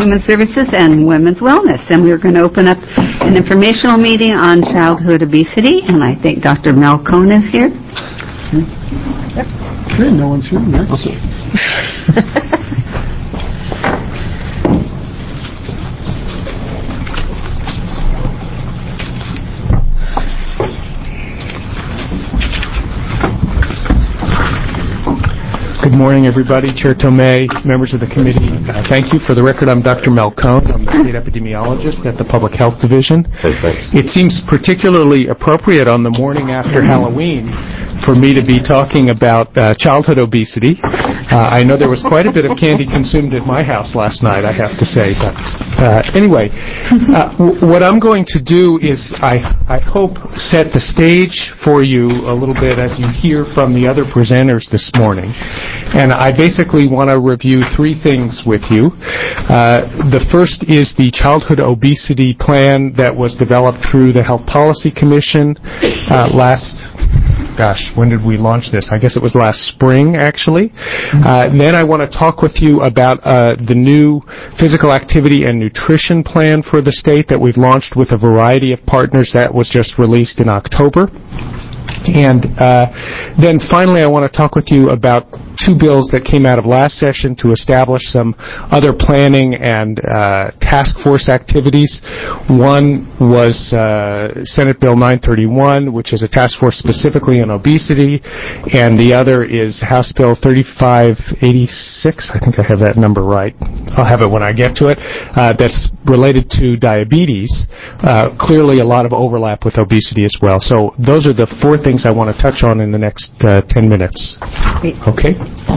Women's Services and Women's Wellness. And we're going to open up an informational meeting on childhood obesity. And I think Dr. Mel Cohn is here. Good, no one's here. Nice. Good morning, everybody. Chair Tomei, members of the committee, thank you. For the record, I'm Dr. Mel Cohn. I'm the state epidemiologist at the Public Health Division. It seems particularly appropriate on the morning after Halloween for me to be talking about childhood obesity. I know there was quite a bit of candy consumed at my house last night, I have to say. But anyway, what I'm going to do is, I hope, set the stage for you a little bit as you hear from the other presenters this morning. And I basically want to review three things with you. The first is the childhood obesity plan that was developed through the Health Policy Commission when did we launch this? I guess it was last spring, actually. Then I want to talk with you about the new physical activity and nutrition plan for the state that we've launched with a variety of partners that was just released in October. And then finally, I want to talk with you about two bills that came out of last session to establish some other planning and task force activities. One was Senate Bill 931, which is a task force specifically on obesity, and the other is House Bill 3586. I think I have that number right. I'll have it when I get to it. That's related to diabetes. Clearly a lot of overlap with obesity as well. So those are the four things I want to touch on in the next 10 minutes. Okay?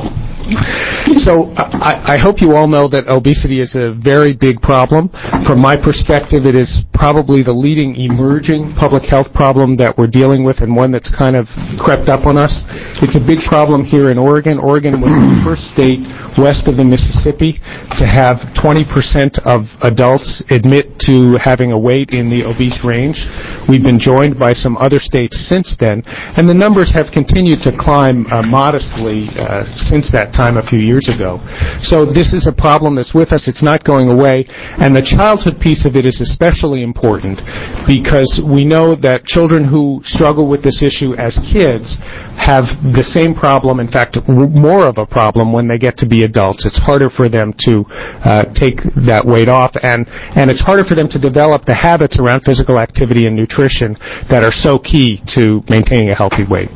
So I hope you all know that obesity is a very big problem. From my perspective, it is probably the leading emerging public health problem that we're dealing with, and one that's kind of crept up on us. It's a big problem here in Oregon. Oregon was the first state west of the Mississippi to have 20% of adults admit to having a weight in the obese range. We've been joined by some other states since then, and the numbers have continued to climb modestly since that time a few years ago. So this is a problem that's with us. It's not going away. And the childhood piece of it is especially important because we know that children who struggle with this issue as kids have the same problem, in fact, more of a problem when they get to be adults. It's harder for them to take that weight off, and it's harder for them to develop the habits around physical activity and nutrition that are so key to maintaining a healthy weight.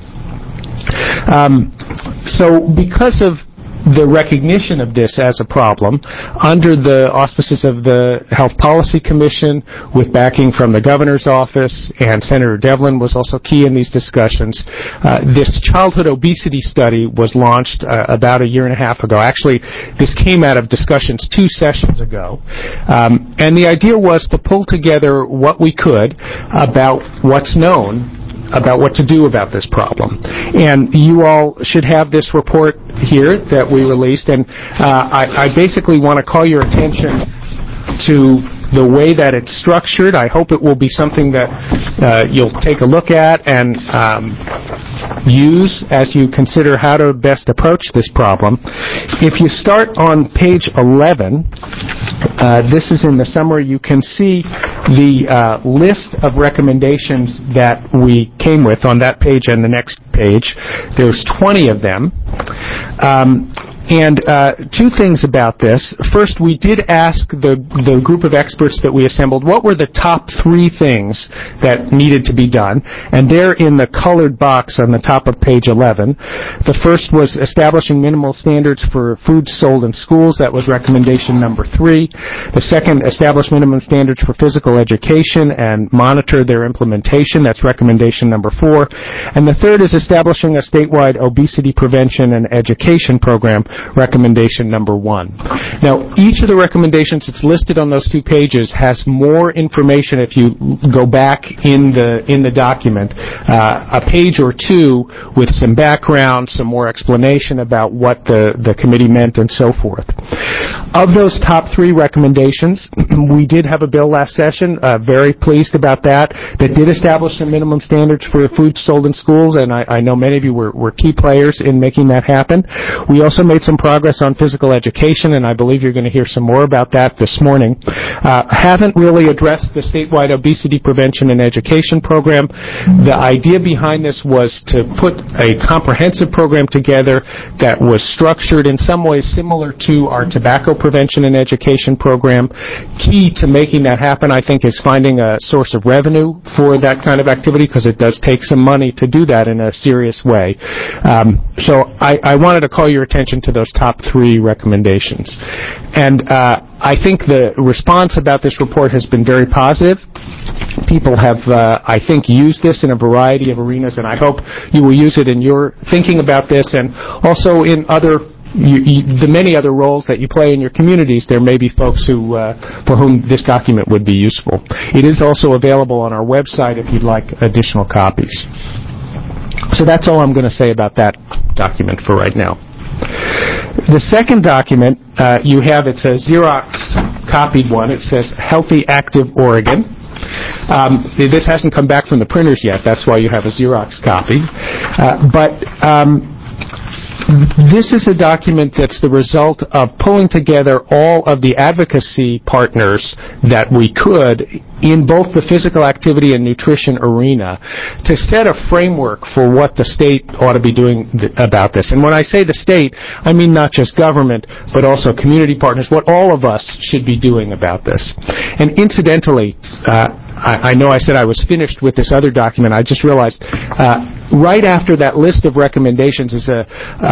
So because of the recognition of this as a problem, under the auspices of the Health Policy Commission, with backing from the governor's office, and Senator Devlin was also key in these discussions, this childhood obesity study was launched about a year and a half ago. Actually, this came out of discussions 2 sessions ago. And the idea was to pull together what we could about what's known about what to do about this problem. And you all should have this report here that we released, and I basically want to call your attention to the way that it's structured. I hope it will be something that you'll take a look at and use as you consider how to best approach this problem. If you start on page 11, this is in the summary. You can see the list of recommendations that we came with on that page and the next page. There's 20 of them. And two things about this. First, we did ask the group of experts that we assembled what were the top 3 things that needed to be done, and they're in the colored box on the top of page 11. The first was establishing minimal standards for foods sold in schools. That was recommendation number 3. The second, establish minimum standards for physical education and monitor their implementation. That's recommendation number 4. And the third is establishing a statewide obesity prevention and education program, recommendation number 1. Now, each of the recommendations that's listed on those 2 pages has more information if you go back in the document, a page or 2 with some background, some more explanation about what the committee meant, and so forth. Of those top 3 recommendations, we did have a bill last session, very pleased about that did establish some minimum standards for food sold in schools, and I know many of you were key players in making that happen. We also made some progress on physical education, and I believe you're going to hear some more about that this morning. Haven't really addressed the statewide obesity prevention and education program. The idea behind this was to put a comprehensive program together that was structured in some ways similar to our tobacco prevention and education program. Key to making that happen, I think, is finding a source of revenue for that kind of activity, because it does take some money to do that in a serious way. So I wanted to call your attention to those top 3 recommendations. And I think the response about this report has been very positive. People have, I think, used this in a variety of arenas, and I hope you will use it in your thinking about this, and also in the many other roles that you play in your communities. There may be folks for whom this document would be useful. It is also available on our website if you'd like additional copies. So that's all I'm going to say about that document for right now. The second document you have, it's a Xerox copied one. It says Healthy Active Oregon. This hasn't come back from the printers yet. That's why you have a Xerox copy. This is a document that's the result of pulling together all of the advocacy partners that we could in both the physical activity and nutrition arena to set a framework for what the state ought to be doing about this. And when I say the state, I mean not just government, but also community partners, what all of us should be doing about this. And incidentally, I know I said I was finished with this other document. I just realized right after that list of recommendations is a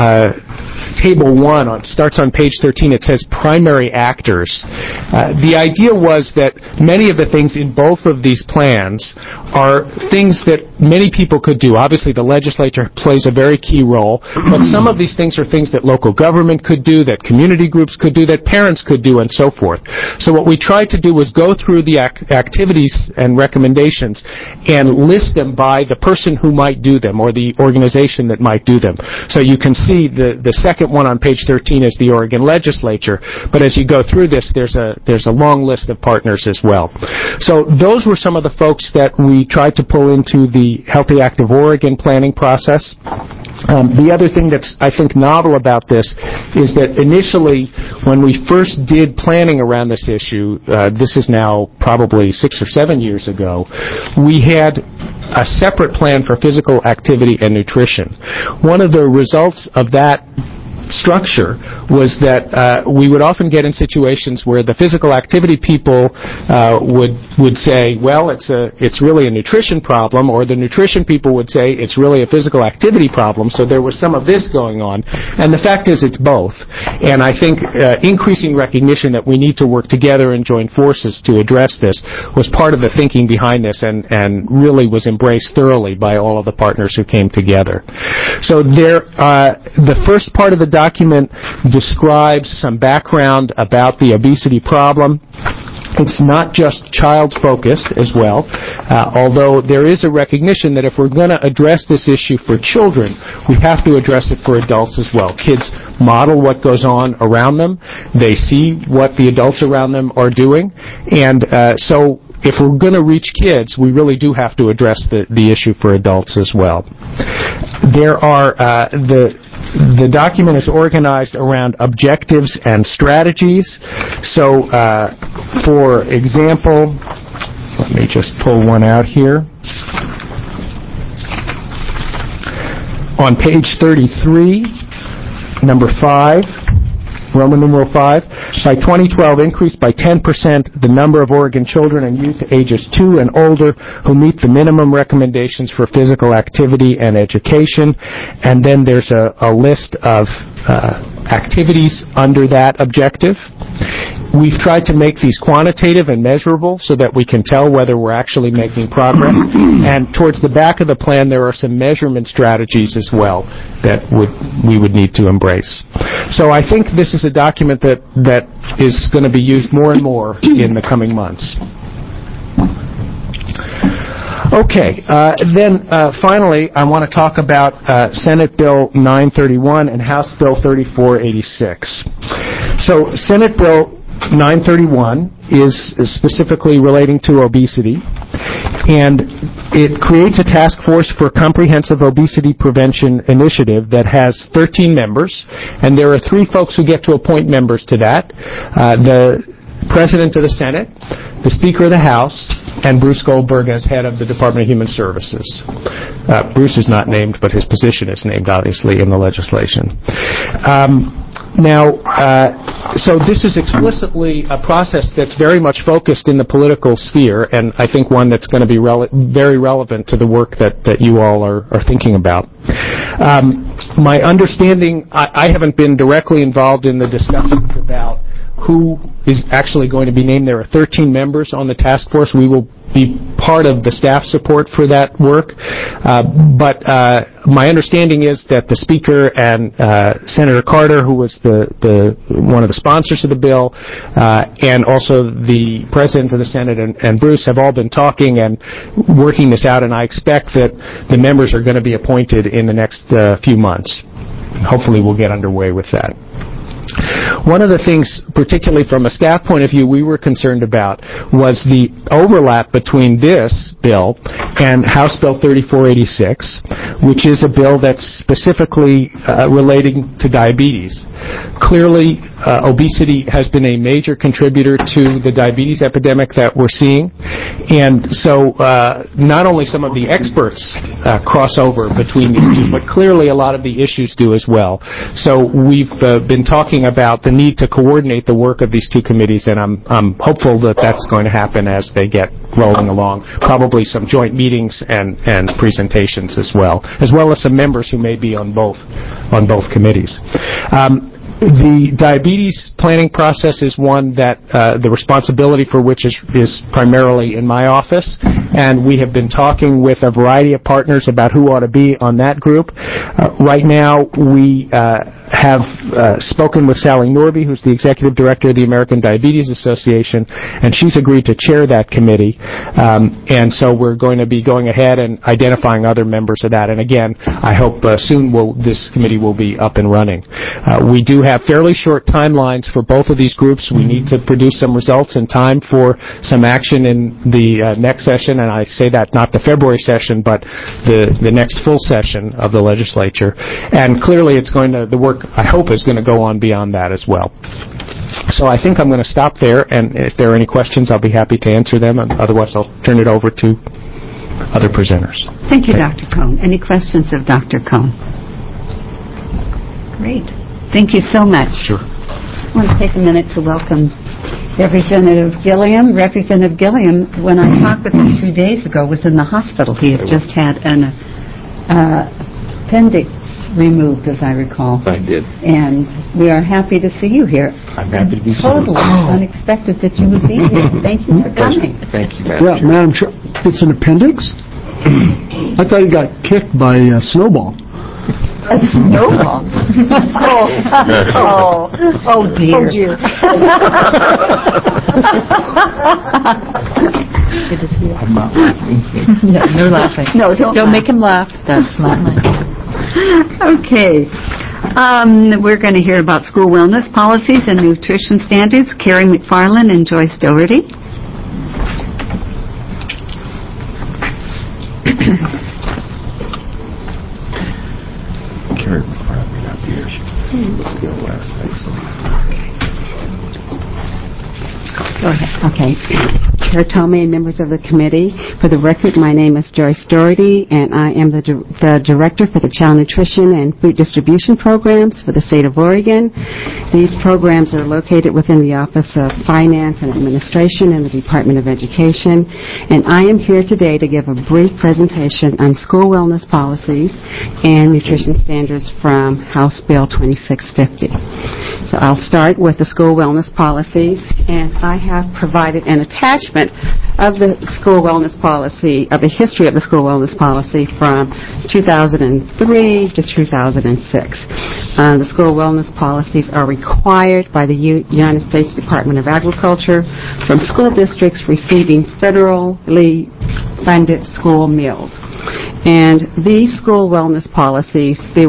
Table 1, starts on page 13. It says primary actors. The idea was that many of the things in both of these plans are things that many people could do. Obviously, the legislature plays a very key role, but some of these things are things that local government could do, that community groups could do, that parents could do, and so forth. So what we tried to do was go through the activities and recommendations and list them by the person who might do them or the organization that might do them. So you can see the second one on page 13 is the Oregon legislature, but as you go through this, there's a long list of partners as well. So those were some of the folks that we tried to pull into the Healthy Active Oregon planning process. The other thing that's, I think, novel about this is that initially, when we first did planning around this issue, this is now probably 6 or 7 years ago, we had a separate plan for physical activity and nutrition. One of the results of that structure was that we would often get in situations where the physical activity people would say, well, it's really a nutrition problem, or the nutrition people would say it's really a physical activity problem. So there was some of this going on, and the fact is it's both. And I think increasing recognition that we need to work together and join forces to address this was part of the thinking behind this, and really was embraced thoroughly by all of the partners who came together. So the first part of the document describes some background about the obesity problem. It's not just child-focused as well, although there is a recognition that if we're going to address this issue for children, we have to address it for adults as well. Kids model what goes on around them. They see what the adults around them are doing. And so if we're going to reach kids, we really do have to address the issue for adults as well. There are the document is organized around objectives and strategies. So, for example, let me just pull one out here. On page 33, number 5, Roman numeral 5, by 2012 increased by 10% the number of Oregon children and youth ages 2 and older who meet the minimum recommendations for physical activity and education. And then there's a list of activities under that objective. We've tried to make these quantitative and measurable so that we can tell whether we're actually making progress. And towards the back of the plan, there are some measurement strategies as well that we would need to embrace. So I think this is a document that is going to be used more and more in the coming months. Okay, then finally, I want to talk about Senate Bill 931 and House Bill 3486. So Senate Bill 931 is specifically relating to obesity. And it creates a task force for comprehensive obesity prevention initiative that has 13 members, and there are 3 folks who get to appoint members to that. The President of the Senate, the Speaker of the House, and Bruce Goldberg as head of the Department of Human Services. Bruce is not named, but his position is named, obviously, in the legislation. So this is explicitly a process that's very much focused in the political sphere, and I think one that's going to be very relevant to the work that you all are thinking about. My understanding, I haven't been directly involved in the discussions about who is actually going to be named. There are 13 members on the task force. We will be part of the staff support for that work. But my understanding is that the Speaker and Senator Carter, who was one of the sponsors of the bill, and also the President of the Senate and Bruce have all been talking and working this out, and I expect that the members are going to be appointed in the next few months. Hopefully we'll get underway with that. One of the things, particularly from a staff point of view, we were concerned about was the overlap between this bill and House Bill 3486, which is a bill that's specifically relating to diabetes. Clearly, obesity has been a major contributor to the diabetes epidemic that we're seeing, and so not only some of the experts cross over between these two, but clearly a lot of the issues do as well. So we've been talking about the need to coordinate the work of these two committees, and I'm hopeful that that's going to happen as they get rolling along. Probably some joint meetings and presentations as well as some members who may be on both committees. The diabetes planning process is one that the responsibility for which is primarily in my office, and we have been talking with a variety of partners about who ought to be on that group. Right now, we have spoken with Sally Norby, who's the Executive Director of the American Diabetes Association, and she's agreed to chair that committee. And so we're going to be going ahead and identifying other members of that. And again, I hope soon this committee will be up and running. We do have fairly short timelines for both of these groups. We need to produce some results in time for some action in the next session, and I say that not the February session, but the next full session of the legislature. And clearly the work, I hope, is going to go on beyond that as well. So I think I'm going to stop there, and if there are any questions, I'll be happy to answer them, and otherwise I'll turn it over to other presenters. Thank you, Dr. Cohn. Any questions of Dr. Cohn? Great. Thank you so much. Sure. I want to take a minute to welcome Representative Gilliam. Representative Gilliam, when I talked with him 2 days ago, was in the hospital. He had just had an appendix removed, as I recall. I did. And we are happy to see you here. I'm happy to be here. Totally unexpected that you would be here. Thank you for coming. Thank you, Madam Well, Madam Chair, it's an appendix? I thought you got kicked by a snowball. A snowball? Oh, dear. Oh, dear. Good to see you. I'm not laughing. Yeah, no laughing. No, don't make him laugh. That's not nice. Okay. We're going to hear about school wellness policies and nutrition standards. Carrie McFarland and Joyce Doherty. Carrie McFarland up here. Let's go last night. Go ahead. Okay. Chair Tomei and members of the committee, for the record, my name is Joyce Doherty, and I am the Director for the Child Nutrition and Food Distribution Programs for the state of Oregon. These programs are located within the Office of Finance and Administration in the Department of Education, and I am here today to give a brief presentation on school wellness policies and nutrition standards from House Bill 2650. So I'll start with the school wellness policies, and I have provided an attachment of the school wellness policy, of the history of the school wellness policy from 2003 to 2006. The school wellness policies are required by the United States Department of Agriculture from school districts receiving federally funded school meals. And these school wellness policies, we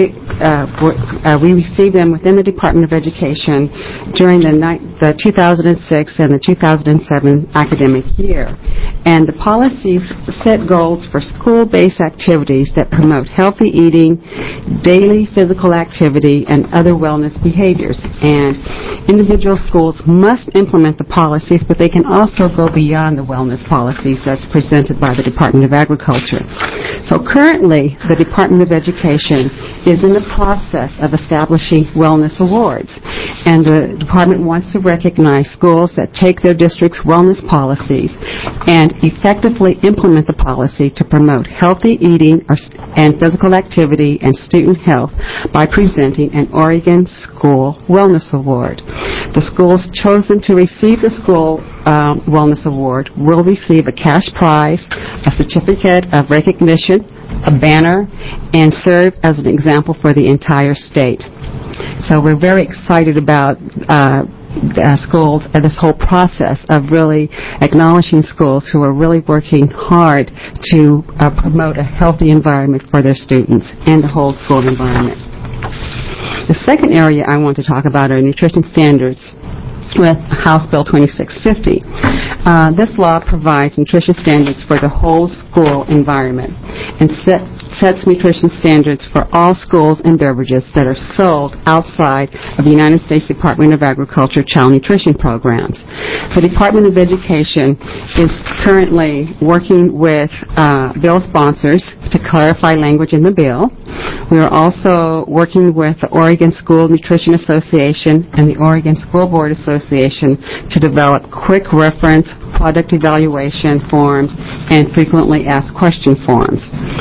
received them within the Department of Education during the 2006 and the 2007 academic year. And the policies set goals for school-based activities that promote healthy eating, daily physical activity, and other wellness behaviors. And individual schools must implement the policies, but they can also go beyond the wellness policies that's presented by the Department of Agriculture. So currently, the Department of Education is in the process of establishing wellness awards. And the department wants to recognize schools that take their district's wellness policies and effectively implement the policy to promote healthy eating and physical activity and student health by presenting an Oregon School Wellness Award. The schools chosen to receive the School Wellness Award will receive a cash prize, a certificate of recognition, a banner, and serve as an example for the entire state. So we're very excited about schools and this whole process of really acknowledging schools who are really working hard to promote a healthy environment for their students and the whole school environment. The second area I want to talk about are nutrition standards with House Bill 2650. This law provides nutrition standards for the whole school environment and sets nutrition standards for all schools and beverages that are sold outside of the United States Department of Agriculture child nutrition programs. The Department of Education is currently working with bill sponsors to clarify language in the bill. We are also working with the Oregon School Nutrition Association and the Oregon School Board Association to develop quick reference, product evaluation forms, and frequently asked question forms.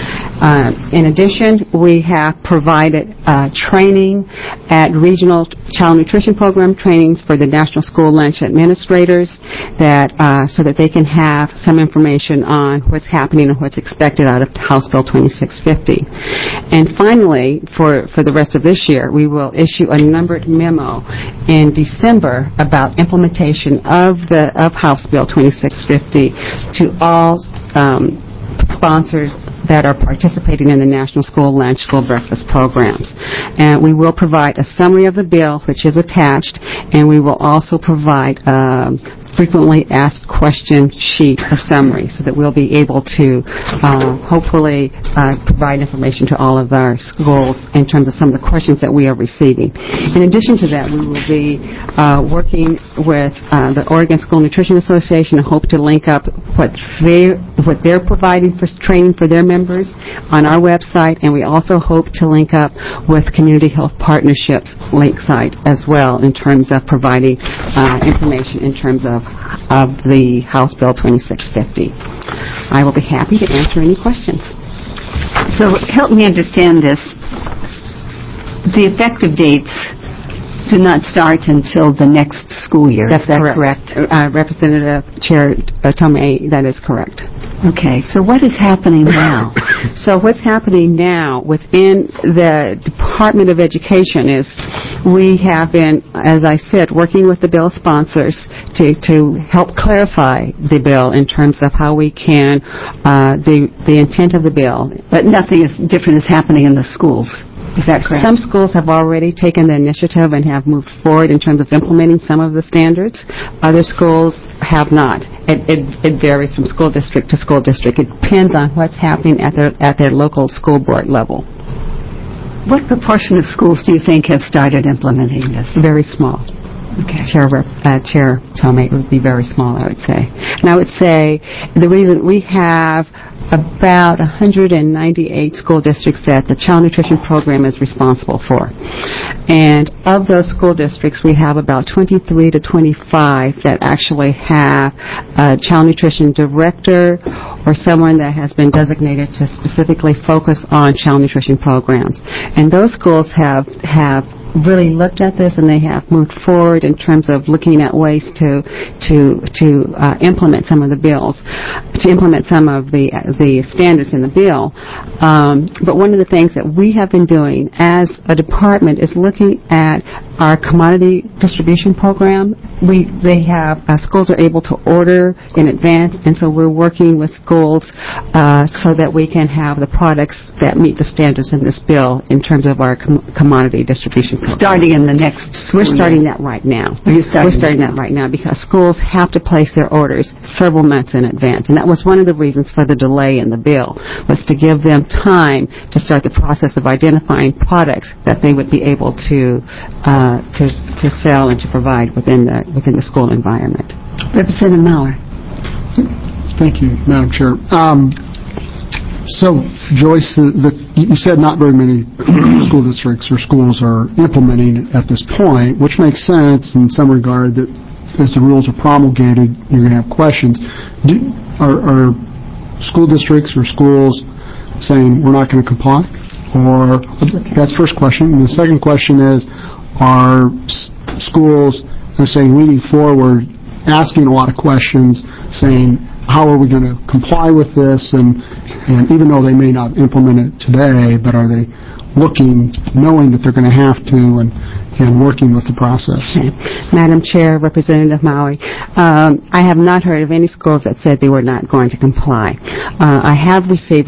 In addition, we have provided training at regional child nutrition program trainings for the National School Lunch Administrators so that they can have some information on what's happening and what's expected out of House Bill 2650. And finally, for the rest of this year, we will issue a numbered memo in December about implementation of House Bill 2650 to all sponsors that are participating in the National School Lunch, School Breakfast programs. And we will provide a summary of the bill, which is attached, and we will also provide frequently asked question sheet or summary so that we'll be able to hopefully provide information to all of our schools in terms of some of the questions that we are receiving. In addition to that, we will be working with the Oregon School Nutrition Association and hope to link up what they're providing for training for their members on our website, and we also hope to link up with Community Health Partnerships link site as well in terms of providing information in terms of the House Bill 2650. I will be happy to answer any questions. So help me understand this. The effective dates do not start until the next school year. That's is that correct? Representative Chair Tomei, that is correct. Okay, so what is happening now? So what's happening now within the Department of Education is we have been, as I said, working with the bill sponsors to help clarify the bill in terms of how we can, the intent of the bill. But nothing different is happening in the schools. Is that correct? Some schools have already taken the initiative and have moved forward in terms of implementing some of the standards. Other schools have not. It varies from school district to school district. It depends on what's happening at their local school board level. What proportion of schools do you think have started implementing this? Very small. Okay. Chair Tomei, it would be very small, I would say. And I would say the reason we have about 198 school districts that the child nutrition program is responsible for. And of those school districts, we have about 23 to 25 that actually have a child nutrition director or someone that has been designated to specifically focus on child nutrition programs. And those schools have really looked at this and they have moved forward in terms of looking at ways to implement some of the bills, to implement some of the standards in the bill. But one of the things that we have been doing as a department is looking at our commodity distribution program. Schools are able to order in advance, and so we're working with schools so that we can have the products that meet the standards in this bill in terms of our commodity distribution program. Starting in the next school We're starting year. that right now. We're starting that right now because schools have to place their orders several months in advance, and that was one of the reasons for the delay in the bill, was to give them time to start the process of identifying products that they would be able to sell and to provide within the school environment. Representative Maurer. Thank you, Madam Chair. So, Joyce, you said not very many school districts or schools are implementing it at this point, which makes sense in some regard that as the rules are promulgated, you're going to have questions. Are school districts or schools saying we're not going to comply? Or that's the first question. And the second question is, are schools saying leaning forward, asking a lot of questions, saying how are we going to comply with this, and even though they may not implement it today, but are they looking, knowing that they're going to have to, and working with the process? Okay. Madam Chair, Representative Maui, I have not heard of any schools that said they were not going to comply. We have received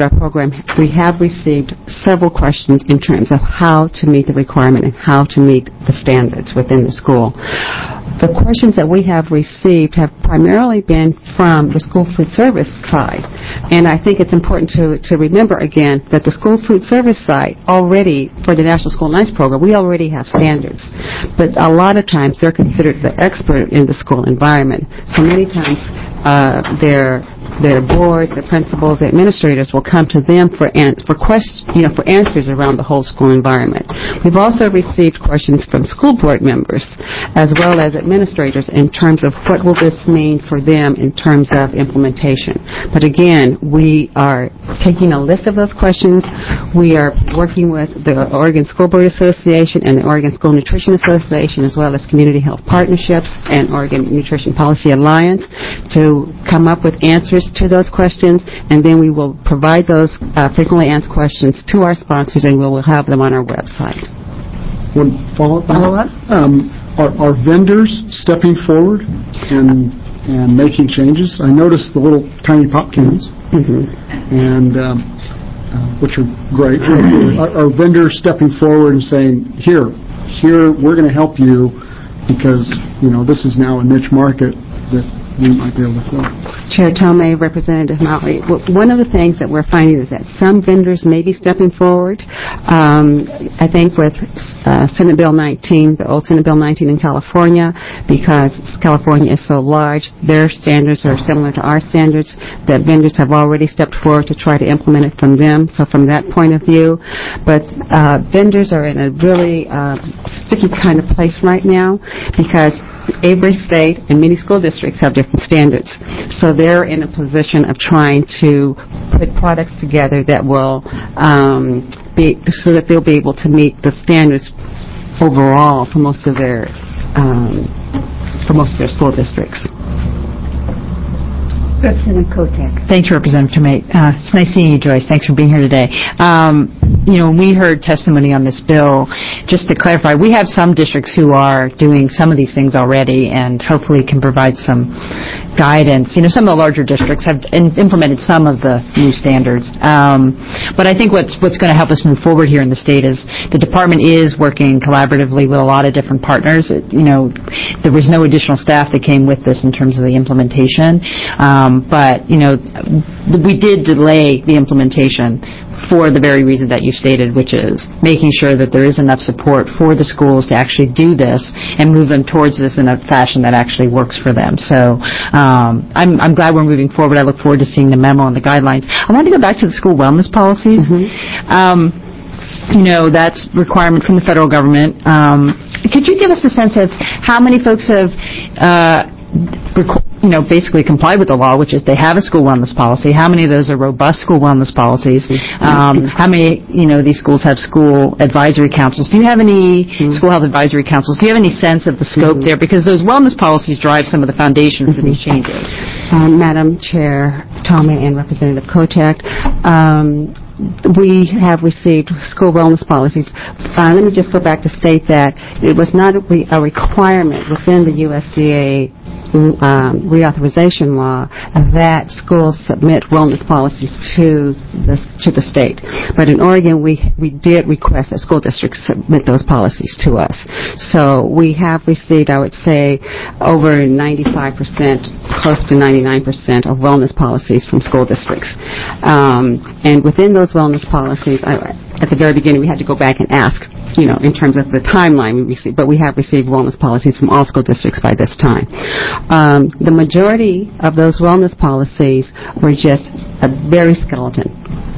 several questions in terms of how to meet the requirement and how to meet the standards within the school. The questions that we have received have primarily been from the school food service side. And I think it's important to remember again that the school food service side already, for the National School Lunch Program, we already have standards. But a lot of times they're considered the expert in the school environment. So many times their boards, their principals, the administrators will come to them for answers around the whole school environment. We've also received questions from school board members as well as administrators in terms of what will this mean for them in terms of implementation. But again, we are taking a list of those questions. We are working with the Oregon School Board Association and the Oregon School Nutrition Association as well as Community Health Partnerships and Oregon Nutrition Policy Alliance to come up with answers to those questions, and then we will provide those frequently asked questions to our sponsors, and we will have them on our website. One follow-up? Are vendors stepping forward and making changes? I noticed the little tiny pop cans, and which are great. Are vendors stepping forward and saying, here, we're going to help you because, this is now a niche market that we might be able to fill? Chair Tomei, Representative Maui, one of the things that we're finding is that some vendors may be stepping forward. I think with Senate Bill 19, the old Senate Bill 19 in California, because California is so large, their standards are similar to our standards, that vendors have already stepped forward to try to implement it from them. So from that point of view, but vendors are in a really sticky kind of place right now because every state and many school districts have different standards. So they're in a position of trying to put products together that will so that they'll be able to meet the standards overall for most of their school districts. Representative Kotek. Thank you, Representative Tomei. It's nice seeing you, Joyce. Thanks for being here today. When we heard testimony on this bill, just to clarify, we have some districts who are doing some of these things already and hopefully can provide some guidance. Some of the larger districts have implemented some of the new standards. But I think what's going to help us move forward here in the state is the department is working collaboratively with a lot of different partners. There was no additional staff that came with this in terms of the implementation. But we did delay the implementation for the very reason that you stated, which is making sure that there is enough support for the schools to actually do this and move them towards this in a fashion that actually works for them. So I'm glad we're moving forward. I look forward to seeing the memo and the guidelines. I want to go back to the school wellness policies. That's requirement from the federal government. Could you give us a sense of how many folks have basically comply with the law, which is they have a school wellness policy. How many of those are robust school wellness policies? How many, these schools have school advisory councils? Do you have any school health advisory councils? Do you have any sense of the scope there? Because those wellness policies drive some of the foundation for these changes. Madam Chair, Tomei and Representative Kotek, we have received school wellness policies. Let me just go back to state that it was not a requirement within the USDA reauthorization law that schools submit wellness policies to the state. But in Oregon, we did request that school districts submit those policies to us. So we have received, I would say, over 95%, close to 99% of wellness policies from school districts. And within those wellness policies, at the very beginning, we had to go back and ask, in terms of the timeline we received, but we have received wellness policies from all school districts by this time. The majority of those wellness policies were just very skeleton.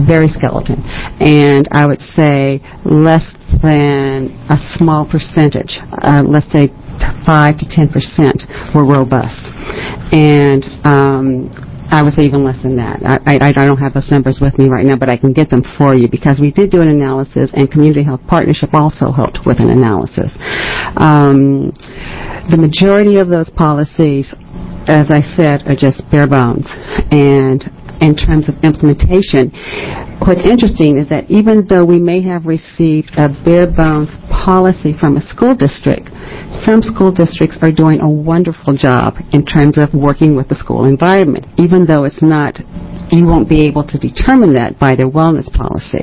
And I would say less than a small percentage, let's say 5 to 10% were robust. And I would say even less than that. I don't have those numbers with me right now, but I can get them for you because we did do an analysis, and Community Health Partnership also helped with an analysis. The majority of those policies, as I said, are just bare bones. And in terms of implementation, what's interesting is that even though we may have received a bare bones policy from a school district, some school districts are doing a wonderful job in terms of working with the school environment, even though it's not, you won't be able to determine that by their wellness policy.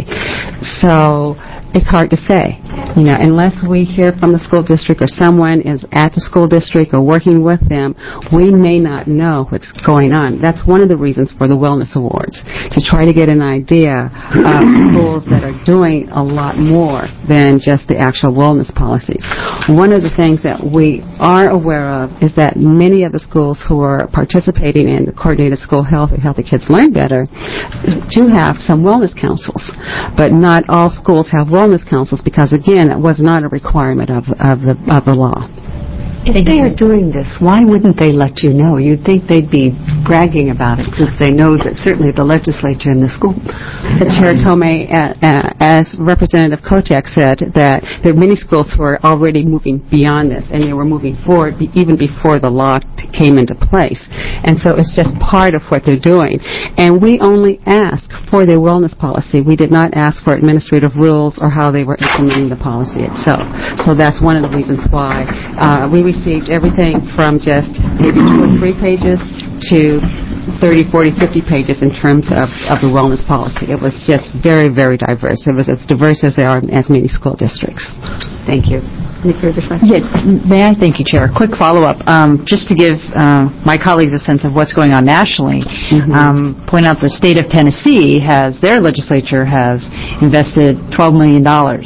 So it's hard to say. Unless we hear from the school district or someone is at the school district or working with them, we may not know what's going on. That's one of the reasons for the Wellness Awards, to try to get an idea of schools that are doing a lot more than just the actual wellness policies. One of the things that we are aware of is that many of the schools who are participating in the Coordinated School Health or Healthy Kids Learn Better do have some wellness councils, but not all schools have wellness councils because, again, it was not a requirement of the law. If they are doing this, why wouldn't they let you know? You'd think they'd be bragging about it since they know that certainly the legislature and the school. Chair Tomei, as Representative Kotek said, that there are many schools who are already moving beyond this, and they were moving forward even before the law came into place. And so it's just part of what they're doing. And we only asked for their wellness policy. We did not ask for administrative rules or how they were implementing the policy itself. So that's one of the reasons why we received everything from just maybe 2 or 3 pages to 30, 40, 50 pages in terms of the wellness policy. It was just very, very diverse. It was as diverse as there are as many school districts. Thank you. Any further questions? Yeah, may I? Thank you, Chair. Quick follow-up, just to give my colleagues a sense of what's going on nationally. Point out the state of Tennessee their legislature has invested $12 million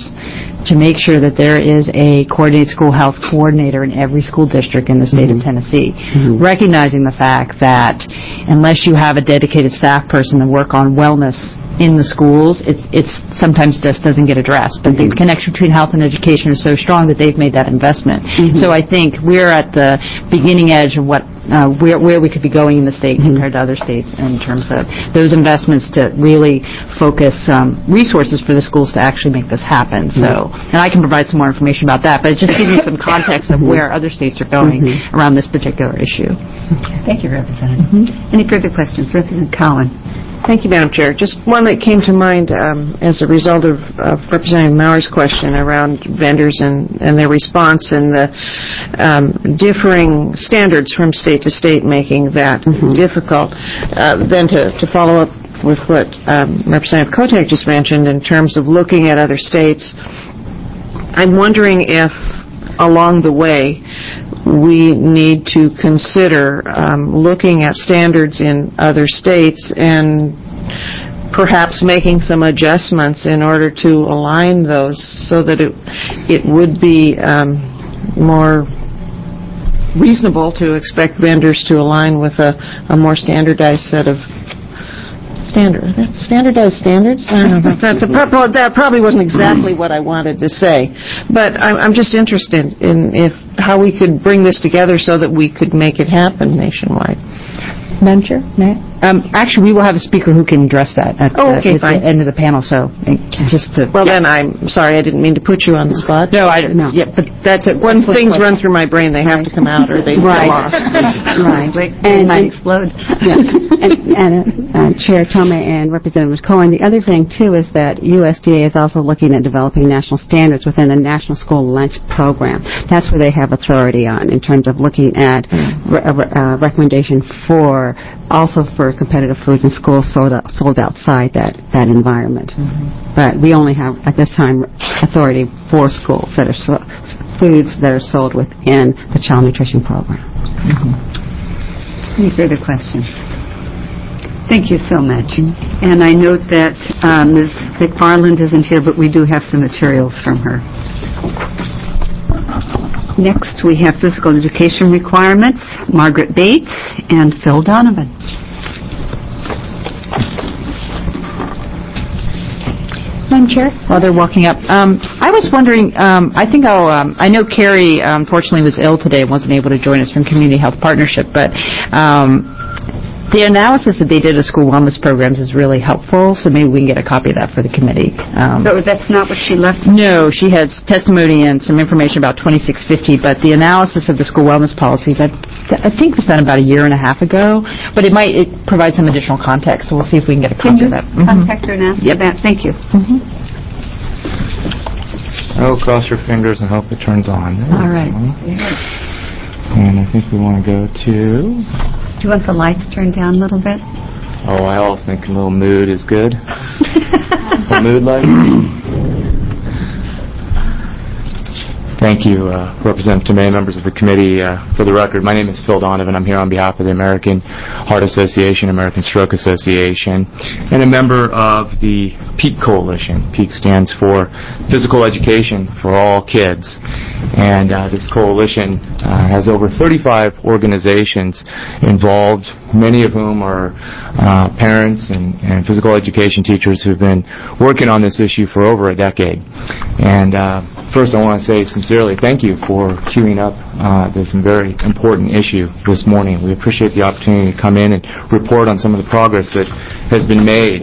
to make sure that there is a coordinated school health coordinator in every school district in the state of Tennessee, recognizing the fact that unless you have a dedicated staff person to work on wellness in the schools, it's sometimes just doesn't get addressed. But the connection between health and education is so strong that they've made that investment. So I think we're at the beginning edge of what where we could be going in the state compared to other states in terms of those investments to really focus resources for the schools to actually make this happen. So, and I can provide some more information about that, but it just gives you some context of where other states are going around this particular issue. Thank you, Representative. Any further questions? Representative Cowan. Thank you, Madam Chair. Just one that came to mind as a result of Representative Maury's question around vendors and their response and the differing standards from state to state making that difficult. Then to follow up with what Representative Kotek just mentioned in terms of looking at other states, I'm wondering if along the way we need to consider looking at standards in other states and perhaps making some adjustments in order to align those so that it would be more reasonable to expect vendors to align with a more standardized set of standardized standards? I don't know. That probably wasn't exactly what I wanted to say. But I'm just interested in how we could bring this together so that we could make it happen nationwide. Madam Chair, may I? Actually, we will have a speaker who can address that at the end of the panel, so just to... Well, then, I'm sorry, I didn't mean to put you on the spot. No, yeah, but that's it. When things run through my brain, they have to come out or they get lost. Right. They might explode. Yeah. And Chair Tomei and Representative Cohen, the other thing, too, is that USDA is also looking at developing national standards within the National School Lunch Program. That's where they have authority on in terms of looking at recommendation also for competitive foods in schools sold outside that environment. Mm-hmm. But we only have, at this time, authority for schools that are foods that are sold within the child nutrition program. Mm-hmm. Any further questions? Thank you so much. And I note that Ms. McFarland isn't here, but we do have some materials from her. Next, we have physical education requirements, Margaret Bates and Phil Donovan. Madam Chair, while they're walking up, I was wondering, I know Carrie, unfortunately, was ill today and wasn't able to join us from Community Health Partnership, but the analysis that they did of school wellness programs is really helpful, so maybe we can get a copy of that for the committee. So that's not what she left? No, she has testimony and some information about 2650, but the analysis of the school wellness policies, I think was done about a year and a half ago, but it provide some additional context, so we'll see if we can get a copy of that. Contact her and ask for that? Thank you. Oh, cross your fingers and hope it turns on. All right. And I think we want to go to... Do you want the lights turned down a little bit? Oh, I always think a little mood is good. A mood light? Thank you, Representative Tomei, members of the committee. For the record, my name is Phil Donovan. I'm here on behalf of the American Heart Association, American Stroke Association, and a member of the PEAK Coalition. PEAK stands for Physical Education for All Kids. And this coalition has over 35 organizations involved, many of whom are parents and physical education teachers who've been working on this issue for over a decade. And first, I want to say sincerely thank you for queuing up this very important issue this morning. We appreciate the opportunity to come in and report on some of the progress that has been made.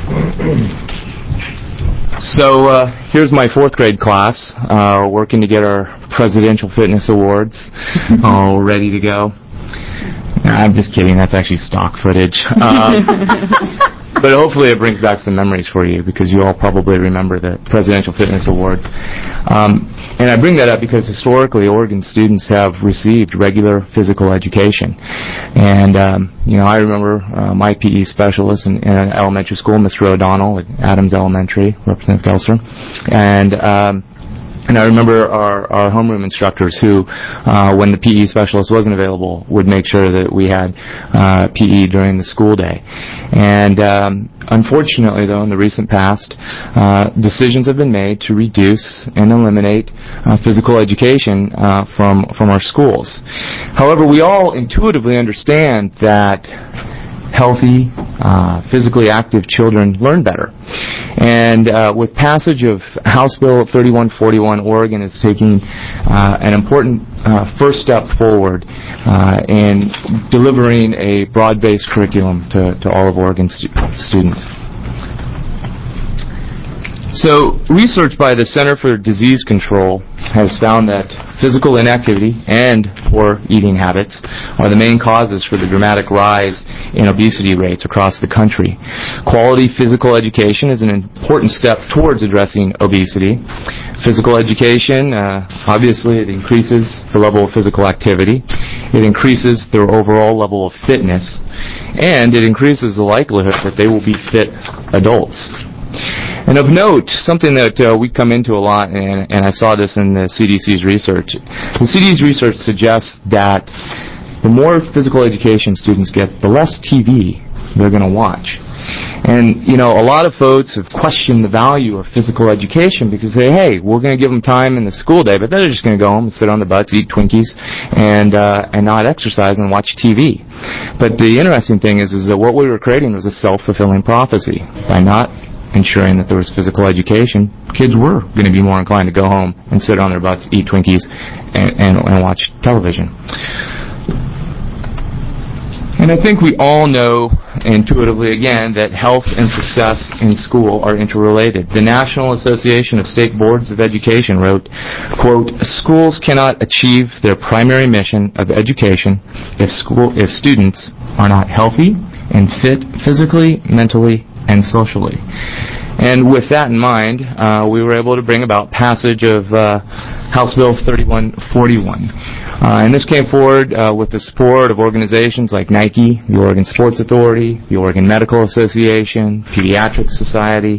So here's my fourth grade class working to get our Presidential Fitness Awards all ready to go. I'm just kidding. That's actually stock footage. But hopefully it brings back some memories for you because you all probably remember the Presidential Fitness Awards. And I bring that up because historically Oregon students have received regular physical education. And, I remember my PE specialist in elementary school, Mr. O'Donnell at Adams Elementary, Representative Gelser. And I remember our homeroom instructors who, when the PE specialist wasn't available, would make sure that we had PE during the school day. And unfortunately, though, in the recent past, decisions have been made to reduce and eliminate physical education from our schools. However, we all intuitively understand that healthy, physically active children learn better. And with passage of House Bill 3141, Oregon is taking an important first step forward in delivering a broad-based curriculum to all of Oregon's students. So, research by the Center for Disease Control has found that physical inactivity and poor eating habits are the main causes for the dramatic rise in obesity rates across the country. Quality physical education is an important step towards addressing obesity. Physical education, obviously, it increases the level of physical activity. It increases their overall level of fitness. And it increases the likelihood that they will be fit adults. And of note, something that we come into a lot, and I saw this in the CDC's research, the CDC's research suggests that the more physical education students get, the less TV they're going to watch. And, a lot of folks have questioned the value of physical education because they say, hey, we're going to give them time in the school day, but they're just going to go home and sit on their butts, eat Twinkies, and not exercise and watch TV. But the interesting thing is that what we were creating was a self-fulfilling prophecy. By not ensuring that there was physical education, kids were going to be more inclined to go home and sit on their butts, eat Twinkies, and watch television. And I think we all know intuitively, again, that health and success in school are interrelated. The National Association of State Boards of Education wrote, quote, schools cannot achieve their primary mission of education if students are not healthy and fit physically, mentally, and socially. And with that in mind, we were able to bring about passage of House Bill 3141. And this came forward with the support of organizations like Nike, the Oregon Sports Authority, the Oregon Medical Association, Pediatric Society,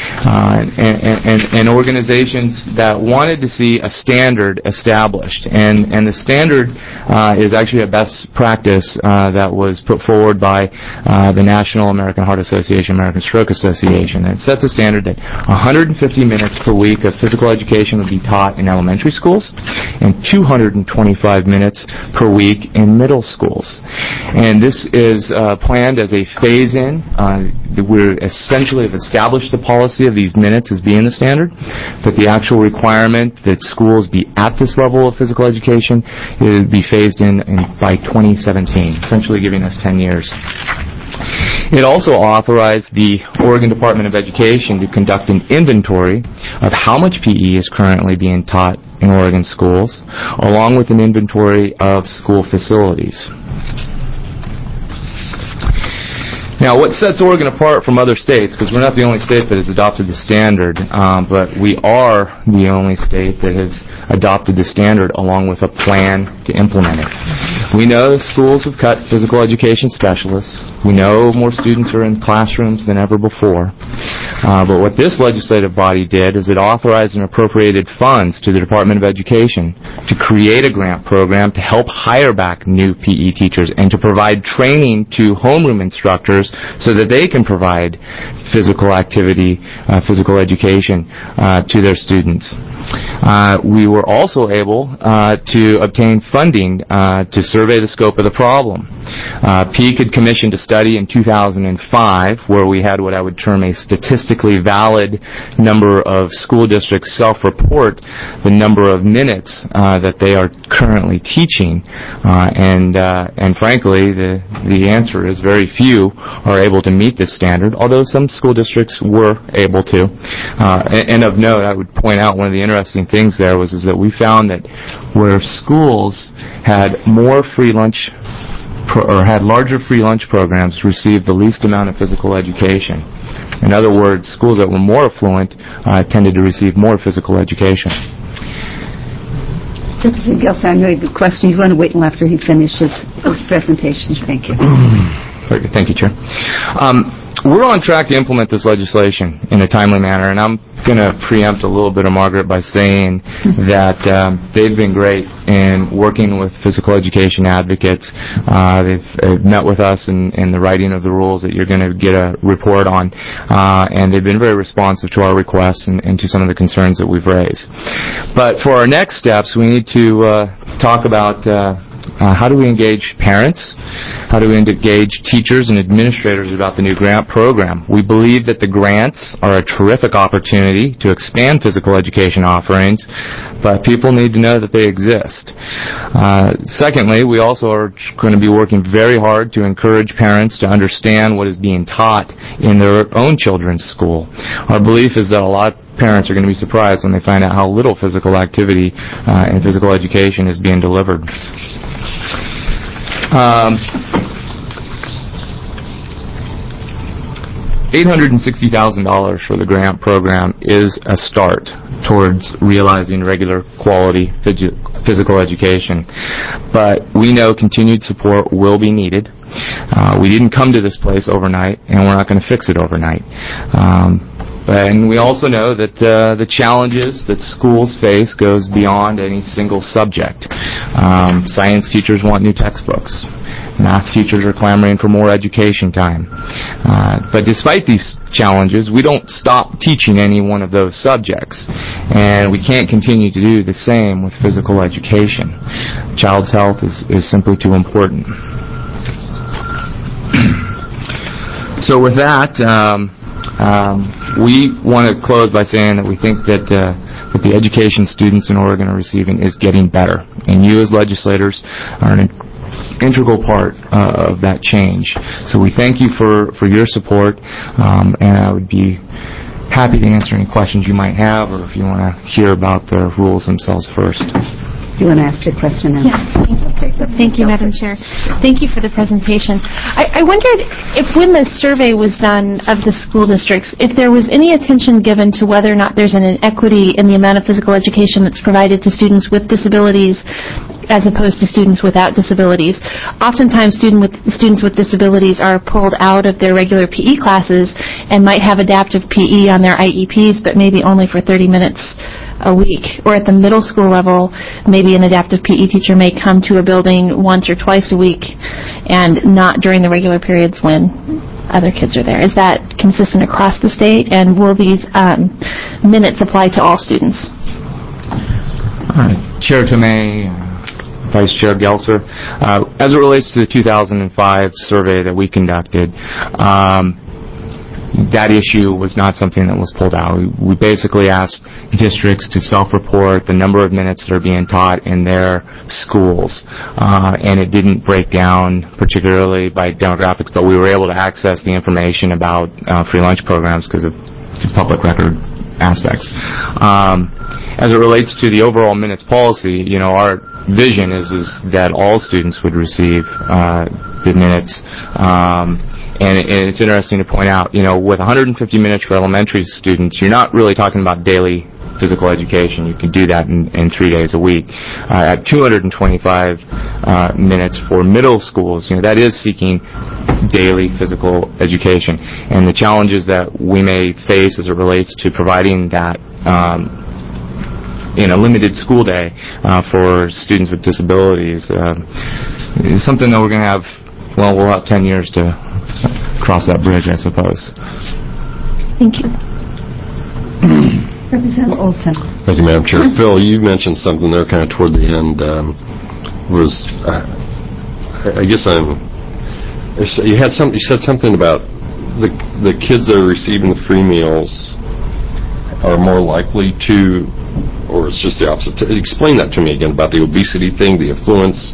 and organizations that wanted to see a standard established. And the standard is actually a best practice that was put forward by the National American Heart Association, American Stroke Association. And it sets a standard that 150 minutes per week of physical education would be taught in elementary schools and 225 minutes per week in middle schools. And this is planned as a phase-in. We essentially have established the policy of these minutes as being the standard, but the actual requirement that schools be at this level of physical education will be phased in by 2017, essentially giving us 10 years. It also authorized the Oregon Department of Education to conduct an inventory of how much PE is currently being taught in Oregon schools, along with an inventory of school facilities. Now, what sets Oregon apart from other states, because we're not the only state that has adopted the standard, but we are the only state that has adopted the standard along with a plan to implement it. We know schools have cut physical education specialists. We know more students are in classrooms than ever before. But what this legislative body did is it authorized and appropriated funds to the Department of Education to create a grant program to help hire back new PE teachers and to provide training to homeroom instructors so that they can provide physical activity, physical education to their students. We were also able to obtain funding to survey the scope of the problem. Peak had commissioned a study in 2005 where we had what I would term a statistically valid number of school districts self-report the number of minutes that they are currently teaching. And frankly, the answer is very few are able to meet this standard, although some school districts were able to. And of note, I would point out one of the interesting things there is that we found that where schools had more free lunch or had larger free lunch programs received the least amount of physical education. In other words, schools that were more affluent tended to receive more physical education. Deputy Gelfand, you had a question. You want to wait until after he finishes his presentation. Thank you. Thank you, Chair. We're on track to implement this legislation in a timely manner, and I'm going to preempt a little bit of Margaret by saying that they've been great in working with physical education advocates. They've met with us in the writing of the rules that you're going to get a report on, and they've been very responsive to our requests and to some of the concerns that we've raised. But for our next steps, we need to talk about how do we engage parents? How do we engage teachers and administrators about the new grant program? We believe that the grants are a terrific opportunity to expand physical education offerings, but people need to know that they exist. Secondly, we also are going to be working very hard to encourage parents to understand what is being taught in their own children's school. Our belief is that a lot of parents are going to be surprised when they find out how little physical activity and physical education is being delivered. $860,000 for the grant program is a start towards realizing regular quality physical education. But we know continued support will be needed. We didn't come to this place overnight, and we're not going to fix it overnight. And we also know that the challenges that schools face goes beyond any single subject. Science teachers want new textbooks. Math teachers are clamoring for more education time. But despite these challenges, we don't stop teaching any one of those subjects. And we can't continue to do the same with physical education. Child's health is simply too important. So with that, we want to close by saying that we think that the education students in Oregon are receiving is getting better. And you as legislators are an integral part of that change. So we thank you for your support, and I would be happy to answer any questions you might have, or if you want to hear about the rules themselves first. Do you want to ask your question now? Yeah. Okay. Thank you, Madam Chair. Thank you for the presentation. I wondered if when the survey was done of the school districts, if there was any attention given to whether or not there's an inequity in the amount of physical education that's provided to students with disabilities as opposed to students without disabilities. Oftentimes, students with disabilities are pulled out of their regular PE classes and might have adaptive PE on their IEPs, but maybe only for 30 minutes a week. Or at the middle school level, maybe an adaptive PE teacher may come to a building once or twice a week and not during the regular periods when other kids are there. Is that consistent across the state? And will these minutes apply to all students? Chair Tomei, Vice Chair Gelser, as it relates to the 2005 survey that we conducted, that issue was not something that was pulled out. We basically asked districts to self-report the number of minutes that are being taught in their schools, and it didn't break down particularly by demographics, but we were able to access the information about free lunch programs because of the public record aspects. As it relates to the overall minutes policy, our vision is that all students would receive the minutes. And it's interesting to point out, with 150 minutes for elementary students, you're not really talking about daily physical education. You can do that in 3 days a week. At 225 minutes for middle schools, that is seeking daily physical education. And the challenges that we may face as it relates to providing that in a limited school day for students with disabilities is something that we're going to have, we'll have 10 years to cross that bridge, I suppose. Thank you. Representative Olson. Thank you, Madam Chair. Phil, you mentioned something there kind of toward the end. You said something about the kids that are receiving the free meals are more likely to, or it's just the opposite. Explain that to me again about the obesity thing, the affluence.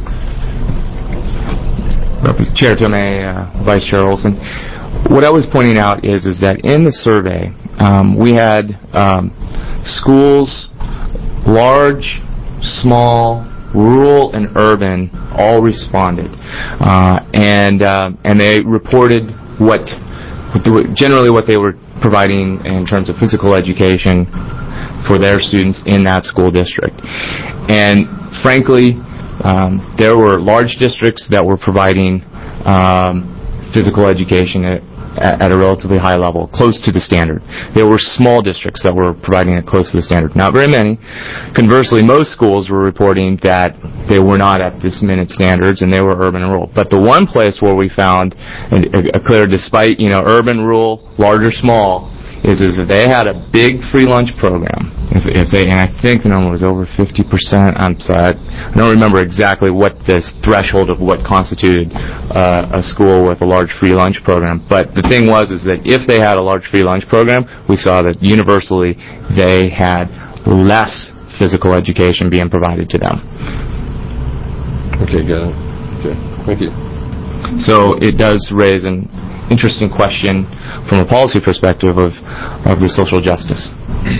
Chair Tomei, Vice Chair Olson. What I was pointing out is that in the survey, we had schools, large, small, rural, and urban, all responded, and they reported generally what they were providing in terms of physical education for their students in that school district. And frankly, there were large districts that were providing physical education at a relatively high level, close to the standard. There were small districts that were providing it close to the standard. Not very many. Conversely, most schools were reporting that they were not at this minute standards, and they were urban and rural. But the one place where we found a clear, despite urban, rural, large or small, is if they had a big free lunch program. And I think the number was over 50%. I'm sorry, I don't remember exactly what this threshold of what constituted a school with a large free lunch program. But the thing was that if they had a large free lunch program, we saw that universally they had less physical education being provided to them. Okay, got it. Okay, thank you. So it does raise an interesting question from a policy perspective of the social justice.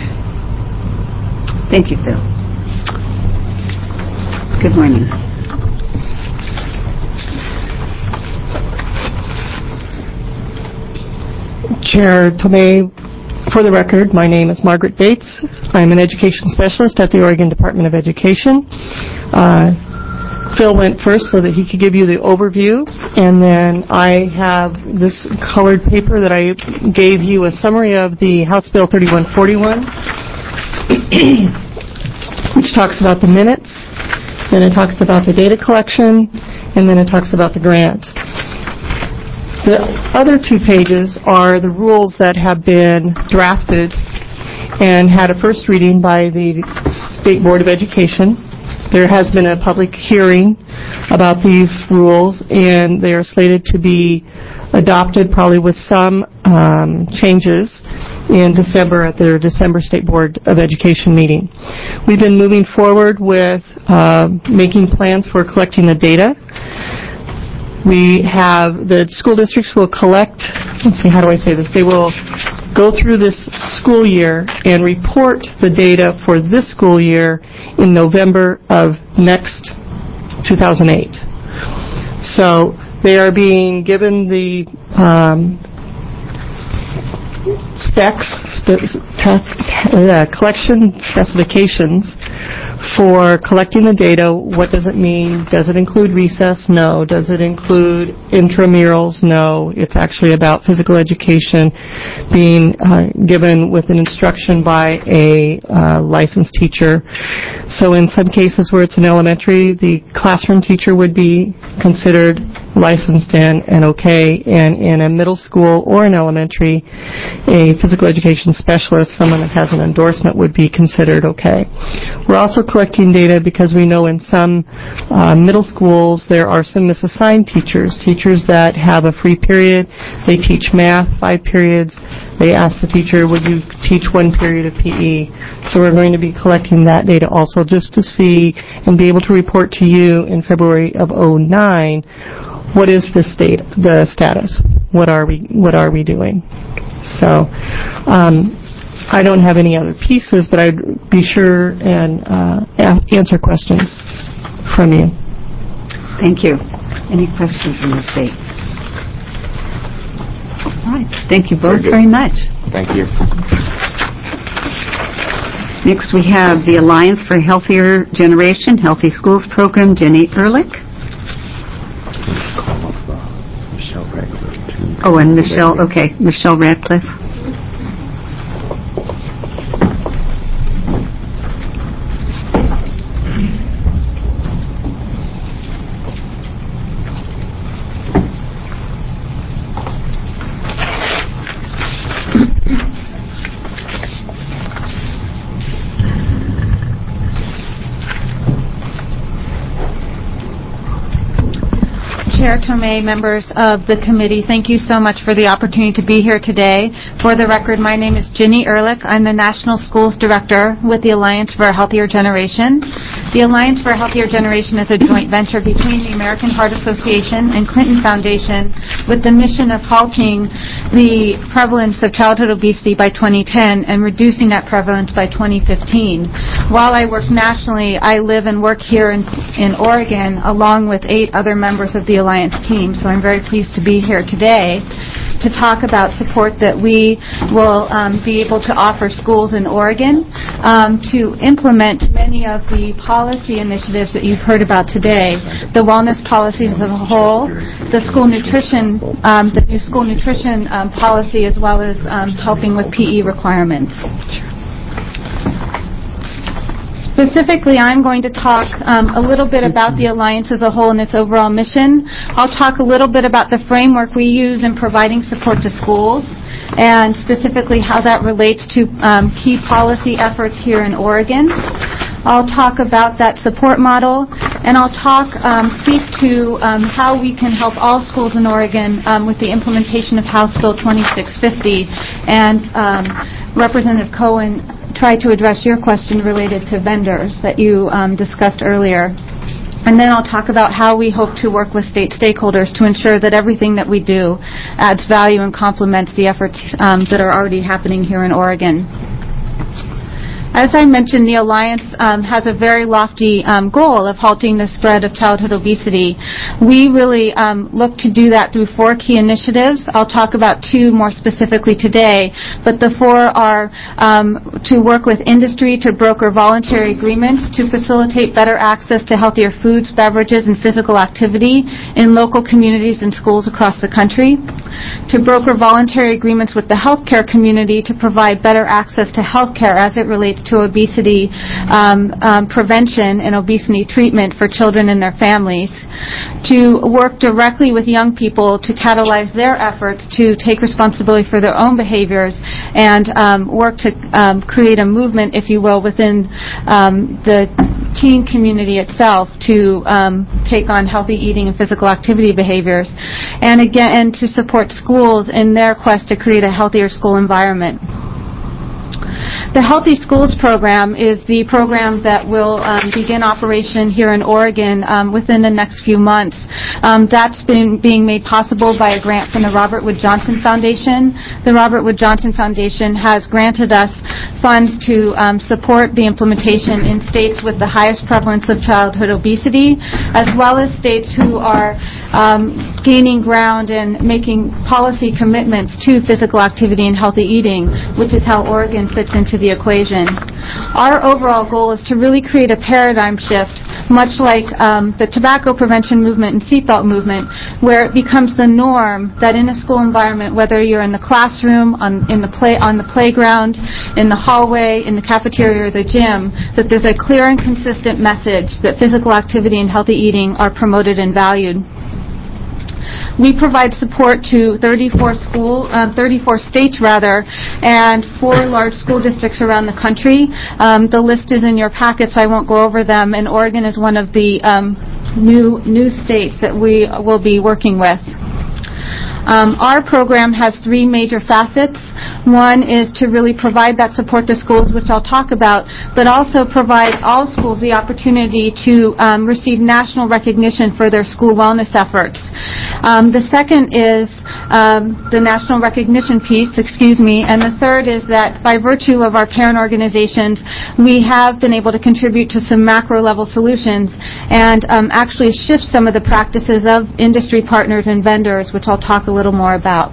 Thank you, Phil. Good morning. Chair Tomei, for the record, my name is Margaret Bates. I'm an education specialist at the Oregon Department of Education. Phil went first so that he could give you the overview, and then I have this colored paper that I gave you a summary of the House Bill 3141, which talks about the minutes, then it talks about the data collection, and then it talks about the grant. The other 2 pages are the rules that have been drafted and had a first reading by the State Board of Education. There has been a public hearing about these rules, and they are slated to be adopted, probably with some changes, in December at their December State Board of Education meeting. We've been moving forward with making plans for collecting the data. We have, the school districts will collect, let's see, how do I say this? They will go through this school year and report the data for this school year in November of next 2008. So they are being given the collection specifications for collecting the data. What does it mean? Does it include recess? No. Does it include intramurals? No. It's actually about physical education being given with an instruction by a licensed teacher. So in some cases where it's an elementary, the classroom teacher would be considered licensed and okay, and in a middle school or an elementary, a physical education specialist, someone that has an endorsement, would be considered okay. We're also collecting data because we know in some middle schools there are some misassigned teachers that have a free period. They teach math 5 periods. They ask the teacher, would you teach 1 period of PE? So we're going to be collecting that data also, just to see and be able to report to you in February of 2009, what is the status? What are we doing? So I don't have any other pieces, but I'd be sure and answer questions from you. Thank you. Any questions from the state? All right. Thank you both very much. Thank you. Next we have the Alliance for Healthier Generation, Healthy Schools Program, Jenny Ehrlich. Oh, and Michelle Radcliffe. Chair Tomei, members of the committee, thank you so much for the opportunity to be here today. For the record, my name is Jenny Ehrlich. I'm the National Schools Director with the Alliance for a Healthier Generation. The Alliance for a Healthier Generation is a joint venture between the American Heart Association and Clinton Foundation with the mission of halting the prevalence of childhood obesity by 2010 and reducing that prevalence by 2015. While I work nationally, I live and work here in Oregon along with 8 other members of the Alliance team, so I'm very pleased to be here today to talk about support that we will be able to offer schools in Oregon to implement many of the policy initiatives that you've heard about today, the wellness policies as a whole, the school nutrition, the new school nutrition policy, as well as helping with PE requirements. Specifically, I'm going to talk a little bit about the Alliance as a whole and its overall mission. I'll talk a little bit about the framework we use in providing support to schools, and specifically how that relates to key policy efforts here in Oregon. I'll talk about that support model, and I'll speak to how we can help all schools in Oregon with the implementation of House Bill 2650, and Representative Cohen tried to address your question related to vendors that you discussed earlier. And then I'll talk about how we hope to work with state stakeholders to ensure that everything that we do adds value and complements the efforts that are already happening here in Oregon. As I mentioned, the Alliance has a very lofty goal of halting the spread of childhood obesity. We really look to do that through 4 key initiatives. I'll talk about 2 more specifically today, but the 4 are to work with industry to broker voluntary agreements to facilitate better access to healthier foods, beverages, and physical activity in local communities and schools across the country. to broker voluntary agreements with the healthcare community to provide better access to healthcare as it relates to obesity prevention and obesity treatment for children and their families, to work directly with young people to catalyze their efforts to take responsibility for their own behaviors and work to create a movement, if you will, within the teen community itself to take on healthy eating and physical activity behaviors, and again to support schools in their quest to create a healthier school environment. The Healthy Schools program is the program that will begin operation here in Oregon within the next few months. That's been being made possible by a grant from the Robert Wood Johnson Foundation. The Robert Wood Johnson Foundation has granted us funds to support the implementation in states with the highest prevalence of childhood obesity, as well as states who are gaining ground and making policy commitments to physical activity and healthy eating, which is how Oregon fits into the equation. Our overall goal is to really create a paradigm shift, much like the tobacco prevention movement and seatbelt movement, where it becomes the norm that in a school environment, whether you're in the classroom, on the playground, in the hallway, in the cafeteria, or the gym, that there's a clear and consistent message that physical activity and healthy eating are promoted and valued. We provide support to 34 states, and 4 large school districts around the country. The list is in your packet, so I won't go over them, and Oregon is one of the new states that we will be working with. Our program has 3 major facets. One is to really provide that support to schools, which I'll talk about, but also provide all schools the opportunity to receive national recognition for their school wellness efforts. The second is the national recognition piece, and the third is that by virtue of our parent organizations, we have been able to contribute to some macro-level solutions and actually shift some of the practices of industry partners and vendors, which I'll talk a little more about.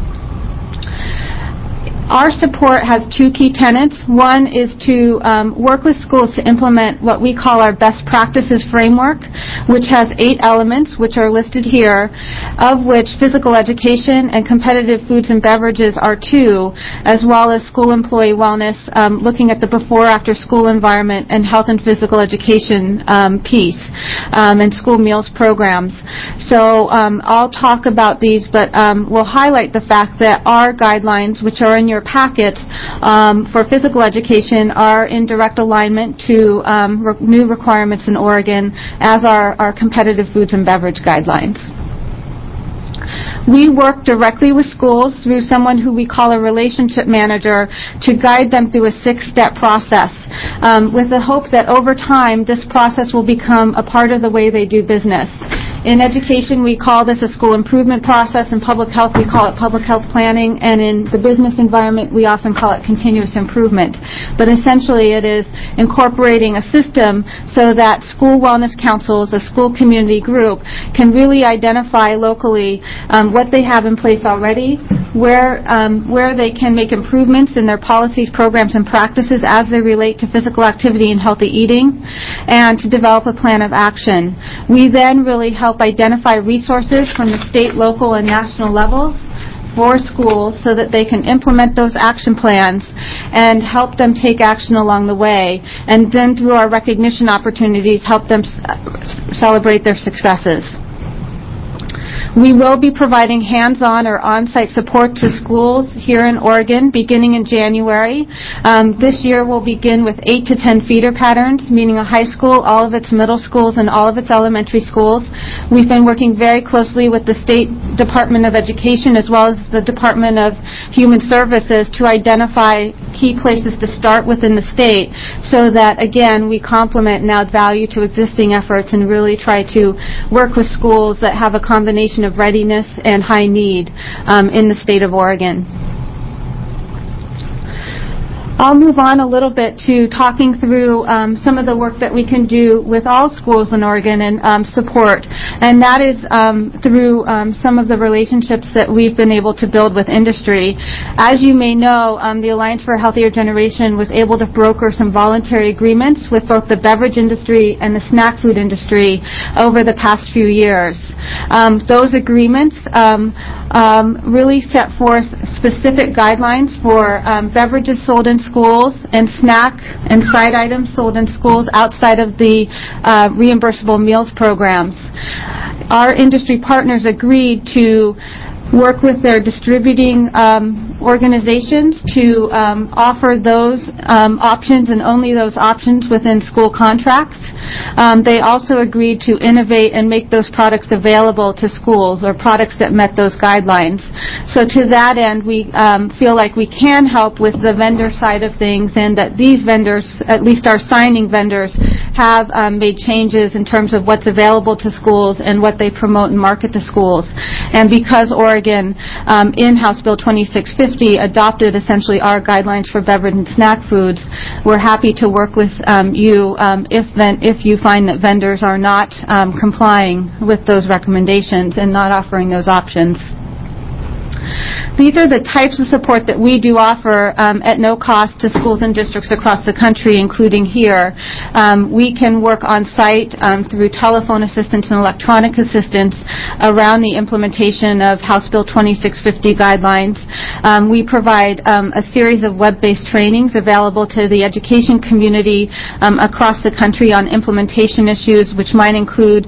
Our support has 2 key tenets. One is to work with schools to implement what we call our best practices framework, which has 8 elements, which are listed here, of which physical education and competitive foods and beverages are 2, as well as school employee wellness, looking at the before-after school environment and health and physical education piece, and school meals programs. So I'll talk about these, but we'll highlight the fact that our guidelines, which are in your packets for physical education, are in direct alignment to new requirements in Oregon, as are our competitive foods and beverage guidelines. We work directly with schools through someone who we call a relationship manager to guide them through a 6-step process, with the hope that over time this process will become a part of the way they do business. In education, we call this a school improvement process. In public health, we call it public health planning. And in the business environment, we often call it continuous improvement. But essentially, it is incorporating a system so that school wellness councils, a school community group, can really identify locally what they have in place already, where they can make improvements in their policies, programs, and practices as they relate to physical activity and healthy eating, and to develop a plan of action. We then really help identify resources from the state, local, and national levels for schools so that they can implement those action plans and help them take action along the way, and then through our recognition opportunities help them celebrate their successes. We will be providing hands-on or on-site support to schools here in Oregon beginning in January. This year we'll begin with 8 to 10 feeder patterns, meaning a high school, all of its middle schools, and all of its elementary schools. We've been working very closely with the State Department of Education as well as the Department of Human Services to identify key places to start within the state so that, again, we complement and add value to existing efforts and really try to work with schools that have a combination of readiness and high need in the state of Oregon. I'll move on a little bit to talking through some of the work that we can do with all schools in Oregon and support. And that is through some of the relationships that we've been able to build with industry. As you may know, the Alliance for a Healthier Generation was able to broker some voluntary agreements with both the beverage industry and the snack food industry over the past few years. Those agreements really set forth specific guidelines for beverages sold in schools and snack and side items sold in schools outside of the reimbursable meals programs. Our industry partners agreed to work with their distributing organizations to offer those options and only those options within school contracts. They also agreed to innovate and make those products available to schools or products that met those guidelines. So to that end, we feel like we can help with the vendor side of things, and that these vendors, at least our signing vendors, have made changes in terms of what's available to schools and what they promote and market to schools. And because Oregon, in House Bill 2650, adopted essentially our guidelines for beverage and snack foods, we're happy to work with you if you find that vendors are not complying with those recommendations and not offering those options. These are the types of support that we do offer at no cost to schools and districts across the country, including here. We can work on site through telephone assistance and electronic assistance around the implementation of House Bill 2650 guidelines. We provide a series of web-based trainings available to the education community across the country on implementation issues, which might include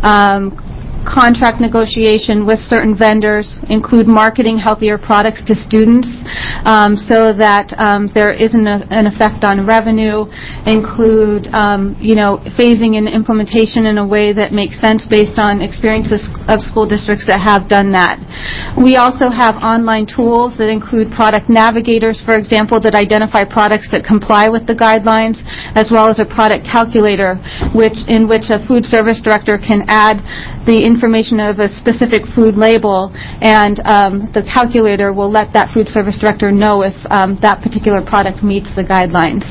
contract negotiation with certain vendors, include marketing healthier products to students so that there isn't an effect on revenue, include phasing in implementation in a way that makes sense based on experiences of school districts that have done that. We also have online tools that include product navigators, for example, that identify products that comply with the guidelines, as well as a product calculator in which a food service director can add the information of a specific food label, and the calculator will let that food service director know if that particular product meets the guidelines.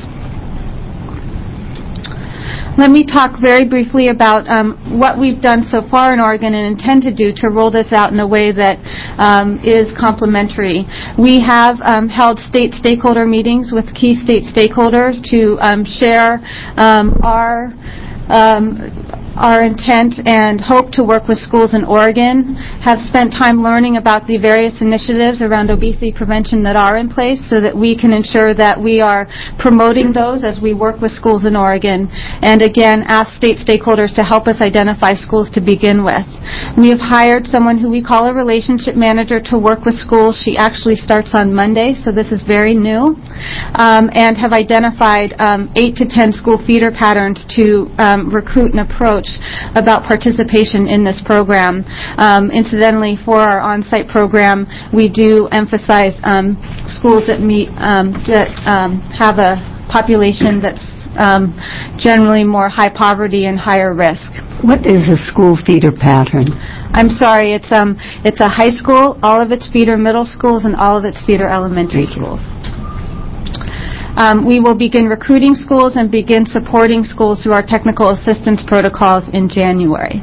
Let me talk very briefly about what we've done so far in Oregon and intend to do to roll this out in a way that is complementary. We have held state stakeholder meetings with key state stakeholders to share our intent and hope to work with schools in Oregon, have spent time learning about the various initiatives around obesity prevention that are in place so that we can ensure that we are promoting those as we work with schools in Oregon, and again ask state stakeholders to help us identify schools to begin with. We have hired someone who we call a relationship manager to work with schools. She actually starts on Monday, so this is very new, and have identified 8 to 10 school feeder patterns to recruit and approach about participation in this program. Incidentally, for our on-site program, we do emphasize schools that have a population that's generally more high poverty and higher risk. What is a school feeder pattern? I'm sorry, it's a high school, all of its feeder middle schools, and all of its feeder elementary schools. We will begin recruiting schools and begin supporting schools through our technical assistance protocols in January.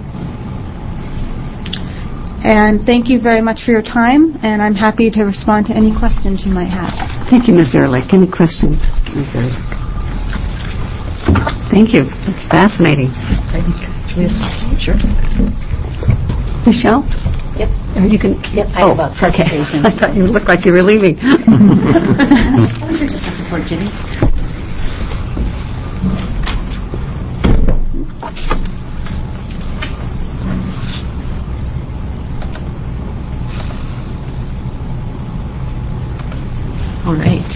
And thank you very much for your time, and I'm happy to respond to any questions you might have. Thank you, Ms. Ehrlich. Any questions, Ms. Ehrlich? Thank you. It's fascinating. Sure. Michelle? Yep. You can. Yep. I have a presentation. Okay. I thought you looked like you were leaving. I was here just to support Ginny. All right.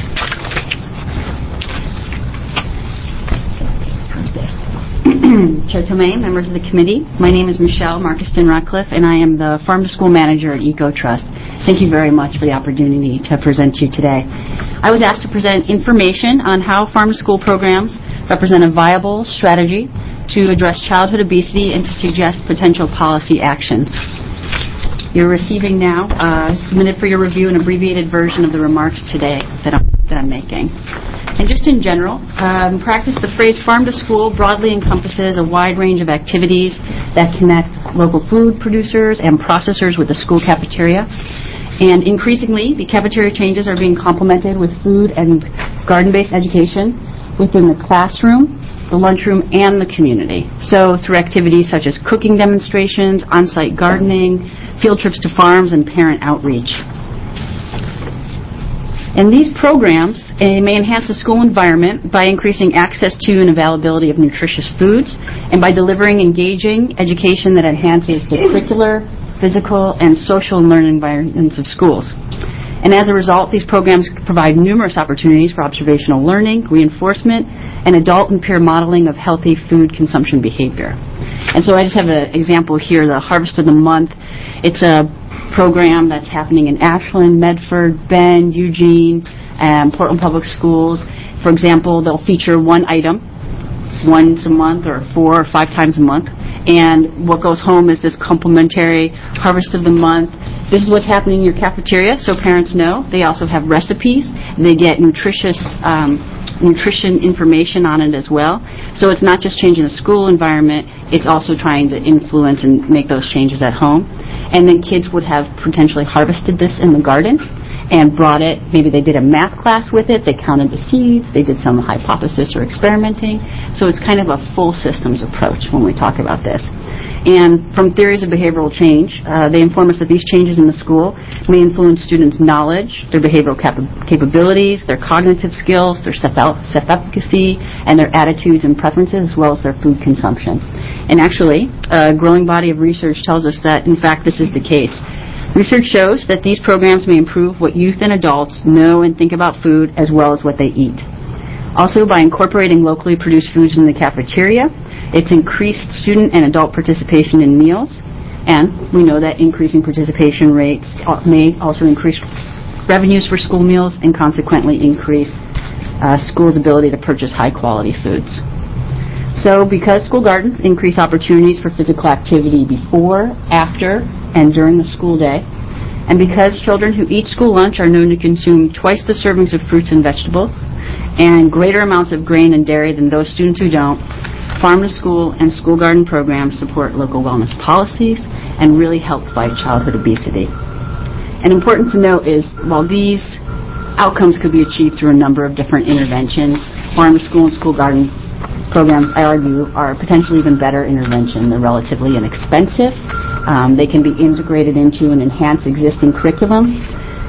How's this? Chair Tomei, members of the committee, my name is Michelle Markiston-Ratcliffe, and I am the Farm-to-School Manager at EcoTrust. Thank you very much for the opportunity to present to you today. I was asked to present information on how farm-to-school programs represent a viable strategy to address childhood obesity and to suggest potential policy actions. You're receiving now, submitted for your review, an abbreviated version of the remarks today that I'm making. And just in general, practice, the phrase farm to school broadly encompasses a wide range of activities that connect local food producers and processors with the school cafeteria. And increasingly, the cafeteria changes are being complemented with food and garden-based education within the classroom, the lunchroom, and the community. So through activities such as cooking demonstrations, on-site gardening, field trips to farms, and parent outreach. And these programs may enhance the school environment by increasing access to and availability of nutritious foods and by delivering engaging education that enhances the curricular, physical, and social and learning environments of schools. And as a result, these programs provide numerous opportunities for observational learning, reinforcement, and adult and peer modeling of healthy food consumption behavior. And so I just have an example here, the Harvest of the Month. It's a program that's happening in Ashland, Medford, Bend, Eugene, and Portland Public Schools. For example, they'll feature one item once a month or 4 or 5 times a month. And what goes home is this complimentary Harvest of the Month. This is what's happening in your cafeteria, so parents know. They also have recipes. They get nutrition information on it as well. So it's not just changing the school environment, it's also trying to influence and make those changes at home. And then kids would have potentially harvested this in the garden and brought it. Maybe they did a math class with it. They counted the seeds. They did some hypothesis or experimenting. So it's kind of a full systems approach when we talk about this. And from theories of behavioral change, they inform us that these changes in the school may influence students' knowledge, their behavioral capabilities, their cognitive skills, their self-efficacy, and their attitudes and preferences, as well as their food consumption. And actually, a growing body of research tells us that, in fact, this is the case. Research shows that these programs may improve what youth and adults know and think about food, as well as what they eat. Also, by incorporating locally produced foods in the cafeteria, it's increased student and adult participation in meals, and we know that increasing participation rates may also increase revenues for school meals and consequently increase schools' ability to purchase high-quality foods. So because school gardens increase opportunities for physical activity before, after, and during the school day, and because children who eat school lunch are known to consume twice the servings of fruits and vegetables and greater amounts of grain and dairy than those students who don't, Farm to School and school garden programs support local wellness policies and really help fight childhood obesity. And important to note is, while these outcomes could be achieved through a number of different interventions, Farm to School and school garden programs, I argue, are potentially even better intervention. They're relatively inexpensive. They can be integrated into and enhance existing curriculum,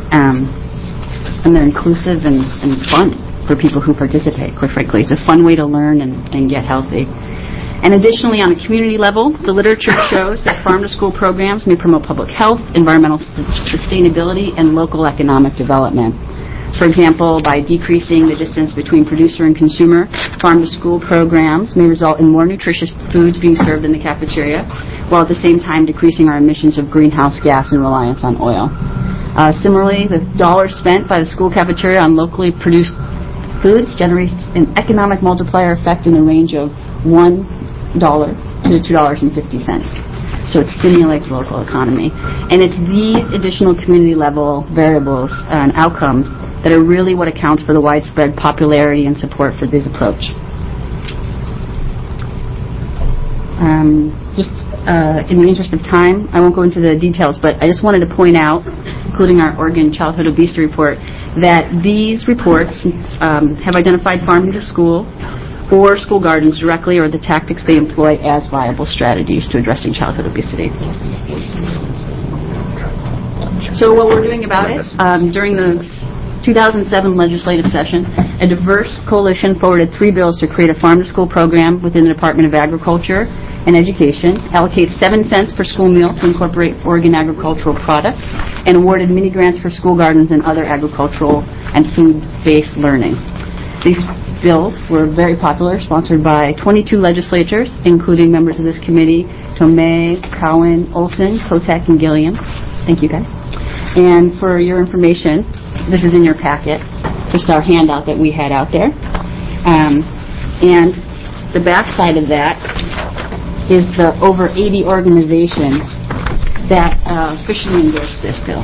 and they're inclusive and fun for people who participate, quite frankly. It's a fun way to learn and get healthy. And additionally, on a community level, the literature shows that farm-to-school programs may promote public health, environmental sustainability, and local economic development. For example, by decreasing the distance between producer and consumer, farm-to-school programs may result in more nutritious foods being served in the cafeteria, while at the same time decreasing our emissions of greenhouse gas and reliance on oil. Similarly, the dollars spent by the school cafeteria on locally produced foods generates an economic multiplier effect in the range of $1 to $2.50. So it stimulates local economy. And it's these additional community-level variables and outcomes that are really what accounts for the widespread popularity and support for this approach. In the interest of time, I won't go into the details, but I just wanted to point out, including our Oregon Childhood Obesity Report, that these reports have identified farming to school or school gardens directly or the tactics they employ as viable strategies to addressing childhood obesity. So what we're doing about it, during the 2007 legislative session, a diverse coalition forwarded 3 bills to create a farm-to-school program within the Department of Agriculture and Education, allocates 7 cents per school meal to incorporate Oregon agricultural products, and awarded mini grants for school gardens and other agricultural and food-based learning. These bills were very popular, sponsored by 22 legislators, including members of this committee, Tomei, Cowan, Olson, Kotek, and Gilliam. Thank you, guys. And for your information, this is in your packet, just our handout that we had out there. And the back side of that is the over 80 organizations that officially endorsed this bill.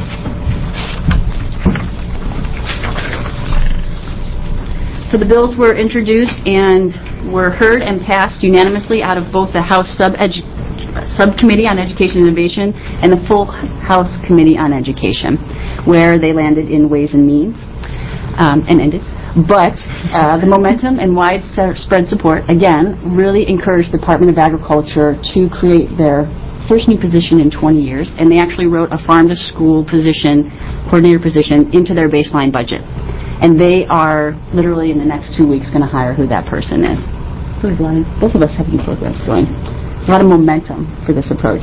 So the bills were introduced and were heard and passed unanimously out of both the House Subcommittee on Education and Innovation and the full House Committee on Education, where they landed in Ways and Means and ended. But the momentum and widespread support, again, really encouraged the Department of Agriculture to create their first new position in 20 years, and they actually wrote a farm-to-school position, coordinator position, into their baseline budget. And they are literally in the next 2 weeks going to hire who that person is. So there's a lot of, both of us have new programs going. There's a lot of momentum for this approach.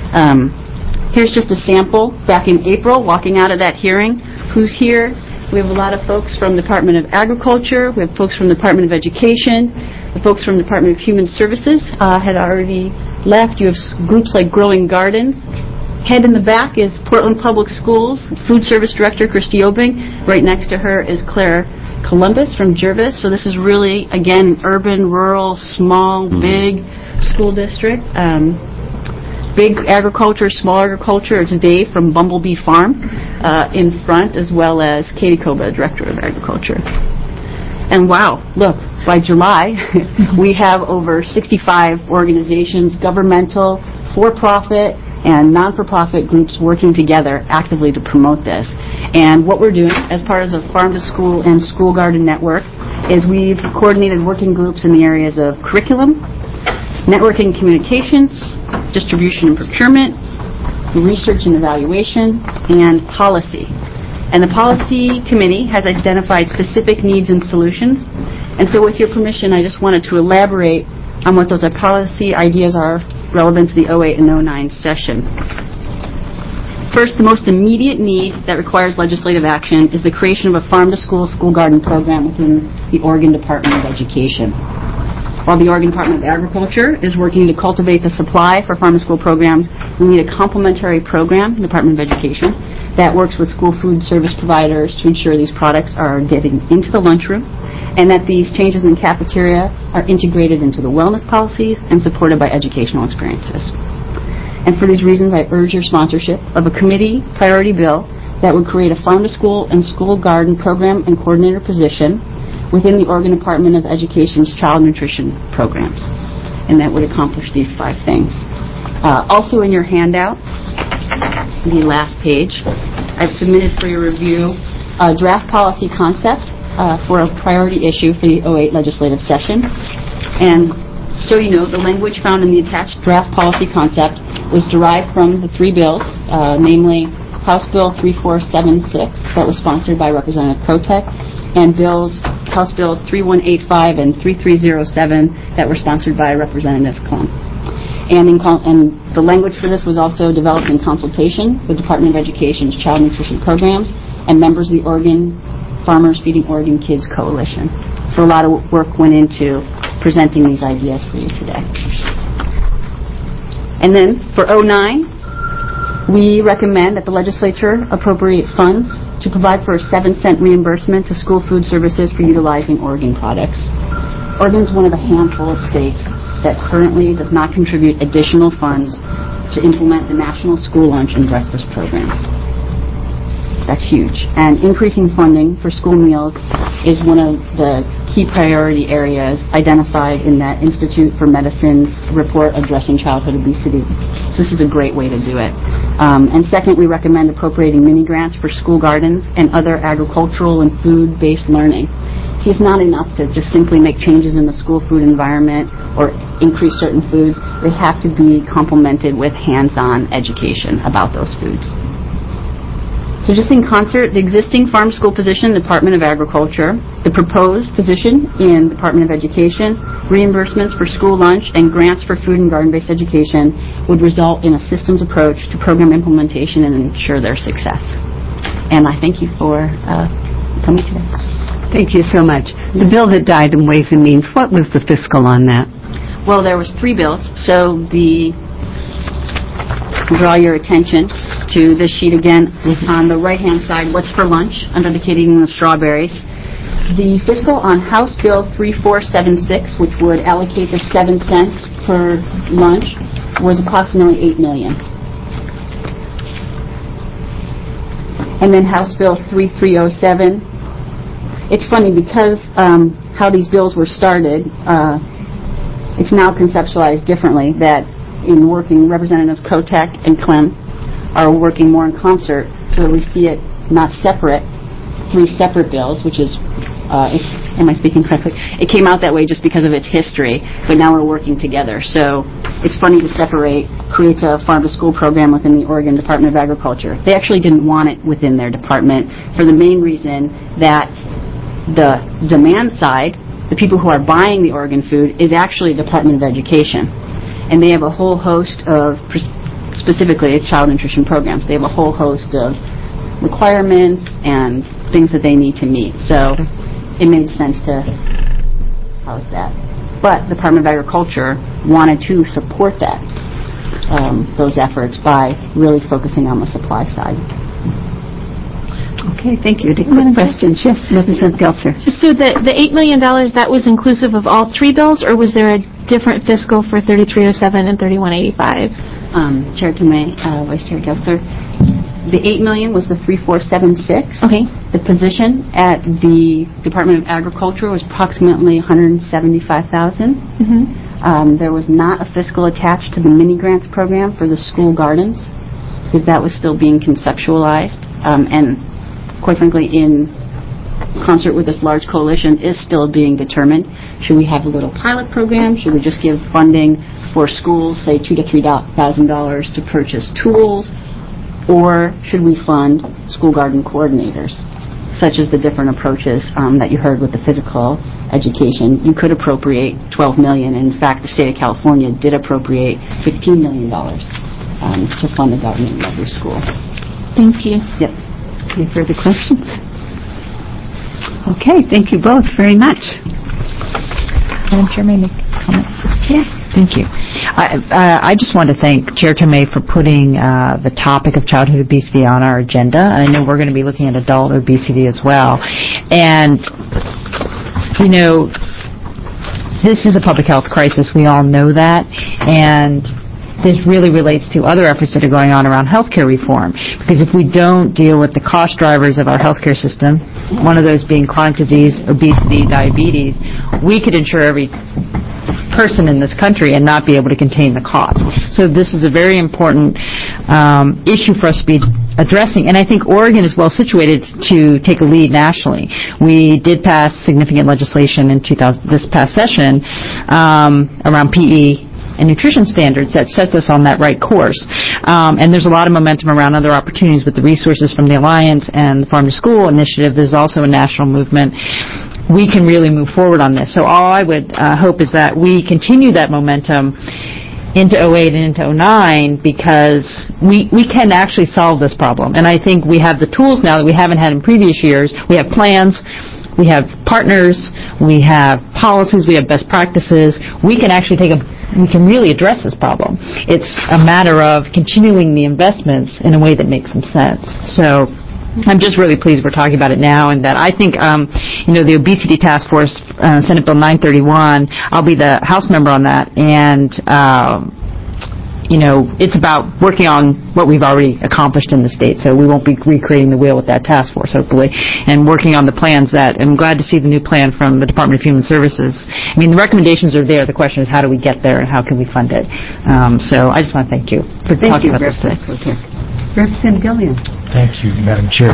Here's just a sample. Back in April, walking out of that hearing, who's here? We have a lot of folks from the Department of Agriculture. We have folks from the Department of Education. The folks from the Department of Human Services had already left. You have groups like Growing Gardens. Head in the back is Portland Public Schools Food Service Director Christy Obing. Right next to her is Claire Columbus from Jervis. So this is really, again, urban, rural, small, big school district. Big agriculture, small agriculture. It's Dave from Bumblebee Farm in front, as well as Katie Koba, Director of Agriculture. And wow, look, by July, we have over 65 organizations, governmental, for-profit, and non-for-profit groups working together actively to promote this. And what we're doing as part of the Farm to School and School Garden Network is we've coordinated working groups in the areas of curriculum, networking communications, distribution and procurement, research and evaluation, and policy. And the Policy Committee has identified specific needs and solutions. And so with your permission, I just wanted to elaborate on what those policy ideas are relevant to the 08 and 09 session. First, the most immediate need that requires legislative action is the creation of a farm-to-school school garden program within the Oregon Department of Education. While the Oregon Department of Agriculture is working to cultivate the supply for farm-to-school programs, we need a complementary program in the Department of Education that works with school food service providers to ensure these products are getting into the lunchroom and that these changes in cafeteria are integrated into the wellness policies and supported by educational experiences. And for these reasons, I urge your sponsorship of a committee priority bill that would create a farm-to-school and school garden program and coordinator position within the Oregon Department of Education's child nutrition programs. And that would accomplish these 5 things. Also in your handout, the last page, I've submitted for your review a draft policy concept for a priority issue for the 08 legislative session. And so you know, the language found in the attached draft policy concept was derived from the 3 bills, namely House Bill 3476 that was sponsored by Representative Kotek, and House Bills 3185 and 3307 that were sponsored by Representatives Klum. And the language for this was also developed in consultation with the Department of Education's Child Nutrition Programs and members of the Oregon Farmers Feeding Oregon Kids Coalition. So a lot of work went into presenting these ideas for you today. And then for 09, we recommend that the legislature appropriate funds to provide for a 7-cent reimbursement to school food services for utilizing Oregon products. Oregon is one of a handful of states that currently does not contribute additional funds to implement the National School Lunch and Breakfast programs. That's huge. And increasing funding for school meals is one of the key priority areas identified in that Institute for Medicine's report addressing childhood obesity. So this is a great way to do it. And second, we recommend appropriating mini grants for school gardens and other agricultural and food-based learning. See, it's not enough to just simply make changes in the school food environment or increase certain foods. They have to be complemented with hands-on education about those foods. So just in concert, the existing farm school position in the Department of Agriculture, the proposed position in the Department of Education, reimbursements for school lunch, and grants for food and garden-based education would result in a systems approach to program implementation and ensure their success. And I thank you for coming today. Thank you so much. The bill that died in Ways and Means, what was the fiscal on that? Well, there was 3 bills. So draw your attention to this sheet again. On the right-hand side, what's for lunch, under the kidney and the strawberries. The fiscal on House Bill 3476, which would allocate the 7 cents per lunch, was approximately $8 million. And then House Bill 3307. It's funny because how these bills were started, it's now conceptualized differently, that in working, Representative Kotek and Clem are working more in concert, so we see it not separate, 3 separate bills, which is, am I speaking correctly? It came out that way just because of its history, but now we're working together. So it's funny to separate, creates a farm-to-school program within the Oregon Department of Agriculture. They actually didn't want it within their department for the main reason that the demand side, the people who are buying the Oregon food, is actually the Department of Education. And they have a whole host of, specifically child nutrition programs, they have a whole host of requirements and things that they need to meet. So it made sense to house that. But the Department of Agriculture wanted to support that, those efforts by really focusing on the supply side. Okay, thank you. Any quick questions? Yes, Representative Gelser. So the $8 million, that was inclusive of all 3 bills, or was there a different fiscal for 3307 and 3185? Chair Tomei, Vice Chair Gelser, the $8 million was the 3476. Okay. The position at the Department of Agriculture was approximately $175,000. There was not a fiscal attached to the mini grants program for the school gardens, because that was still being conceptualized, and quite frankly, in concert with this large coalition, is still being determined. Should we have a little pilot program? Should we just give funding for schools, say $2,000 to $3,000 to purchase tools? Or should we fund school garden coordinators, such as the different approaches that you heard with the physical education? You could appropriate $12 million. In fact, the state of California did appropriate $15 million to fund the gardening in every school. Thank you. Yep. Any further questions? Okay, thank you both very much. Madam Chair, may I make a comment? Yes. Thank you. I just want to thank Chair Tomei for putting the topic of childhood obesity on our agenda. I know we're going to be looking at adult obesity as well. And, you know, this is a public health crisis. We all know that. And this really relates to other efforts that are going on around healthcare reform. Because if we don't deal with the cost drivers of our healthcare system, one of those being chronic disease, obesity, diabetes, we could insure every person in this country and not be able to contain the cost. So this is a very important issue for us to be addressing, and I think Oregon is well situated to take a lead nationally. We did pass significant legislation in this past session around PE and nutrition standards that sets us on that right course. And there's a lot of momentum around other opportunities with the resources from the Alliance and the Farm to School initiative. There's also a national movement. We can really move forward on this. So all I would hope is that we continue that momentum into 08 and into 09, because we can actually solve this problem. And I think we have the tools now that we haven't had in previous years. We have plans, we have partners, we have policies, we have best practices. We can actually we can really address this problem. It's a matter of continuing the investments in a way that makes some sense. So I'm just really pleased we're talking about it now, and that I think, the Obesity Task Force, Senate Bill 931, I'll be the House member on that, and, it's about working on what we've already accomplished in the state, so we won't be recreating the wheel with that task force, hopefully, and working on the plans that, I'm glad to see the new plan from the Department of Human Services. I mean, the recommendations are there. The question is, how do we get there, and how can we fund it? So I just want to thank you for talking about this today. Representative Gilliam. Thank you, Madam Chair.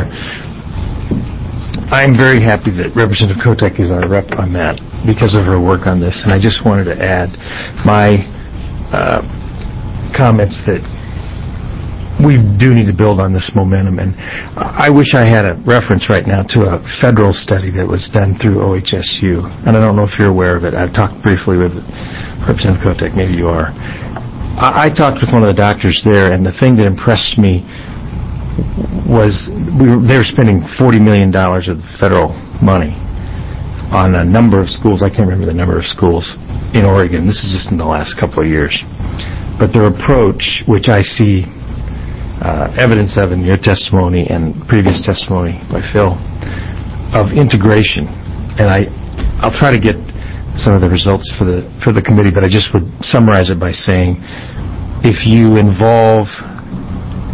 I'm very happy that Representative Kotek is our rep on that because of her work on this, and I just wanted to add my comments that we do need to build on this momentum. And I wish I had a reference right now to a federal study that was done through OHSU, and I don't know if you're aware of it. I've talked briefly with Representative Kotek, maybe you are. I talked with one of the doctors there, and the thing that impressed me was they were spending $40 million of federal money on a number of schools. I can't remember the number of schools in Oregon. This is just in the last couple of years. But their approach, which I see evidence of in your testimony and previous testimony by Phil, of integration, and I'll try to get some of the results for the committee, but I just would summarize it by saying, if you involve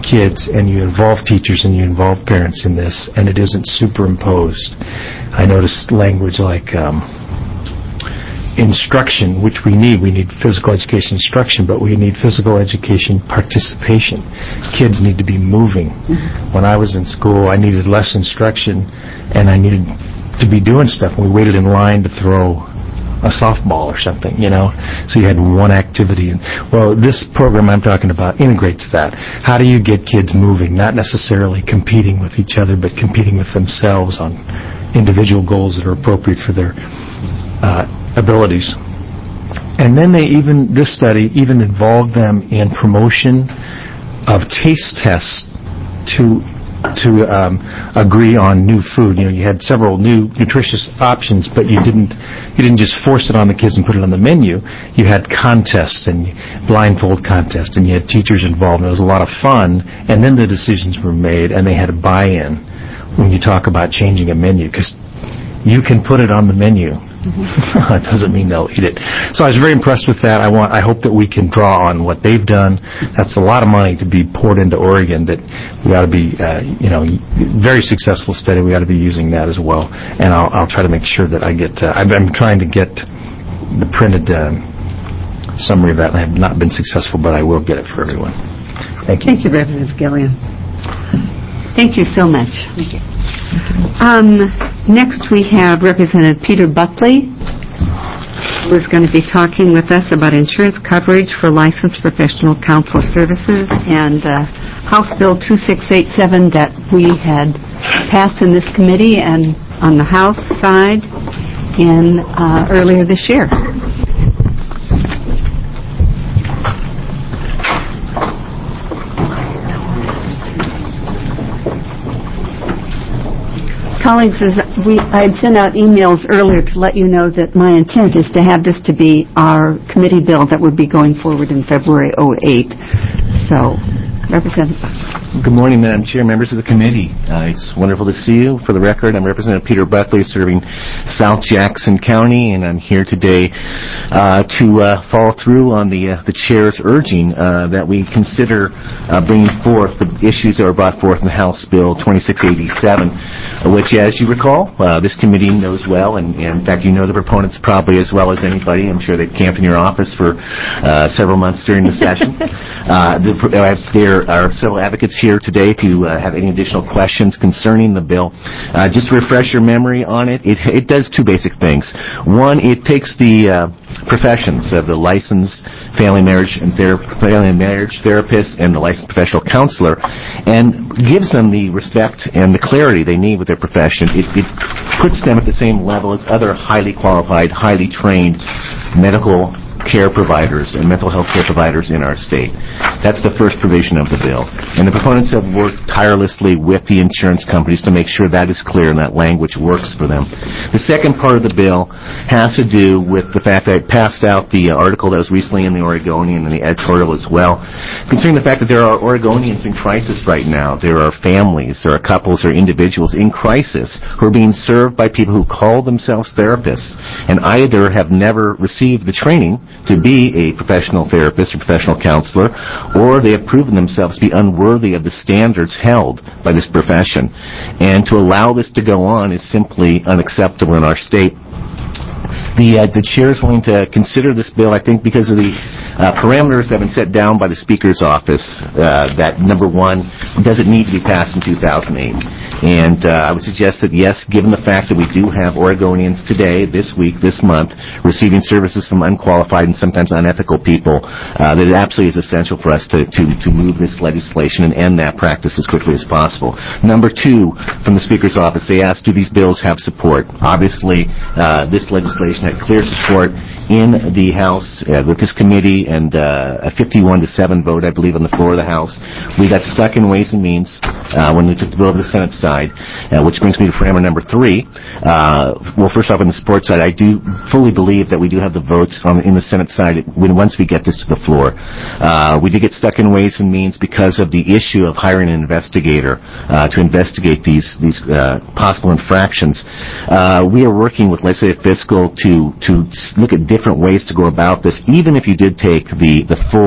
kids and you involve teachers and you involve parents in this, and it isn't superimposed. I noticed language like instruction, which we need. We need physical education instruction, but we need physical education participation. Kids need to be moving. When I was in school, I needed less instruction, and I needed to be doing stuff. We waited in line to throw a softball or something, so you had one activity. And well, this program I'm talking about integrates that. How do you get kids moving, not necessarily competing with each other, but competing with themselves on individual goals that are appropriate for their abilities. And then this study even involved them in promotion of taste tests to agree on new food. You had several new nutritious options, but you didn't just force it on the kids and put it on the menu. You had contests and blindfold contests, and you had teachers involved. It was a lot of fun, and then the decisions were made, and they had a buy-in when you talk about changing a menu, because you can put it on the menu. It doesn't mean they'll eat it. So I was very impressed with that. I hope that we can draw on what they've done. That's a lot of money to be poured into Oregon. That we ought to be, very successful study. We ought to be using that as well. And I'll try to make sure that I get. I'm trying to get the printed summary of that. I have not been successful, but I will get it for everyone. Thank you. Thank you, Representative Gilliam. Thank you so much. Thank you. Next, we have Representative Peter Buckley, who is going to be talking with us about insurance coverage for licensed professional counselor services and House Bill 2687 that we had passed in this committee and on the House side earlier this year. Colleagues, I had sent out emails earlier to let you know that my intent is to have this to be our committee bill that would be going forward in February 2008. So, Representative. Good morning, Madam Chair, members of the committee. It's wonderful to see you. For the record, I'm Representative Peter Buckley, serving South Jackson County, and I'm here today to follow through on the Chair's urging that we consider bringing forth the issues that were brought forth in House Bill 2687, which, as you recall, this committee knows well, and in fact, you know the proponents probably as well as anybody. I'm sure they've camped in your office for several months during the session. There are several advocates here today if you have any additional questions concerning the bill. Just to refresh your memory on it, it does two basic things. One, it takes the professions of the licensed family marriage therapist and the licensed professional counselor and gives them the respect and the clarity they need with their profession. It puts them at the same level as other highly qualified, highly trained medical care providers and mental health care providers in our state. That's the first provision of the bill. And the proponents have worked tirelessly with the insurance companies to make sure that is clear and that language works for them. The second part of the bill has to do with the fact that I passed out the article that was recently in the Oregonian and the editorial as well, concerning the fact that there are Oregonians in crisis right now. There are families, there are couples or individuals in crisis who are being served by people who call themselves therapists and either have never received the training to be a professional therapist or professional counselor, or they have proven themselves to be unworthy of the standards held by this profession. And to allow this to go on is simply unacceptable in our state. The Chair is willing to consider this bill, I think, because of the parameters that have been set down by the Speaker's office, that, number one, does it need to be passed in 2008? And I would suggest that, yes, given the fact that we do have Oregonians today, this week, this month, receiving services from unqualified and sometimes unethical people, that it absolutely is essential for us to move this legislation and end that practice as quickly as possible. Number two, from the Speaker's office, they asked, do these bills have support? Obviously, this legislation had clear support in the House with this committee and a 51-7 vote, I believe, on the floor of the House. We got stuck in Ways and Means when we took the bill to the Senate side, which brings me to parameter number three. Well, first off, on the sports side, I do fully believe that we do have the votes in the Senate side once we get this to the floor. We did get stuck in Ways and Means because of the issue of hiring an investigator to investigate these possible infractions. We are working with legislative fiscal to look at different ways to go about this, even if you did take the full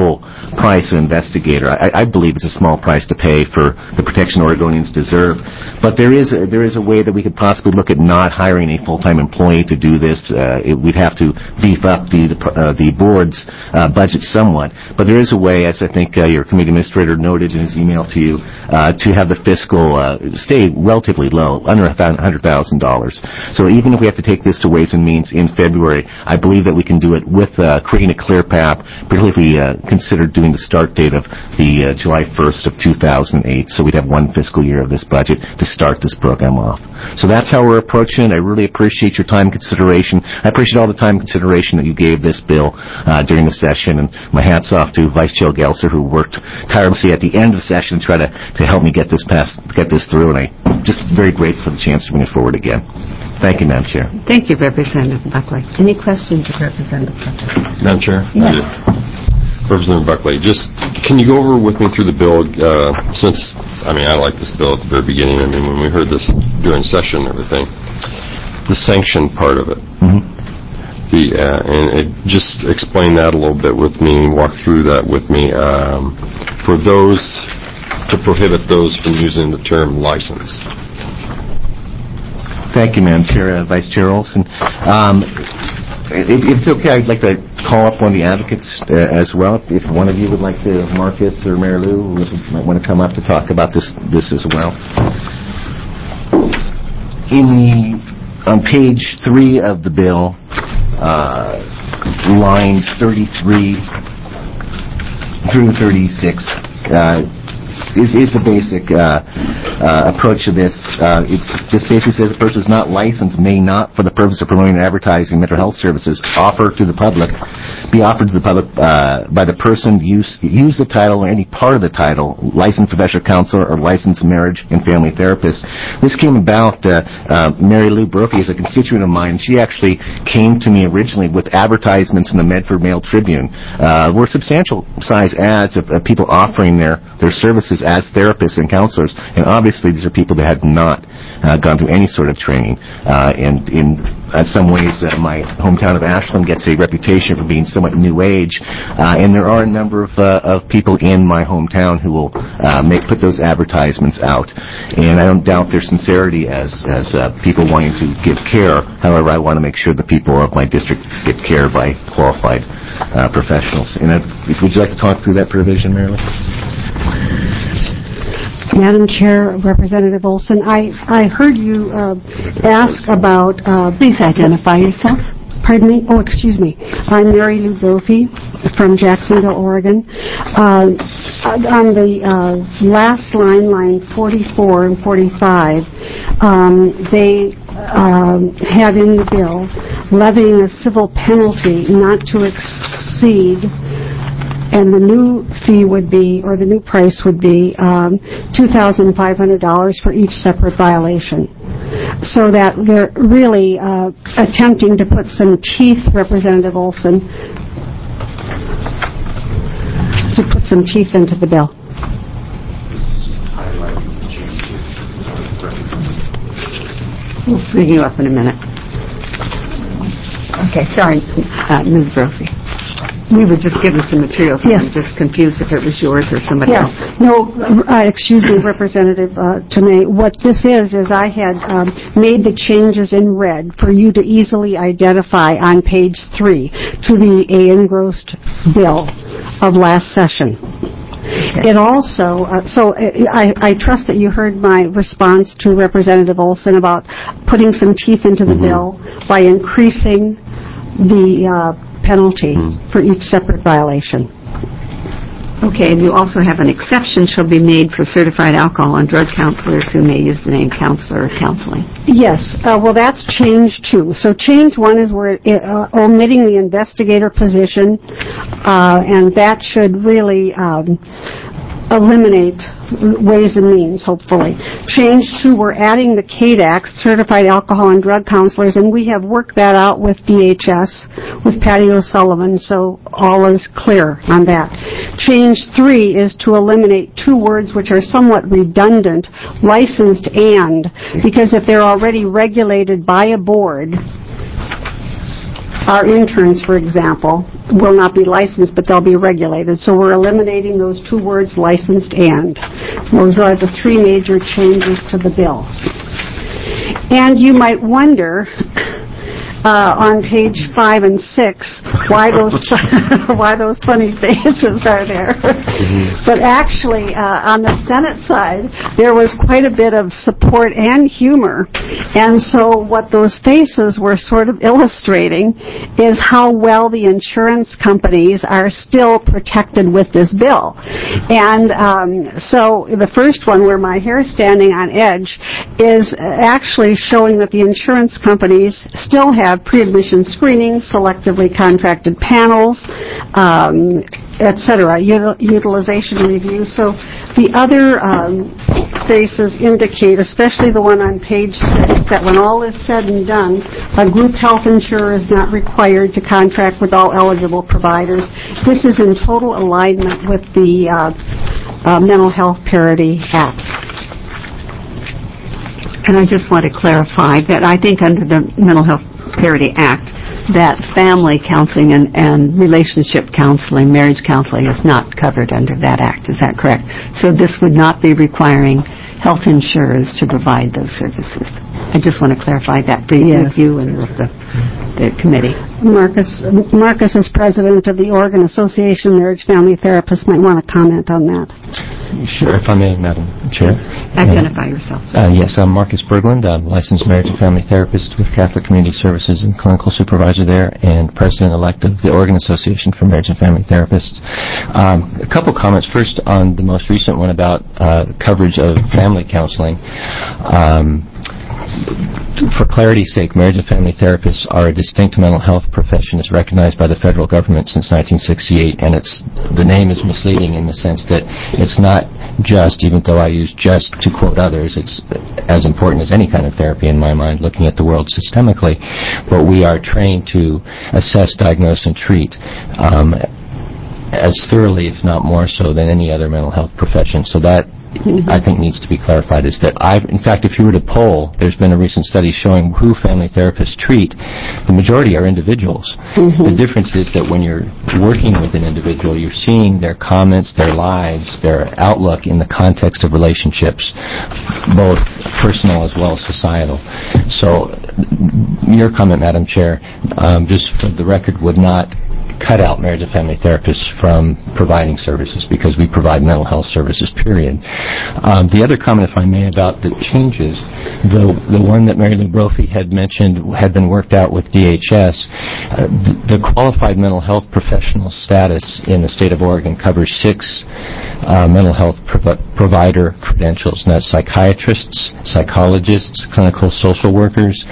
price of investigator. I believe it's a small price to pay for the protection Oregonians deserve. But there is a way that we could possibly look at not hiring a full-time employee to do this. We'd have to beef up the board's budget somewhat. But there is a way, as I think your committee administrator noted in his email to you, to have the fiscal stay relatively low, under $100,000. So even if we have to take this to Ways and Means in February, I believe that we can do it with creating a clear path, particularly if we consider doing the start date of the July 1st of 2008. So we'd have one fiscal year of this budget to start this program off. So that's how we're approaching it. I really appreciate your time and consideration. I appreciate all the time and consideration that you gave this bill during the session. And my hat's off to Vice Chair Gelser, who worked tirelessly at the end of the session to try to help me get this through. And I'm just very grateful for the chance to bring it forward again. Thank you, Madam Chair. Thank you, Representative Buckley. Any questions of Representative Buckley? Madam Chair? Yes. Representative Buckley, just can you go over with me through the bill, since, I like this bill at the very beginning. When we heard this during session and everything, the sanction part of it. Mm-hmm. And just explain that a little bit with me, walk through that with me, for those, to prohibit those from using the term license. Thank you, Madam Chair. Vice Chair Olson. If it's okay, I'd like to call up one of the advocates as well. If one of you would like to, Marcus or Mary Lou, might want to come up to talk about this as well. On page 3 of the bill, lines 33 through 36, is the basic approach to this. It just basically says a person who's not licensed may not, for the purpose of promoting and advertising mental health services, be offered to the public by the person use the title or any part of the title, licensed professional counselor or licensed marriage and family therapist. This came about, Mary Lou Brophy is a constituent of mine. She actually came to me originally with advertisements in the Medford Mail Tribune. Were substantial size ads of people offering their services as therapists and counselors, and obviously these are people that had not gone through any sort of training. And in some ways, my hometown of Ashland gets a reputation for being somewhat new age, and there are a number of people in my hometown who will put those advertisements out. And I don't doubt their sincerity as people wanting to give care. However, I want to make sure the people of my district get care by qualified professionals. And would you like to talk through that provision, Marilyn? Madam Chair, Representative Olson, I heard you ask about... Please identify yourself. Pardon me? Oh, excuse me. I'm Mary Lou Brophy from Jacksonville, Oregon. On the last line 44 and 45, they had in the bill levying a civil penalty not to exceed, and the new fee would be, or the new price would be, $2,500 for each separate violation. So that they're really attempting to put some teeth, Representative Olson, to put some teeth into the bill. We'll bring you up in a minute. Okay, sorry, Ms. Brophy. We were just given some materials, and I'm just confused if it was yours or somebody else. No, excuse me, Representative Tomei. What this is I had made the changes in red for you to easily identify on page 3 to the engrossed bill of last session. It also, I trust that you heard my response to Representative Olson about putting some teeth into the bill by increasing the penalty for each separate violation. Okay, and you also have an exception shall be made for certified alcohol and drug counselors who may use the name counselor or counseling. Yes, well that's change 2. So change 1 is we're omitting the investigator position, and that should really eliminate Ways and Means, hopefully. Change 2, we're adding the CADAC, Certified Alcohol and Drug Counselors, and we have worked that out with DHS, with Patty O'Sullivan, so all is clear on that. Change 3 is to eliminate 2 words which are somewhat redundant, licensed and, because if they're already regulated by a board, our interns, for example, will not be licensed, but they'll be regulated. So we're eliminating those two words, licensed and. Those are the three major changes to the bill. And you might wonder, on page 5 and 6, why those funny faces are there. But actually, on the Senate side, there was quite a bit of support and humor. And so what those faces were sort of illustrating is how well the insurance companies are still protected with this bill. And so the first one, where my hair's standing on edge, is actually showing that the insurance companies still have pre-admission screening, selectively contracted panels, etc., utilization review. So the other faces indicate, especially the one on page 6, that when all is said and done, a group health insurer is not required to contract with all eligible providers. This is in total alignment with the Mental Health Parity Act. And I just want to clarify that I think under the Mental Health Parity Act that family counseling and relationship counseling, marriage counseling is not covered under that act. Is that correct? So this would not be requiring health insurers to provide those services. I just want to clarify that with you and with the committee. Marcus is president of the Oregon Association of Marriage Family Therapists, might want to comment on that. Sure, if I may, Madam Chair. Identify yourself. Yes, I'm Marcus Berglund. I'm licensed marriage and family therapist with Catholic Community Services and clinical supervisor there, and president-elect of the Oregon Association for Marriage and Family Therapists. A couple comments. First, on the most recent one about coverage of family counseling. For clarity's sake, marriage and family therapists are a distinct mental health profession as recognized by the federal government since 1968, and the name is misleading in the sense that it's not just, even though I use just to quote others, it's as important as any kind of therapy in my mind, looking at the world systemically, but we are trained to assess, diagnose, and treat as thoroughly, if not more so, than any other mental health profession. So that, I think, needs to be clarified, is that in fact, if you were to poll, there's been a recent study showing who family therapists treat, the majority are individuals. The difference is that when you're working with an individual, you're seeing their comments, their lives, their outlook in the context of relationships, both personal as well as societal. So your comment, Madam Chair, just for the record, would not cut out marriage and family therapists from providing services, because we provide mental health services, period. The other comment, if I may, about the changes, the one that Mary Lou Brophy had mentioned had been worked out with DHS. The qualified mental health professional status in the state of Oregon covers 6 mental health provider credentials, and that's psychiatrists, psychologists, clinical social workers,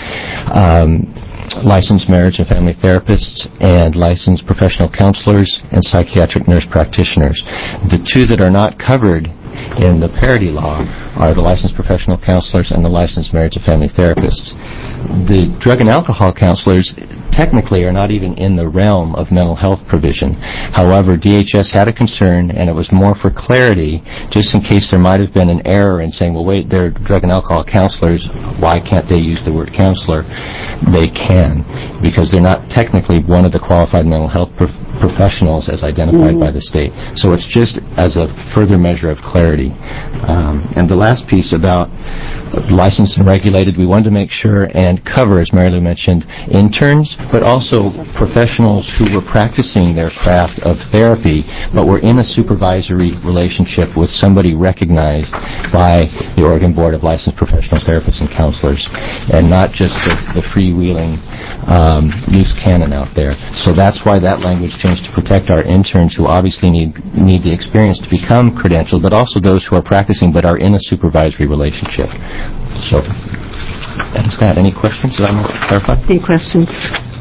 licensed marriage and family therapists, and licensed professional counselors and psychiatric nurse practitioners. The 2 that are not covered in the parity law are the licensed professional counselors and the licensed marriage and family therapists. The drug and alcohol counselors technically are not even in the realm of mental health provision. However, DHS had a concern, and it was more for clarity, just in case there might have been an error in saying, well, wait, they're drug and alcohol counselors, why can't they use the word counselor? They can, because they're not technically one of the qualified mental health professionals as identified by the state. So it's just as a further measure of clarity. And the last piece about licensed and regulated, we wanted to make sure and cover, as Mary Lou mentioned, interns, but also professionals who were practicing their craft of therapy, but were in a supervisory relationship with somebody recognized by the Oregon Board of Licensed Professional Therapists and Counselors, and not just the freewheeling loose cannon out there. So that's why that language changed to protect our interns, who obviously need the experience to become credentialed, but also those who are practicing but are in a supervisory relationship. So that is that. Any questions that I might clarify? Any questions?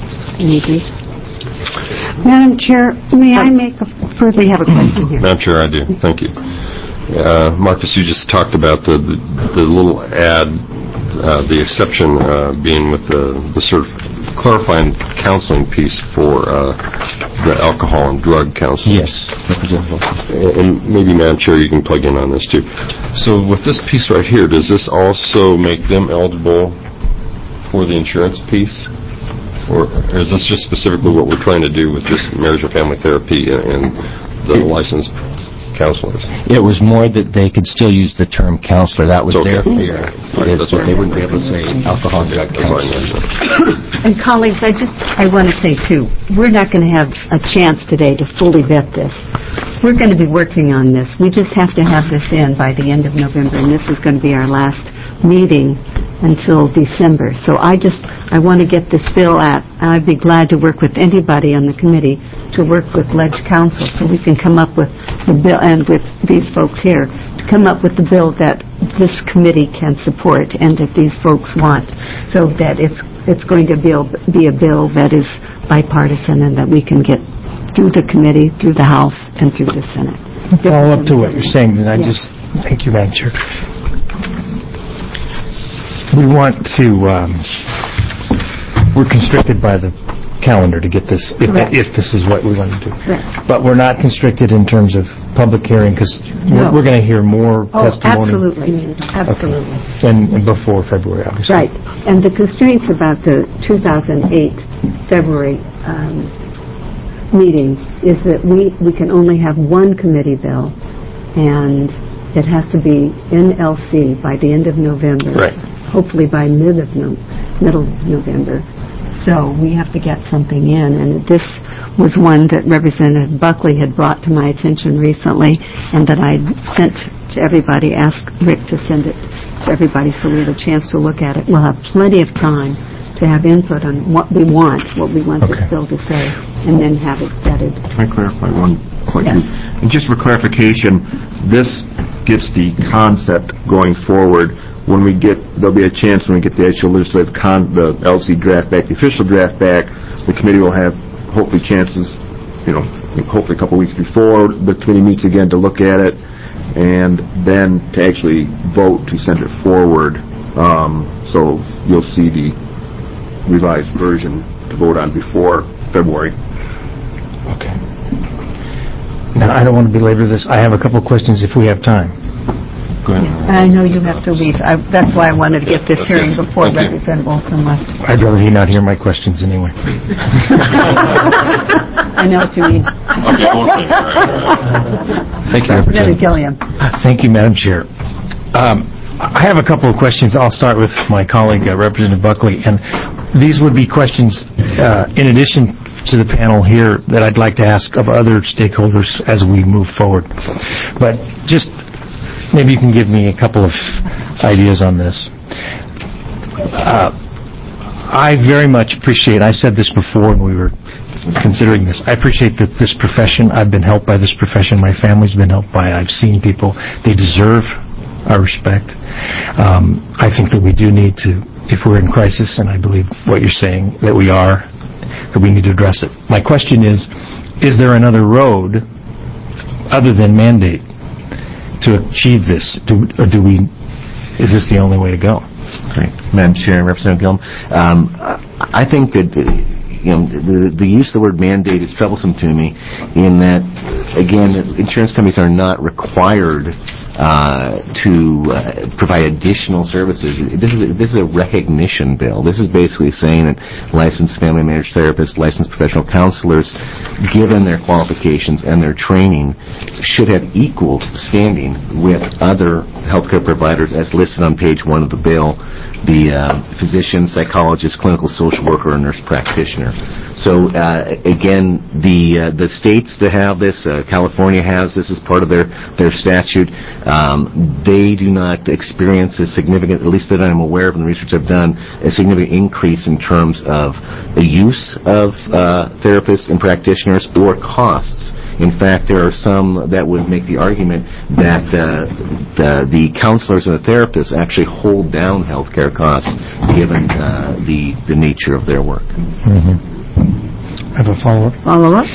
Madam Chair, may I make a further... We have a question here. Madam Chair, I do. Thank you. Marcus, you just talked about the little ad, the exception being with the sort of clarifying counseling piece for the alcohol and drug counseling. Yes. And maybe, Madam Chair, you can plug in on this too. So with this piece right here, does this also make them eligible for the insurance piece? Or is this just specifically what we're trying to do with this marriage and family therapy and the licensed counselors? It was more that they could still use the term counselor. That was their fear. That's They wouldn't be able to say alcohol and drug counselor. And colleagues, I want to say too, we're not going to have a chance today to fully vet this. We're going to be working on this. We just have to have this in by the end of November, and this is going to be our last meeting until December. So I want to get this bill out, and I'd be glad to work with anybody on the committee to work with Ledge Council so we can come up with the bill, and with these folks here, to come up with the bill that this committee can support and that these folks want, so that it's going to be a bill that is bipartisan and that we can get through the committee, through the House, and through the Senate. Follow up to what you're saying, and thank you, Madam Chair. We want to, we're constricted by the calendar to get this, if this is what we want to do. Right. But we're not constricted in terms of public hearing, because we're going to hear more testimony. Absolutely. And before February, obviously. Right. And the constraints about the 2008 February meeting is that we can only have one committee bill, and it has to be in LC by the end of November. Right. Hopefully by middle of November. So we have to get something in, and this was one that Representative Buckley had brought to my attention recently, and that I sent to everybody, asked Rick to send it to everybody so we had a chance to look at it. We'll have plenty of time to have input on what we want this bill to say, and then have it vetted. Can I clarify one point? Yes. And just for clarification, this gets the concept going forward. When we get, there'll be a chance when we get the actual legislative the LC draft back, the official draft back, the committee will have hopefully chances, hopefully a couple weeks before the committee meets again to look at it, and then to actually vote to send it forward. So you'll see the revised version to vote on before February. Okay. Now, I don't want to belabor this. I have a couple of questions if we have time. Go ahead. I know you have to leave. That's why I wanted to get this hearing before Representative Olson left. I'd rather he not hear my questions anyway. I know what you mean. Okay, we'll see. Thank you, Representative Gilliam. Thank you, Madam Chair. I have a couple of questions. I'll start with my colleague, Representative Buckley. And these would be questions, in addition to the panel here, that I'd like to ask of other stakeholders as we move forward. But just maybe you can give me a couple of ideas on this. I very much appreciate, I said this before when we were considering this, I appreciate that this profession, I've been helped by this profession, my family's been helped by it, I've seen people, they deserve our respect. I think that we do need to, if we're in crisis, and I believe what you're saying, that we are, that we need to address it. My question is there another road other than mandate to achieve this, or is this the only way to go? Great. Madam Chair, Representative Gillum, I think that the use of the word mandate is troublesome to me in that, again, insurance companies are not required to provide additional services. This is a recognition bill. This is basically saying that licensed family marriage therapists, licensed professional counselors, given their qualifications and their training, should have equal standing with other healthcare providers as listed on page 1 of the bill, the physician, psychologist, clinical social worker, or nurse practitioner. So again, the states that have this, California has this as part of their statute. They do not experience a significant, at least that I'm aware of in the research I've done, a significant increase in terms of the use of therapists and practitioners or costs. In fact, there are some that would make the argument that the counselors and the therapists actually hold down healthcare costs given the nature of their work. Mm-hmm. I have a follow-up. Follow-up?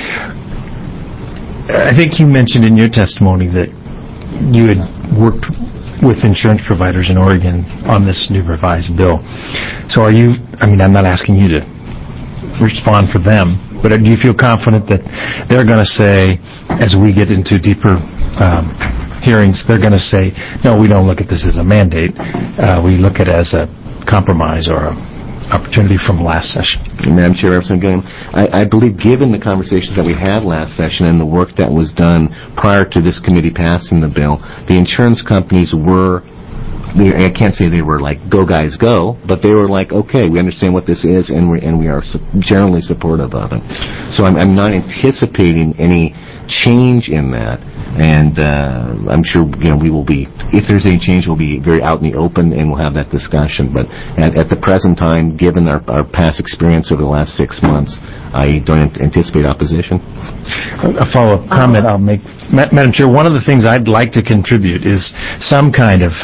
I think you mentioned in your testimony that you had worked with insurance providers in Oregon on this new revised bill. So I'm not asking you to respond for them, but do you feel confident that they're going to say, as we get into deeper hearings, they're going to say, no, we don't look at this as a mandate. We look at it as a compromise or a opportunity from last session. Madam Chair, Representative Gilliam, I believe given the conversations that we had last session and the work that was done prior to this committee passing the bill, the insurance companies were, I can't say they were like, go guys go, but they were like, okay, we understand what this is and we are generally supportive of it. So I'm not anticipating any change in that. And I'm sure we will be, if there's any change, we'll be very out in the open and we'll have that discussion. But at the present time, given our past experience over the last 6 months, I don't anticipate opposition. A follow-up comment I'll make. Madam Chair, one of the things I'd like to contribute is some kind of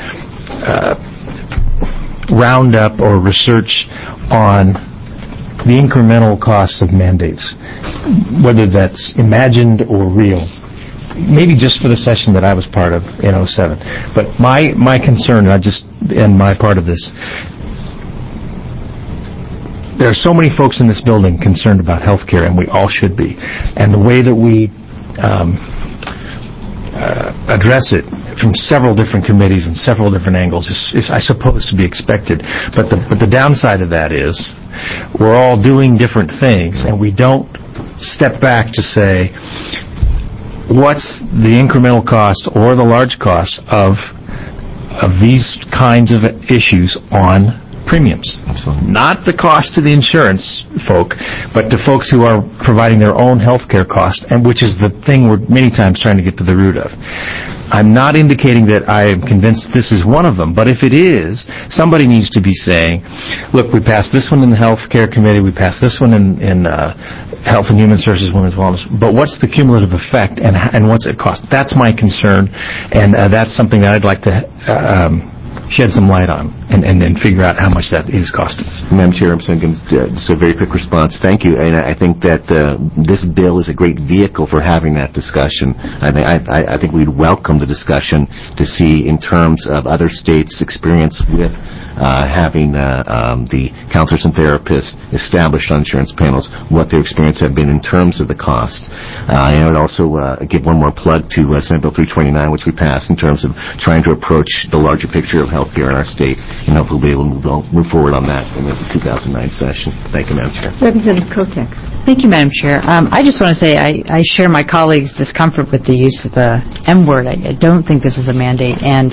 roundup or research on the incremental costs of mandates, whether that's imagined or real. Maybe just for the session that I was part of in 2007. But my concern, and I just end my part of this, there are so many folks in this building concerned about health care, and we all should be. And the way that we address it from several different committees and several different angles is I suppose, to be expected. But the downside of that is we're all doing different things, and we don't step back to say, what's the incremental cost or the large cost of these kinds of issues on premiums? Absolutely. Not the cost to the insurance folk, but to folks who are providing their own health care cost, and which is the thing we're many times trying to get to the root of. I'm not indicating that I am convinced this is one of them, but if it is, somebody needs to be saying, look, we passed this one in the Health Care Committee, we passed this one in Health and Human Services, Women's Wellness, but what's the cumulative effect and what's it cost? That's my concern, and that's something that I'd like to shed some light on and figure out how much that is costing. Madam Chair, just a very quick response. Thank you. And I think that this bill is a great vehicle for having that discussion. I think we'd welcome the discussion to see in terms of other states' experience with having the counselors and therapists established on insurance panels, what their experience have been in terms of the costs. And I would also give one more plug to Senate Bill 329, which we passed, in terms of trying to approach the larger picture of health care in our state, and hopefully we'll be able to move forward on that in the 2009 session. Thank you, Madam Chair. Representative Kotek. Thank you, Madam Chair. I just want to say I share my colleagues' discomfort with the use of the M word. I don't think this is a mandate, and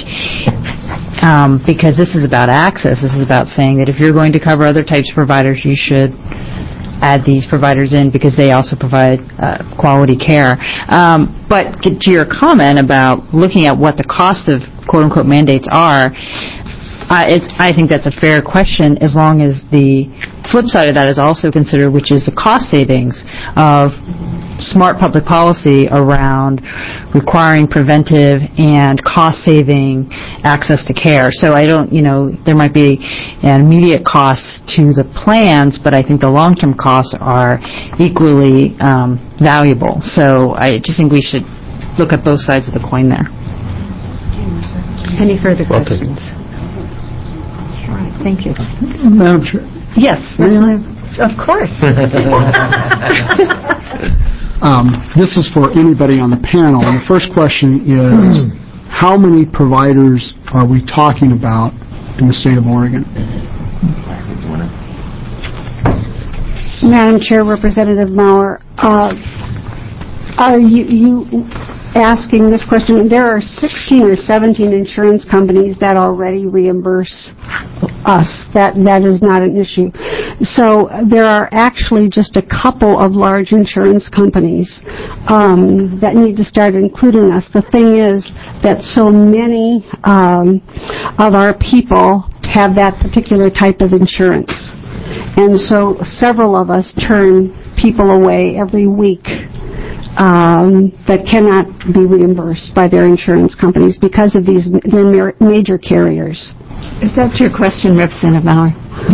because this is about access. This is about saying that if you're going to cover other types of providers, you should add these providers in because they also provide quality care. But to your comment about looking at what the cost of quote-unquote mandates are, I think that's a fair question as long as the flip side of that is also considered, which is the cost savings of smart public policy around requiring preventive and cost-saving access to care. So I don't, there might be an immediate cost to the plans, but I think the long-term costs are equally valuable. So I just think we should look at both sides of the coin there. Any further questions? All right, thank you. Madam Chair. Yes, of course. This is for anybody on the panel. And the first question is, how many providers are we talking about in the state of Oregon? Madam Chair, Representative Maurer, are you asking this question? There are 16 or 17 insurance companies that already reimburse us. That is not an issue. So there are actually just a couple of large insurance companies that need to start including us. The thing is that so many of our people have that particular type of insurance. And so several of us turn people away every week that cannot be reimbursed by their insurance companies because of their major carriers. Is that your question, Representative Maurer?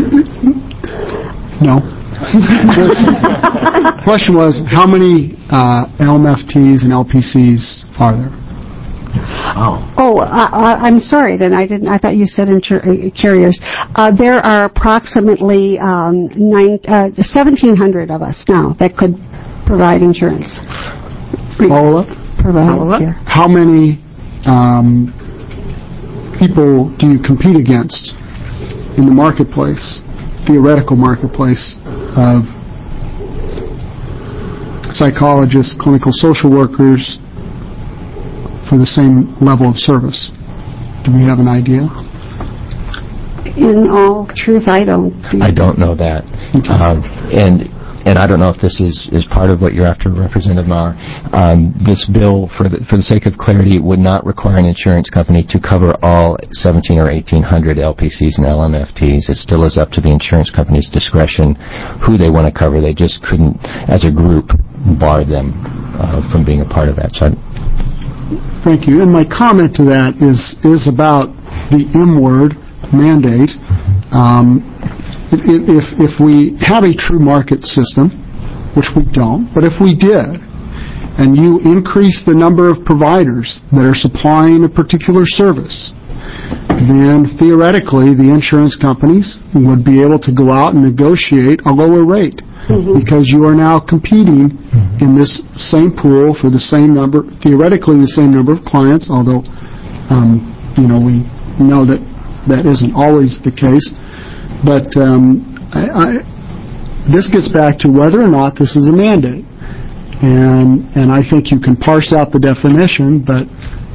No. The question was, how many LMFTs and LPCs are there? I'm sorry. Then I thought you said carriers. There are approximately 1,700 of us now that could provide insurance. Follow-up? Provide care. How many people do you compete against in the marketplace theoretical marketplace of psychologists, clinical social workers for the same level of service. Do we have an idea? In all truth, I don't. I don't know that. And I don't know if this is part of what you're after, Representative Maurer. This bill, for the sake of clarity, would not require an insurance company to cover all 17 or 1,800 LPCs and LMFTs. It still is up to the insurance company's discretion who they want to cover. They just couldn't, as a group, bar them from being a part of that. So thank you. And my comment to that is about the M word, mandate. If we have a true market system, which we don't, but if we did, and you increase the number of providers that are supplying a particular service, then theoretically the insurance companies would be able to go out and negotiate a lower rate because you are now competing in this same pool for the same number, theoretically the same number of clients, although we know that isn't always the case. But this gets back to whether or not this is a mandate. And I think you can parse out the definition, but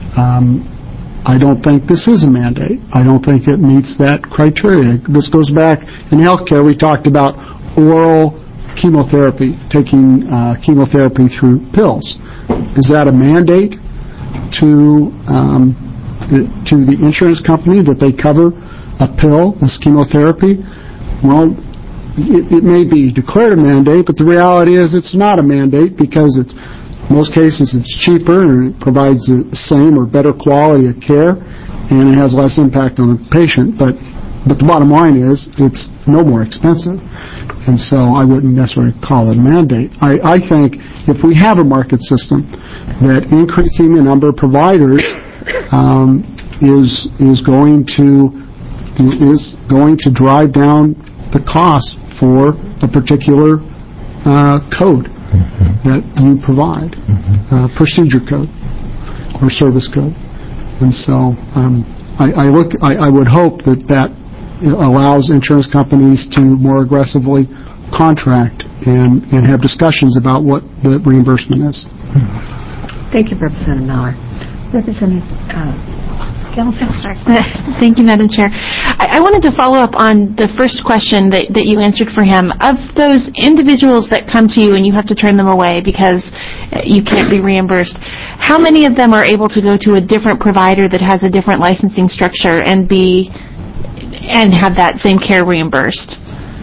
I don't think this is a mandate. I don't think it meets that criteria. This goes back, in healthcare we talked about oral chemotherapy, taking chemotherapy through pills. Is that a mandate to the insurance company that they cover a pill, this chemotherapy? Well, it may be declared a mandate, but the reality is it's not a mandate because in most cases it's cheaper and it provides the same or better quality of care and it has less impact on the patient. But the bottom line is it's no more expensive. And so I wouldn't necessarily call it a mandate. I think if we have a market system that increasing the number of providers is going to drive down the cost for a particular code that you provide, procedure code or service code. And so I would hope that allows insurance companies to more aggressively contract and have discussions about what the reimbursement is. Thank you, Representative Maurer. Representative Thank you, Madam Chair. I wanted to follow up on the first question that you answered for him. Of those individuals that come to you and you have to turn them away because you can't be reimbursed, how many of them are able to go to a different provider that has a different licensing structure and have that same care reimbursed?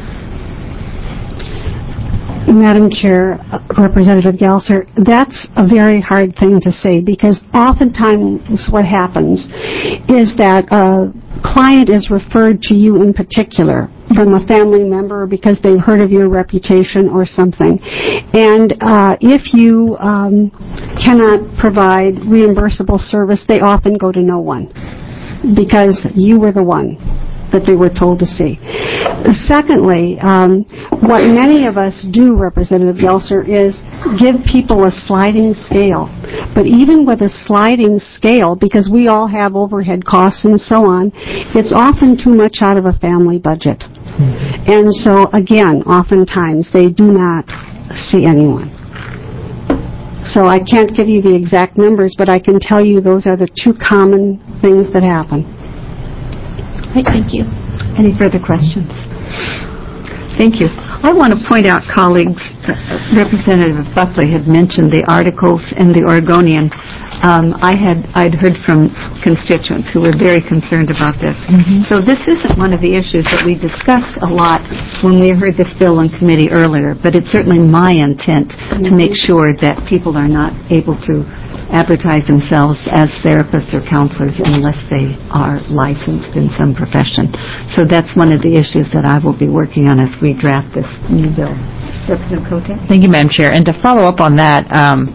Madam Chair, Representative Gelser, that's a very hard thing to say because oftentimes what happens is that a client is referred to you in particular from a family member because they've heard of your reputation or something. And if you cannot provide reimbursable service, they often go to no one because you were the one that they were told to see. Secondly, what many of us do, Representative Gelser, is give people a sliding scale. But even with a sliding scale, because we all have overhead costs and so on, it's often too much out of a family budget. And so, again, oftentimes they do not see anyone. So I can't give you the exact numbers, but I can tell you those are the two common things that happen. Right, thank you. Any further questions? Thank you. I want to point out, colleagues, Representative Buckley had mentioned the articles in the Oregonian. I'd heard from constituents who were very concerned about this. So this isn't one of the issues that we discussed a lot when we heard this bill in committee earlier, but it's certainly my intent to make sure that people are not able to advertise themselves as therapists or counselors unless they are licensed in some profession. So that's one of the issues that I will be working on as we draft this new bill. Representative Cote? Thank you, Madam Chair. And to follow up on that,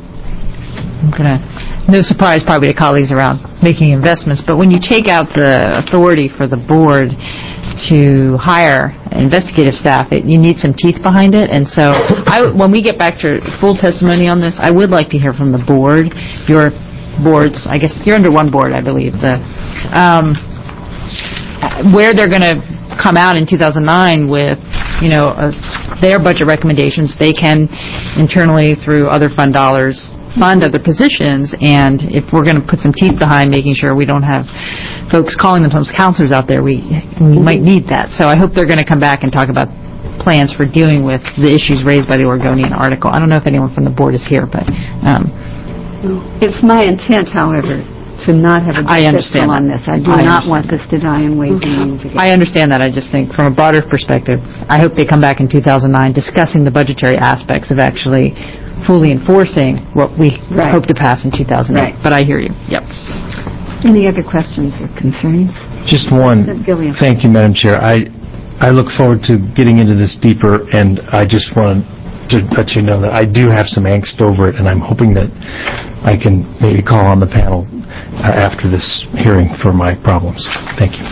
no surprise probably to colleagues around making investments, but when you take out the authority for the board to hire investigative staff, you need some teeth behind it. And so when we get back to full testimony on this, I would like to hear from the board, your boards, I guess you're under one board, I believe, where they're going to come out in 2009 with, their budget recommendations, they can internally, through other fund dollars, fund other positions, and if we're going to put some teeth behind making sure we don't have folks calling themselves counselors out there, we might need that. So I hope they're going to come back and talk about plans for dealing with the issues raised by the Oregonian article. I don't know if anyone from the board is here, but... It's my intent, however, to not have a discussion on this. I do not want this to die in waiting. I understand that. I just think from a broader perspective, I hope they come back in 2009 discussing the budgetary aspects of actually fully enforcing what we hope to pass in 2008. Right. But I hear you. Yep. Any other questions or concerns? Just one. Thank you, Madam Chair. I look forward to getting into this deeper, and I just want to let you know that I do have some angst over it, and I'm hoping that I can maybe call on the panel after this hearing for my problems. Thank you.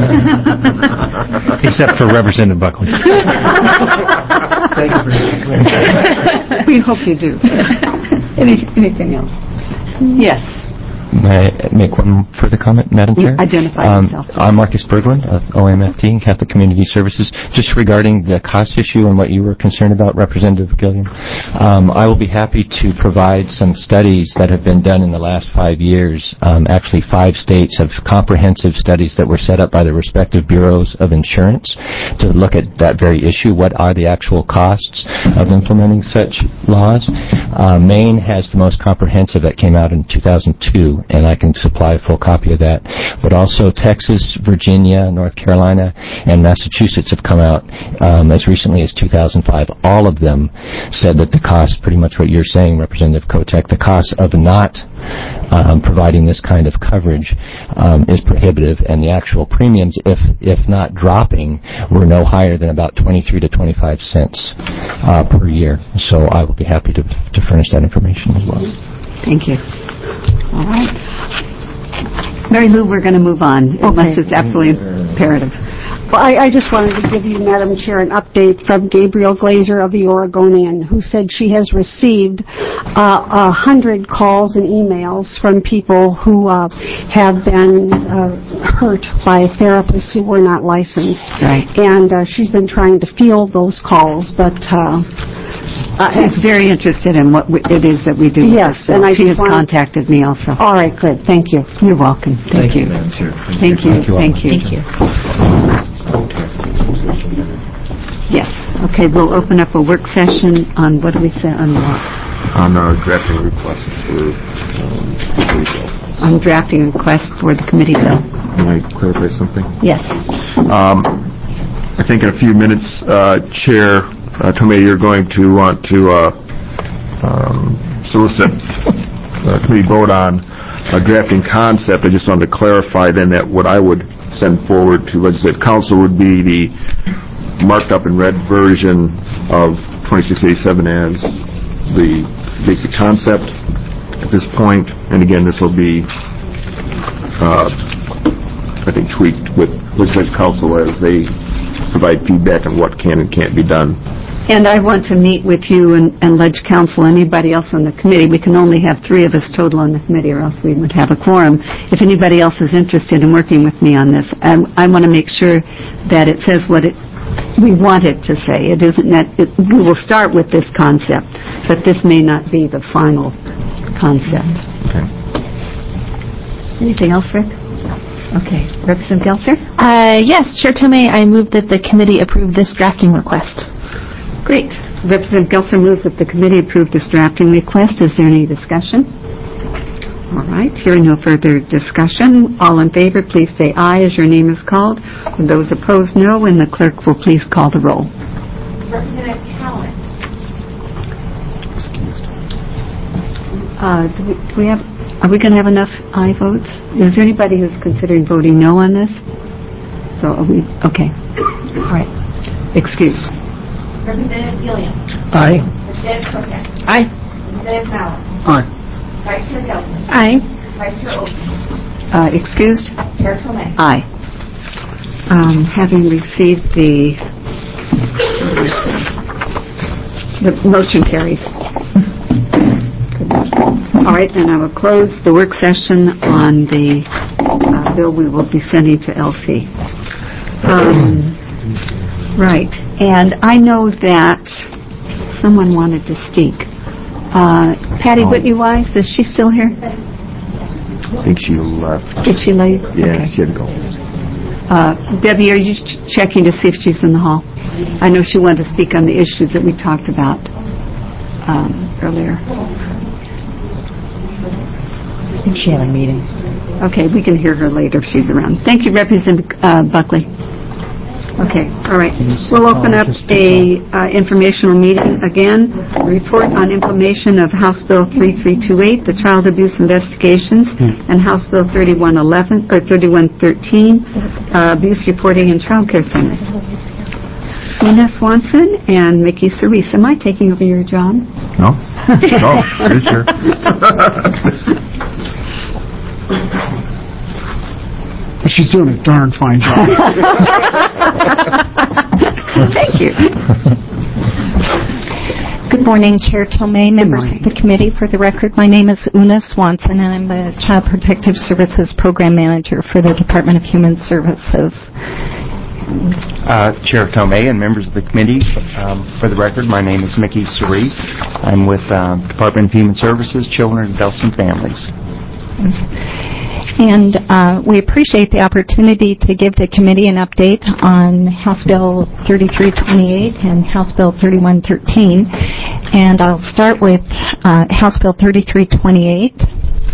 Except for Representative Buckley. Thank you for We hope you do. Anything else? Yes. May I make one further comment, Madam Chair? Identify yourself. I'm Marcus Berglund of OMFT and Catholic Community Services. Just regarding the cost issue and what you were concerned about, Representative Gilliam, I will be happy to provide some studies that have been done in the last 5 years. Actually, 5 states have comprehensive studies that were set up by the respective bureaus of insurance to look at that very issue. What are the actual costs of implementing such laws? Maine has the most comprehensive that came out in 2002. And I can supply a full copy of that. But also Texas, Virginia, North Carolina, and Massachusetts have come out as recently as 2005. All of them said that the cost, pretty much what you're saying, Representative Kotek, the cost of not providing this kind of coverage is prohibitive, and the actual premiums, if not dropping, were no higher than about 23 to 25 cents per year. So I will be happy to furnish that information as well. Thank you. All right. Mary Lou, we're going to move on, unless it's absolutely imperative. Well, I just wanted to give you, Madam Chair, an update from Gabriel Glazer of the Oregonian, who said she has received 100 calls and emails from people who have been hurt by therapists who were not licensed. Right. And she's been trying to field those calls, but... she's very interested in what it is that we do. Yes, and she has contacted me also. All right, good. Thank you. You're welcome. Thank you. Madam Chair. Thank you. Thank you. Thank you. Yes. Okay, we'll open up a work session on, what do we say, on what? On our drafting requests for on drafting request for the committee bill. Can I clarify something? Yes. I think in a few minutes, Chair Tomei, you're going to want to solicit the committee vote on a drafting concept. I just wanted to clarify then that what I would send forward to Legislative Council would be the marked up in red version of 2687 as the basic concept at this point. And again, this will be, I think, tweaked with Legislative Council as they provide feedback on what can and can't be done. And I want to meet with you and Leg Council, anybody else on the committee. We can only have 3 of us total on the committee, or else we would have a quorum. If anybody else is interested in working with me on this, I want to make sure that it says what we want it to say. It isn't that we will start with this concept, but this may not be the final concept. Okay. Anything else, Rick? Okay. Representative Gelser? Yes, Chair Tomei, I move that the committee approve this drafting request. Great. Representative Gelser moves that the committee approve this drafting request. Is there any discussion? All right. Hearing no further discussion, all in favor, please say aye as your name is called. And those opposed, no. And the clerk will please call the roll. Representative Cowan. Excused. Are we going to have enough aye votes? Is there anybody who's considering voting no on this? So are we? Okay. All right. Excused. Representative Gilliam. Aye. Representative Kotek. Aye. Representative Mallon. Aye. Vice Chair Gelsen. Aye. Vice Chair Olson. Excused? Chair Tomei. Aye. Having received the motion carries. All right, and I will close the work session on the bill we will be sending to LC. Right. And I know that someone wanted to speak. Patty Whitney Wise, is she still here? I think she left. Did she leave? Yeah, Okay. she had to go. Debbie, are you checking to see if she's in the hall? I know she wanted to speak on the issues that we talked about earlier. I think she had a meeting. Okay, we can hear her later if she's around. Thank you, Representative Buckley. Okay, all right. We'll open up a informational meeting again. Report on implementation of House Bill 3328, the Child Abuse Investigations, and House Bill 3111 or 3113, Abuse Reporting in Child Care Centers. Una Swanson and Mickey Cerise. Am I taking over your job? No? No, pretty sure. But she's doing a darn fine job. Thank you. Good morning, Chair Tomei, members of the committee. For the record, my name is Una Swanson, and I'm the Child Protective Services Program Manager for the Department of Human Services. Chair Tomei and members of the committee, for the record, my name is Mickey Cerise. I'm with Department of Human Services, Children, Adults, and Families. And we appreciate the opportunity to give the committee an update on House Bill 3328 and House Bill 3113. And I'll start with House Bill 3328.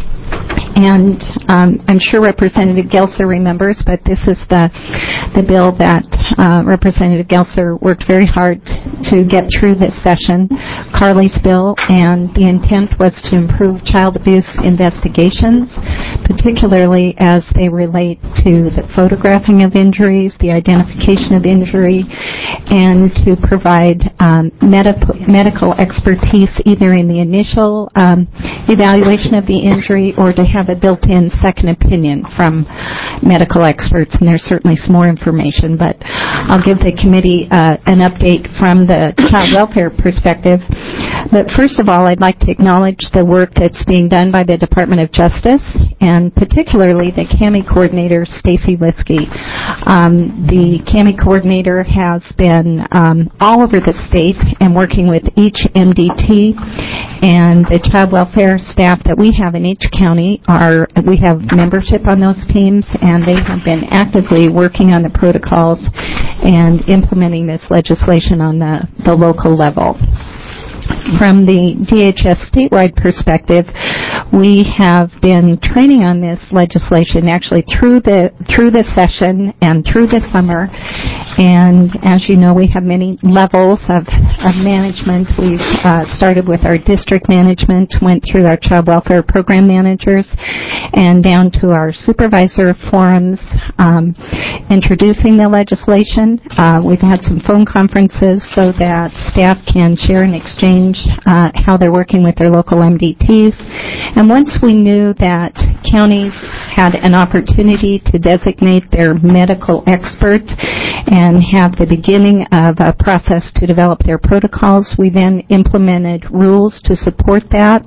And I'm sure Representative Gelser remembers, but this is the bill that Representative Gelser worked very hard to get through this session, Carly's bill, and the intent was to improve child abuse investigations, particularly as they relate to the photographing of injuries, the identification of injury, and to provide medical expertise either in the initial evaluation of the injury or to have a built-in second opinion from medical experts, and there's certainly some more information, but I'll give the committee an update from the child welfare perspective. But first of all, I'd like to acknowledge the work that's being done by the Department of Justice, and particularly the CAMI coordinator, Stacy Liskey. The CAMI coordinator has been all over the state and working with each MDT, and the child welfare staff that we have in each county we have membership on those teams, and they have been actively working on the protocols and implementing this legislation on the local level. From the DHS statewide perspective, we have been training on this legislation actually through the session and through the summer. And as you know, we have many levels of management. We've started with our district management, went through our child welfare program managers, and down to our supervisor forums introducing the legislation. We've had some phone conferences so that staff can share and exchange how they're working with their local MDTs. And once we knew that counties had an opportunity to designate their medical expert and have the beginning of a process to develop their protocols, we then implemented rules to support that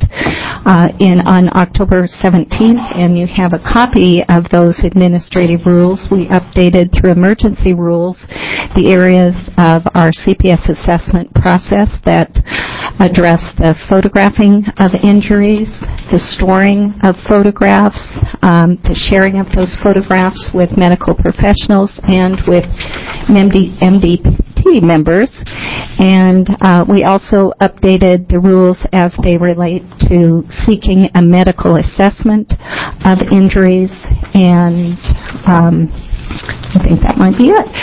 on October 17th, and you have a copy of those administrative rules. We updated through emergency rules the areas of our CPS assessment process that address the photographing of injuries, the storing of photographs, the sharing of those photographs with medical professionals and with MDT members. And we also updated the rules as they relate to seeking a medical assessment of injuries, and I think that might be it.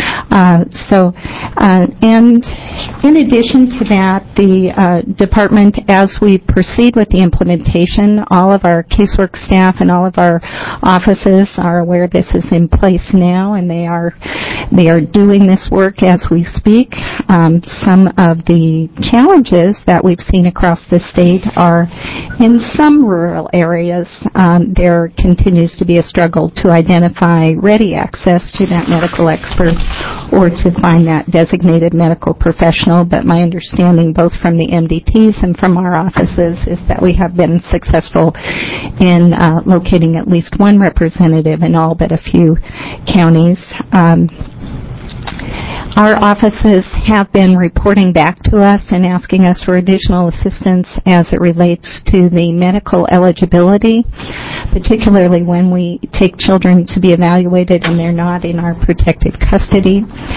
And in addition to that, the department, as we proceed with the implementation, all of our casework staff and all of our offices are aware this is in place now, and they are doing this work as we speak. Some of the challenges that we've seen across the state are in some rural areas. There continues to be a struggle to identify ready access to that medical expert or to find that designated medical professional, but my understanding both from the MDTs and from our offices is that we have been successful in locating at least one representative in all but a few counties. Our offices have been reporting back to us and asking us for additional assistance as it relates to the medical eligibility, particularly when we take children to be evaluated and they're not in our protected custody.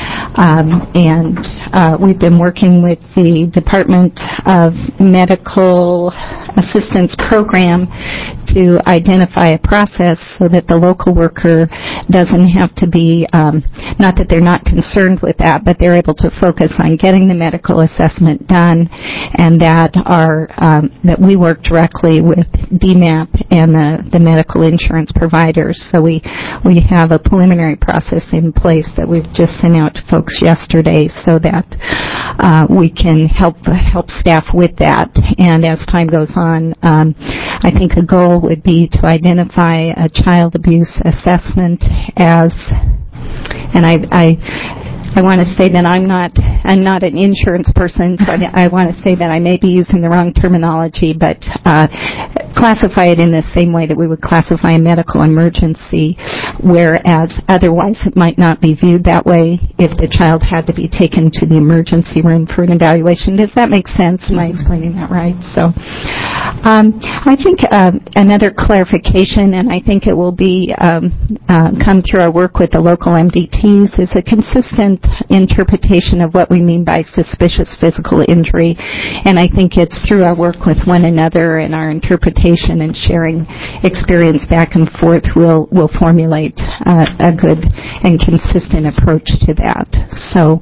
We've been working with the Department of Medical Assistance Program to identify a process so that the local worker doesn't have to be, not that they're not concerned with that, but they're able to focus on getting the medical assessment done, and that we work directly with DMAP and the medical insurance providers. So we have a preliminary process in place that we've just sent out to folks yesterday so that we can help staff with that. And as time goes on, I think a goal would be to identify a child abuse assessment as, and I want to say that I'm not an insurance person, so I want to say that I may be using the wrong terminology, but classify it in the same way that we would classify a medical emergency, whereas otherwise it might not be viewed that way if the child had to be taken to the emergency room for an evaluation. Does that make sense? Am I explaining that right? So I think another clarification, and I think it will be come through our work with the local MDTs, is a consistent interpretation of what we mean by suspicious physical injury, and I think it's through our work with one another and our interpretation and sharing experience back and forth we'll formulate a good and consistent approach to that. So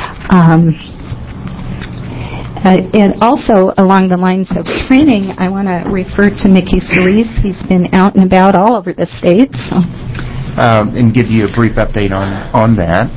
and also along the lines of training, I want to refer to Mickey Cerise. He's been out and about all over the state. So. And give you a brief update on that.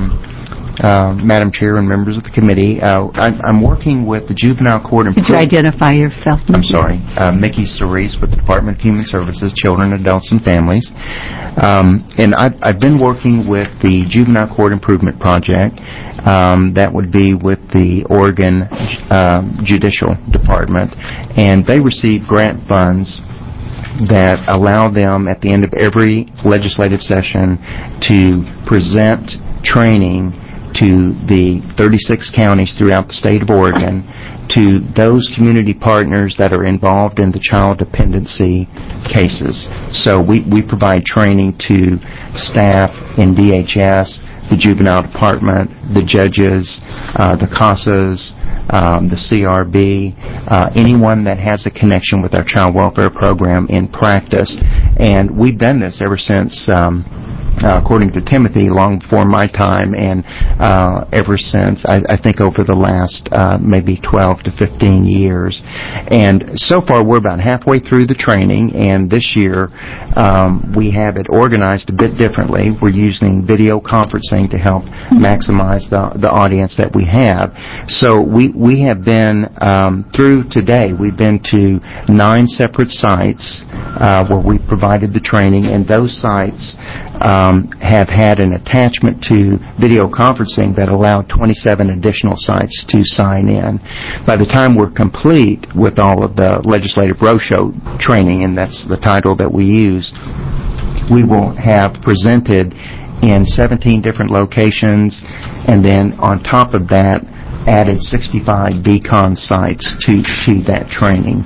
Madam Chair and members of the committee, I'm working with the Juvenile Court Improvement... Could you identify yourself? I'm sorry. Mickey Cerise with the Department of Human Services, Children, Adults, and Families. And I've been working with the Juvenile Court Improvement Project. That would be with the Oregon Judicial Department. And they receive grant funds that allow them at the end of every legislative session to present training to the 36 counties throughout the state of Oregon, to those community partners that are involved in the child dependency cases. So we provide training to staff in DHS, the juvenile department, the judges, the CASAs, the CRB, anyone that has a connection with our child welfare program in practice. And we've done this ever since, according to Timothy, long before my time, and ever since, I think over the last maybe 12 to 15 years. And so far, we're about halfway through the training, and this year we have it organized a bit differently. We're using video conferencing to help maximize the audience that we have. So we have been, through today, we've been to 9 separate sites where we provided the training, and those sites have had an attachment to video conferencing that allowed 27 additional sites to sign in. By the time we're complete with all of the legislative roadshow training, and that's the title that we use, we will have presented in 17 different locations, and then on top of that, added 65 beacon sites to that training.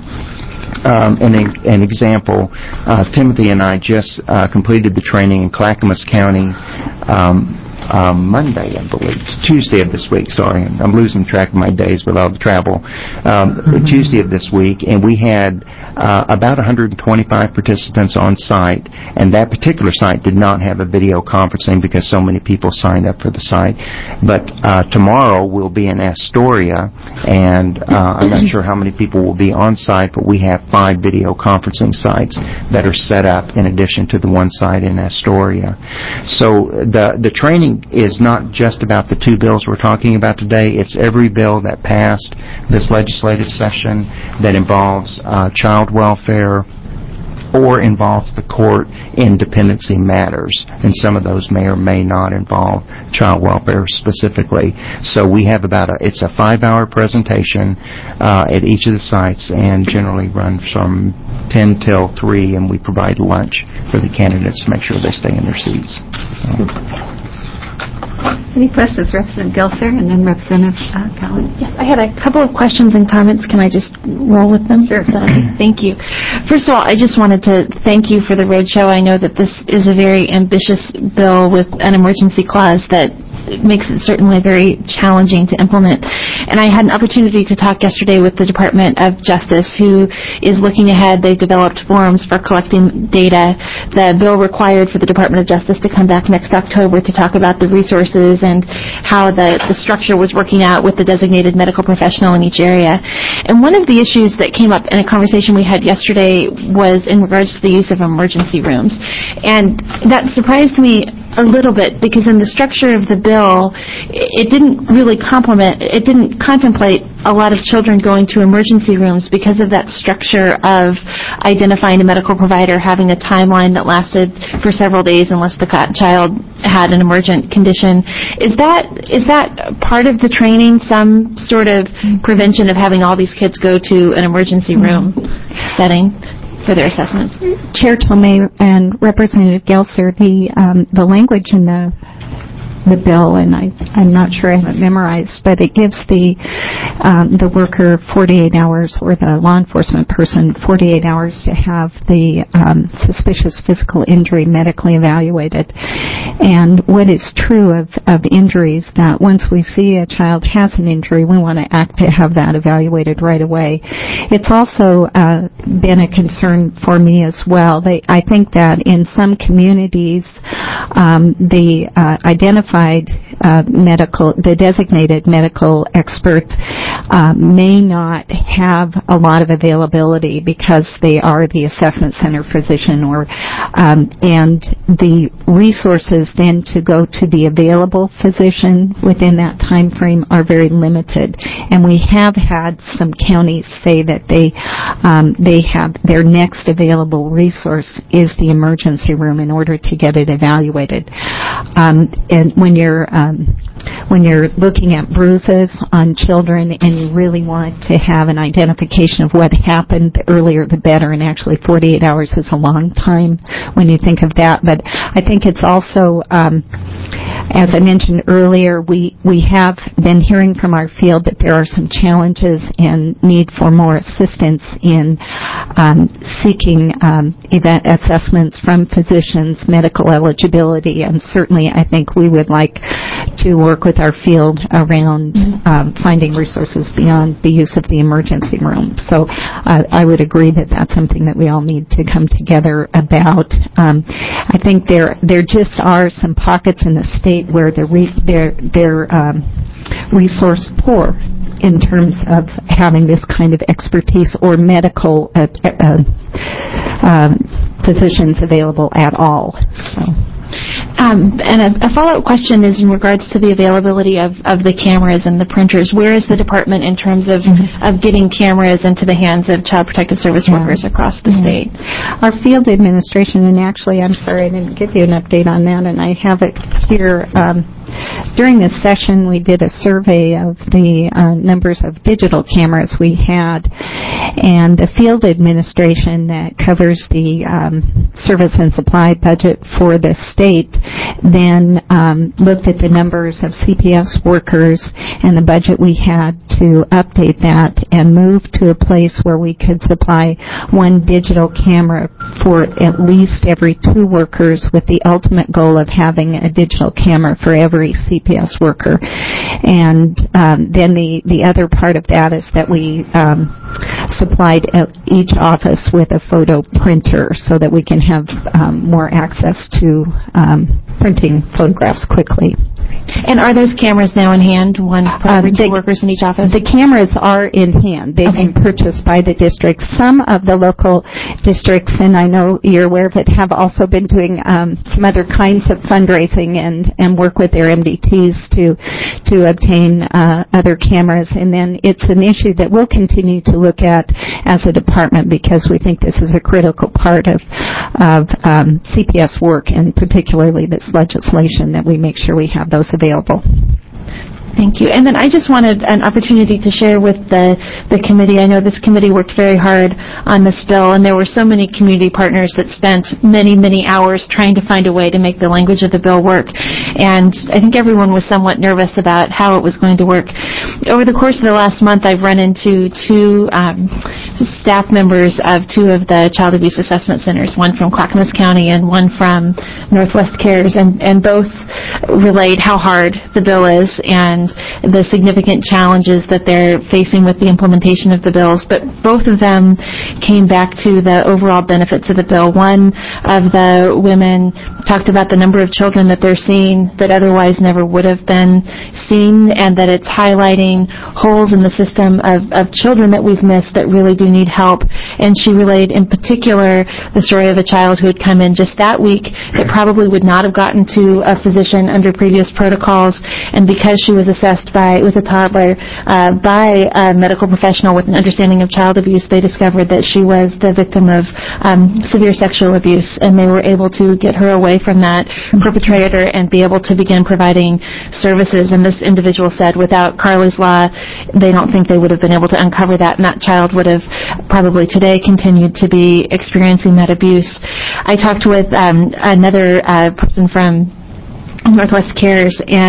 An example, Timothy and I just completed the training in Clackamas County Monday, I believe. Tuesday of this week, sorry. I'm losing track of my days with all the travel. Tuesday of this week, and we had about 125 participants on site, and that particular site did not have a video conferencing because so many people signed up for the site. But tomorrow we'll be in Astoria, and I'm not sure how many people will be on site, but we have 5 video conferencing sites that are set up in addition to the one site in Astoria. So the training is not just about the 2 bills we're talking about today. It's every bill that passed this legislative session that involves child welfare or involves the court in dependency matters. And some of those may or may not involve child welfare specifically. So we have it's a 5-hour presentation at each of the sites, and generally run from 10 till 3, and we provide lunch for the candidates to make sure they stay in their seats. Any questions, Representative Gelser and then Representative Collins? Yes, I had a couple of questions and comments. Can I just roll with them? Sure. Thank you. First of all, I just wanted to thank you for the roadshow. I know that this is a very ambitious bill with an emergency clause that makes it certainly very challenging to implement. And I had an opportunity to talk yesterday with the Department of Justice, who is looking ahead. They've developed forums for collecting data. The bill required for the Department of Justice to come back next October to talk about the resources and how the structure was working out with the designated medical professional in each area. And one of the issues that came up in a conversation we had yesterday was in regards to the use of emergency rooms. And that surprised me a little bit, because in the structure of the bill, it didn't really contemplate a lot of children going to emergency rooms because of that structure of identifying a medical provider, having a timeline that lasted for several days unless the child had an emergent condition. Is that part of the training, some sort of prevention of having all these kids go to an emergency room setting for their assessments? Chair Tomei and Representative Gelser, the language in the bill, and I'm not sure I have it memorized, but it gives the worker 48 hours, or the law enforcement person 48 hours to have the suspicious physical injury medically evaluated. And what is true of injuries, that once we see a child has an injury, we want to act to have that evaluated right away. It's also been a concern for me as well. I think that in some communities, the the designated medical expert may not have a lot of availability because they are the assessment center physician, and the resources then to go to the available physician within that time frame are very limited. And we have had some counties say that they have their next available resource is the emergency room in order to get it evaluated. And when you're looking at bruises on children and you really want to have an identification of what happened, the earlier the better, and actually 48 hours is a long time when you think of that. But I think it's also, as I mentioned earlier, we have been hearing from our field that there are some challenges and need for more assistance in seeking event assessments from physicians, medical eligibility, and certainly I think we would like to work with our field around finding resources beyond the use of the emergency room. So I would agree that that's something that we all need to come together about. I think there just are some pockets in the state where they're resource poor in terms of having this kind of expertise or medical physicians available at all. So. And a follow-up question is in regards to the availability of the cameras and the printers. Where is the department in terms of getting cameras into the hands of Child Protective Service workers across the state? Our field administration, and actually, I'm sorry I didn't give you an update on that, and I have it here. During this session, we did a survey of the numbers of digital cameras we had, and the field administration that covers the service and supply budget for the state then looked at the numbers of CPS workers and the budget we had to update that and move to a place where we could supply one digital camera for at least every 2 workers, with the ultimate goal of having a digital camera for every CPS worker. And then the other part of that is that we supplied each office with a photo printer so that we can have more access to printing photographs quickly. And are those cameras now in hand, one for every 2 workers in each office? The cameras are in hand. They've been purchased by the district. Some of the local districts, and I know you're aware of it, have also been doing some other kinds of fundraising and work with their MDTs to obtain other cameras. And then it's an issue that we'll continue to look at as a department, because we think this is a critical part of CPS work, and particularly this legislation, that we make sure we have those available. Thank you. And then I just wanted an opportunity to share with the committee. I know this committee worked very hard on this bill, and there were so many community partners that spent many, many hours trying to find a way to make the language of the bill work. And I think everyone was somewhat nervous about how it was going to work. Over the course of the last month, I've run into two staff members of two of the child abuse assessment centers, one from Clackamas County and one from Northwest Cares, and both relayed how hard the bill is and the significant challenges that they're facing with the implementation of the bills. But both of them came back to the overall benefits of the bill. One of the women talked about the number of children that they're seeing that otherwise never would have been seen, and that it's highlighting holes in the system of children that we've missed that really do need help. And she relayed in particular the story of a child who had come in just that week that probably would not have gotten to a physician under previous protocols, and because she was assessed with a toddler by a medical professional with an understanding of child abuse, they discovered that she was the victim of severe sexual abuse, and they were able to get her away from that perpetrator and be able to begin providing services. And this individual said without Carly's Law, they don't think they would have been able to uncover that, and that child would have probably today continued to be experiencing that abuse. I talked with another person from Northwest Cares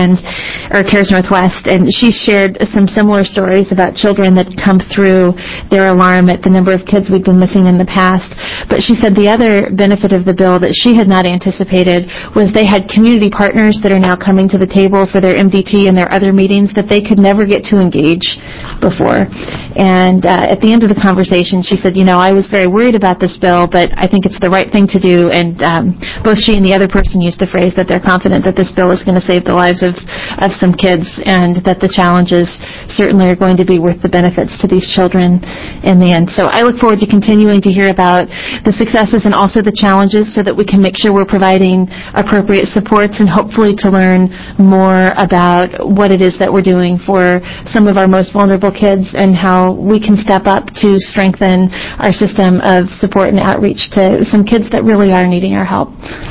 or Cares Northwest, and she shared some similar stories about children that come through their alarm at the number of kids we've been missing in the past. But she said the other benefit of the bill that she had not anticipated was they had community partners that are now coming to the table for their MDT and their other meetings that they could never get to engage before. And at the end of the conversation, she said, I was very worried about this bill, but I think it's the right thing to do. And both she and the other person used the phrase that they're confident that this bill is going to save the lives of some kids, and that the challenges certainly are going to be worth the benefits to these children in the end. So I look forward to continuing to hear about the successes and also the challenges so that we can make sure we're providing appropriate supports, and hopefully to learn more about what it is that we're doing for some of our most vulnerable kids and how we can step up to strengthen our system of support and outreach to some kids that really are needing our help.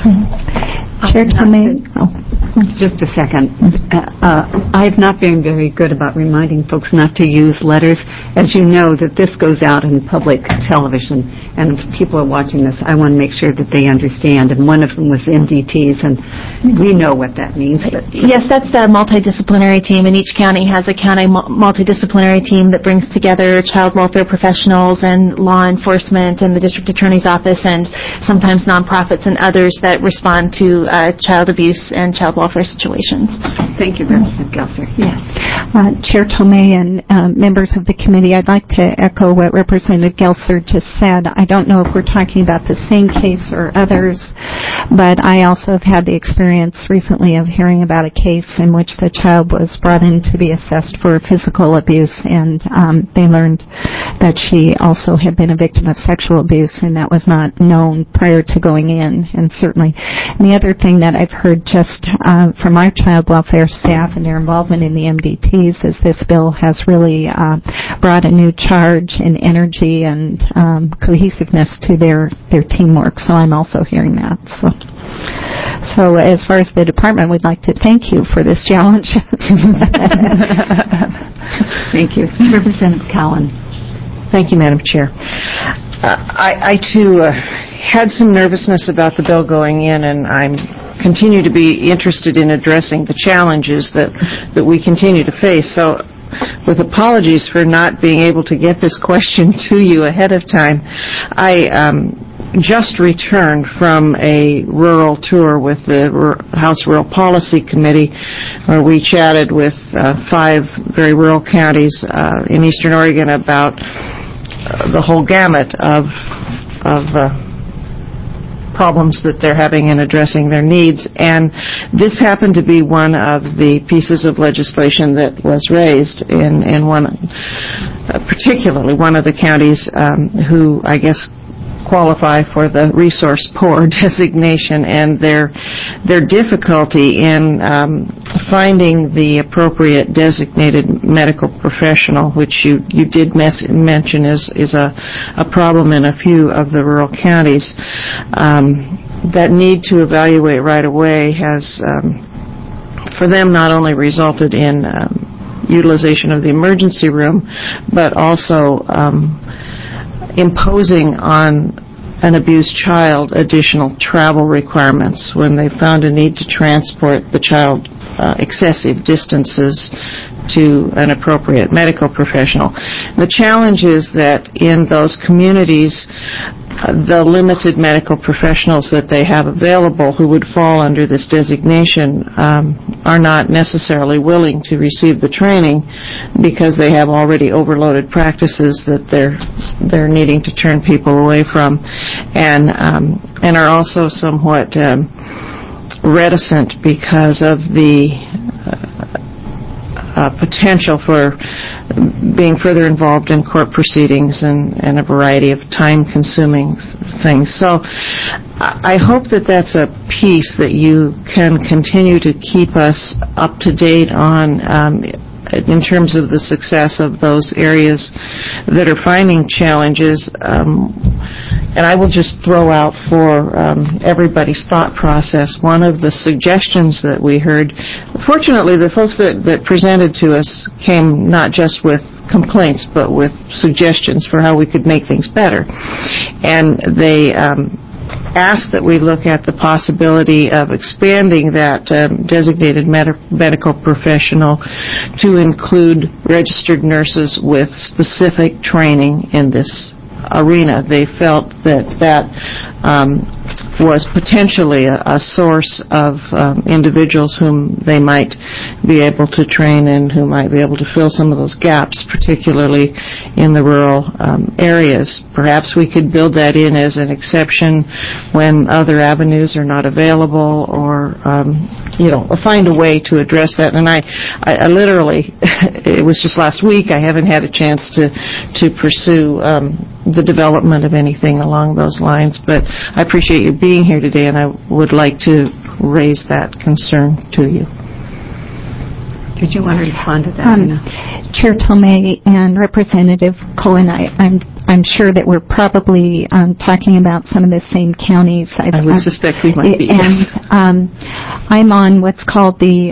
Chair Tomei. Just a second. I have not been very good about reminding folks not to use letters. As you know, that this goes out in public television, and if people are watching this, I want to make sure that they understand. And one of them was MDTs, and we know what that means. But yes, that's the multidisciplinary team, and each county has a county multidisciplinary team that brings together child welfare professionals and law enforcement and the district attorney's office, and sometimes nonprofits and others that respond to child abuse and child welfare situations. Thank you, Representative Gelser. Yes. Chair Tomei and members of the committee, I'd like to echo what Representative Gelser just said. I don't know if we're talking about the same case or others, but I also have had the experience recently of hearing about a case in which the child was brought in to be assessed for physical abuse, and they learned that she also had been a victim of sexual abuse, and that was not known prior to going in. And certainly, the other thing that I've heard just from our child welfare staff and their involvement in the MDTs is this bill has really brought a new charge and energy and cohesiveness to their teamwork. So I'm also hearing that. So as far as the department, we'd like to thank you for this challenge. Thank you. Representative Cowan. Thank you, Madam Chair. I too had some nervousness about the bill going in, and I'm continue to be interested in addressing the challenges that we continue to face. So with apologies for not being able to get this question to you ahead of time, I just returned from a rural tour with the House Rural Policy Committee, where we chatted with 5 very rural counties in eastern Oregon about the whole gamut of problems that they're having in addressing their needs. And this happened to be one of the pieces of legislation that was raised in one, particularly one of the counties who, I guess, qualify for the resource poor designation, and their difficulty in finding the appropriate designated medical professional, which you did mention is a problem in a few of the rural counties. That need to evaluate right away has for them not only resulted in utilization of the emergency room, but also imposing on an abused child additional travel requirements when they found a need to transport the child excessive distances to an appropriate medical professional. The challenge is that in those communities, the limited medical professionals that they have available who would fall under this designation are not necessarily willing to receive the training because they have already overloaded practices that they're needing to turn people away from, and are also somewhat reticent because of the potential for being further involved in court proceedings and a variety of time-consuming things. So I hope that that's a piece that you can continue to keep us up to date on in terms of the success of those areas that are finding challenges. And I will just throw out for everybody's thought process one of the suggestions that we heard. Fortunately, the folks that presented to us came not just with complaints, but with suggestions for how we could make things better. And they asked that we look at the possibility of expanding that designated medical professional to include registered nurses with specific training in this arena. They felt that was potentially a source of individuals whom they might be able to train and who might be able to fill some of those gaps, particularly in the rural areas. Perhaps we could build that in as an exception when other avenues are not available, or find a way to address that. And I literally, it was just last week, I haven't had a chance to pursue the development of anything along those lines, but I appreciate you being here today, and I would like to raise that concern to you. Did you want to respond to that? Chair Tomei and Representative Cohen, I'm sure that we're probably talking about some of the same counties. I would suspect we might be. And I'm on what's called the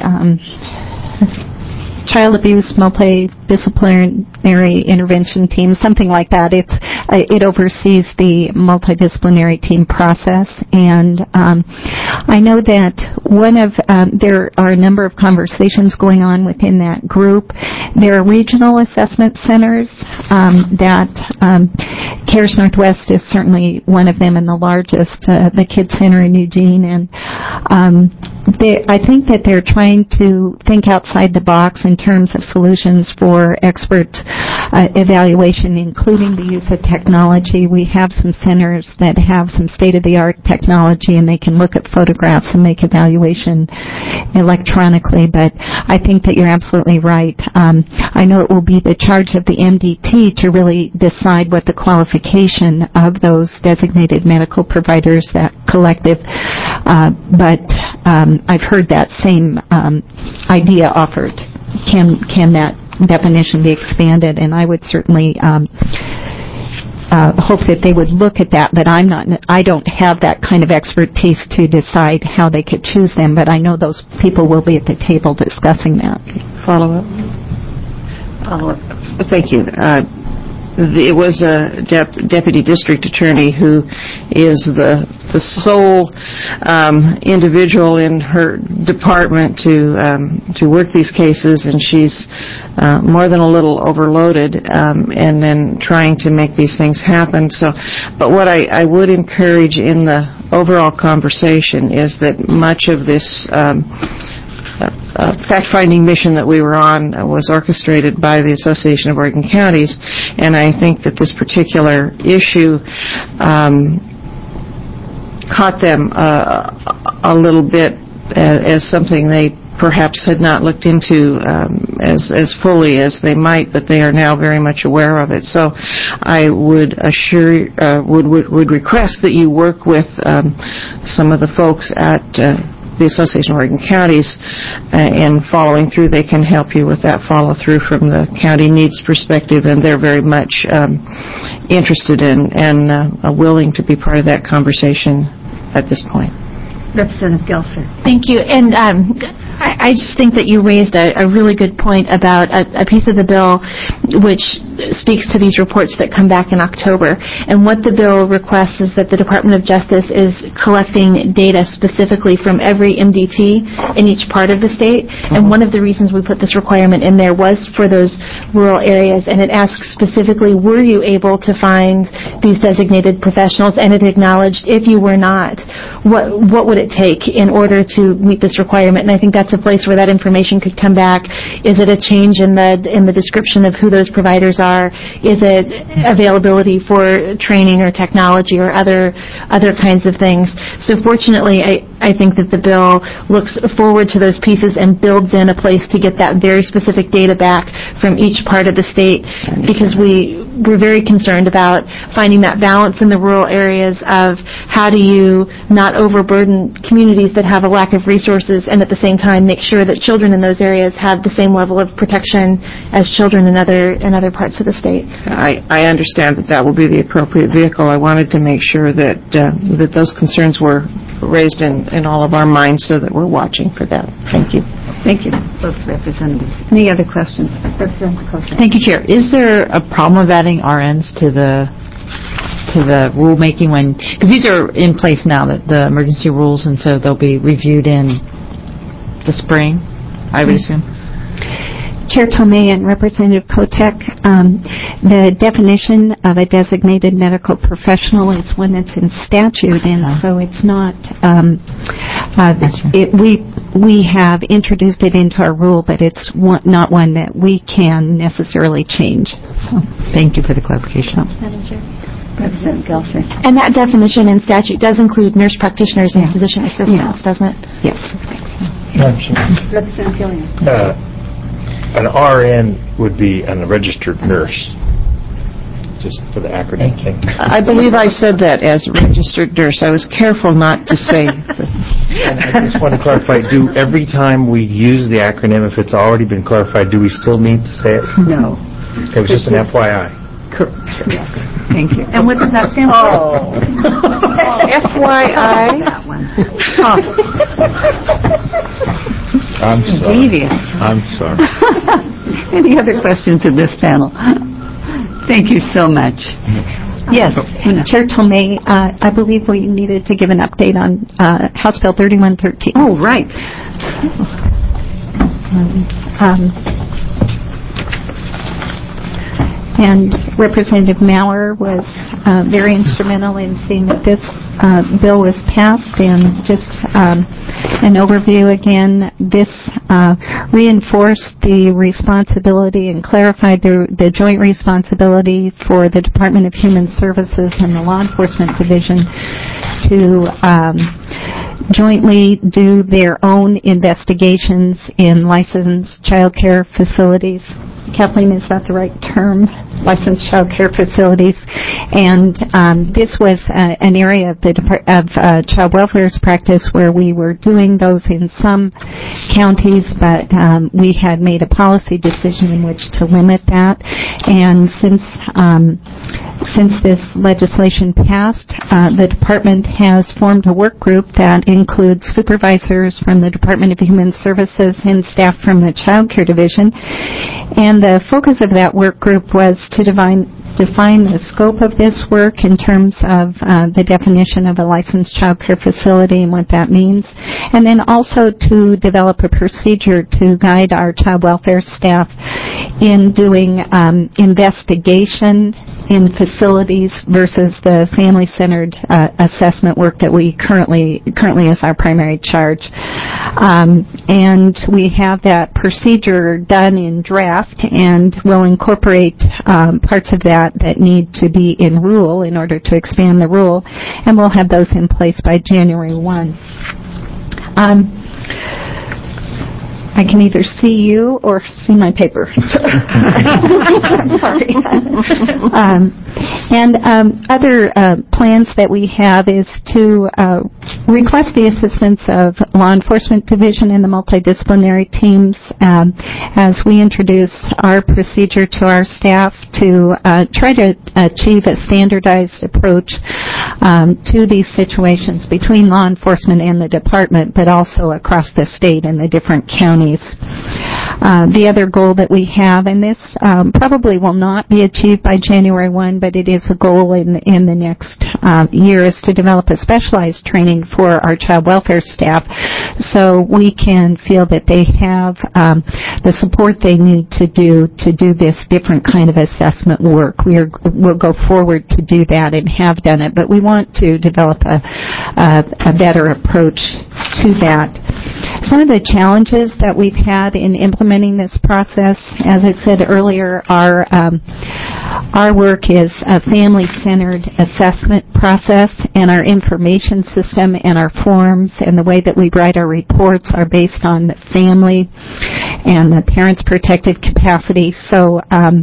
Child Abuse Multidisciplinary Intervention Team, something like that. It oversees the multidisciplinary team process, and I know that there are a number of conversations going on within that group. There are regional assessment centers that CARES Northwest is certainly one of them, and the largest, the Kids Center in Eugene, and I think that they're trying to think outside the box in terms of solutions for expert evaluation, including the use of technology. We have some centers that have some state-of-the-art technology, and they can look at photographs and make evaluation electronically, but I think that you're absolutely right. I know it will be the charge of the MDT to really decide what the qualification of those designated medical providers, that collective, but I've heard that same idea offered. Can that definition be expanded? And I would certainly hope that they would look at that, but I don't have that kind of expertise to decide how they could choose them, but I know those people will be at the table discussing that. Follow-up. Thank you. It was a deputy district attorney who is the sole individual in her department to work these cases, and she's more than a little overloaded, and then trying to make these things happen. But what I would encourage in the overall conversation is that much of this fact-finding mission that we were on was orchestrated by the Association of Oregon Counties, and I think that this particular issue caught them a little bit as something they perhaps had not looked into as fully as they might, but they are now very much aware of it. So I would would request that you work with some of the folks at the Association of Oregon Counties in following through. They can help you with that follow-through from the county needs perspective, and they're very much interested in and willing to be part of that conversation at this point. Representative Gelser. Thank you. And I just think that you raised a really good point about a piece of the bill which speaks to these reports that come back in October. And what the bill requests is that the Department of Justice is collecting data specifically from every MDT in each part of the state. And one of the reasons we put this requirement in there was for those rural areas. And it asks specifically, were you able to find these designated professionals? And it acknowledged, if you were not, what would it take in order to meet this requirement? And I think that's a place where that information could come back. Is it a change in the description of who those providers are? Is it availability for training or technology or other kinds of things? So fortunately, I think that the bill looks forward to those pieces and builds in a place to get that very specific data back from each part of the state, because we're very concerned about finding that balance in the rural areas of how do you not overburden communities that have a lack of resources, and at the same time make sure that children in those areas have the same level of protection as children in other parts of the state. I understand that will be the appropriate vehicle. I wanted to make sure that those concerns were raised in all of our minds so that we're watching for that. Thank you. Thank you, both representatives. Any other questions? Representative Kosher. Thank you, Chair. Is there a problem of adding RNs to the rulemaking because these are in place now, the emergency rules, and so they'll be reviewed in the spring, I would assume? Chair Tomei and Representative Kotek, the definition of a designated medical professional is one that's in statute, and so it's not, we have introduced it into our rule, but it's not one that we can necessarily change. So, thank you for the clarification. Madam Chair. Representative Gelser. And that definition in statute does include nurse practitioners and physician assistants, doesn't it? Yes. Representative Gillian. An RN would be a registered nurse, just for the acronym thing. I believe I said that as a registered nurse. I was careful not to say. And I just want to clarify, every time we use the acronym, if it's already been clarified, do we still need to say it? No. It was just an FYI. Correct. Thank you. And what does that stand for? FYI. That one. I'm sorry. Devious. I'm sorry. Any other questions in this panel? Thank you so much. Yes. Chair Tomei, I believe we needed to give an update on House Bill 3113. Oh, right. And Representative Maurer was very instrumental in seeing that this bill was passed. And just an overview again, this reinforced the responsibility and clarified the joint responsibility for the Department of Human Services and the Law Enforcement Division to jointly do their own investigations in licensed child care facilities. Kathleen, is that the right term? Licensed child care facilities. And this was an area of child welfare's practice where we were doing those in some counties, but we had made a policy decision in which to limit that. And since this legislation passed, the department has formed a work group that includes supervisors from the Department of Human Services and staff from the Child Care Division. And the focus of that work group was to define the scope of this work in terms of the definition of a licensed child care facility and what that means, and then also to develop a procedure to guide our child welfare staff in doing investigation in facilities versus the family-centered assessment work that we currently is our primary charge. And we have that procedure done in draft, and we'll incorporate parts of that need to be in rule in order to expand the rule, and we'll have those in place by January 1. I can either see you or see my paper. Sorry. And other plans that we have is to request the assistance of Law Enforcement Division and the multidisciplinary teams as we introduce our procedure to our staff to try to achieve a standardized approach to these situations between law enforcement and the department, but also across the state and the different counties. The other goal that we have, and this probably will not be achieved by January 1, but it is a goal in the next year, is to develop a specialized training for our child welfare staff so we can feel that they have the support they need to do this different kind of assessment work. We'll go forward to do that and have done it, but we want to develop a better approach to that. Some of the challenges that we've had in implementing this process, as I said earlier, our work is a family-centered assessment process, and our information system and our forms and the way that we write our reports are based on the family and the parent's protective capacity. So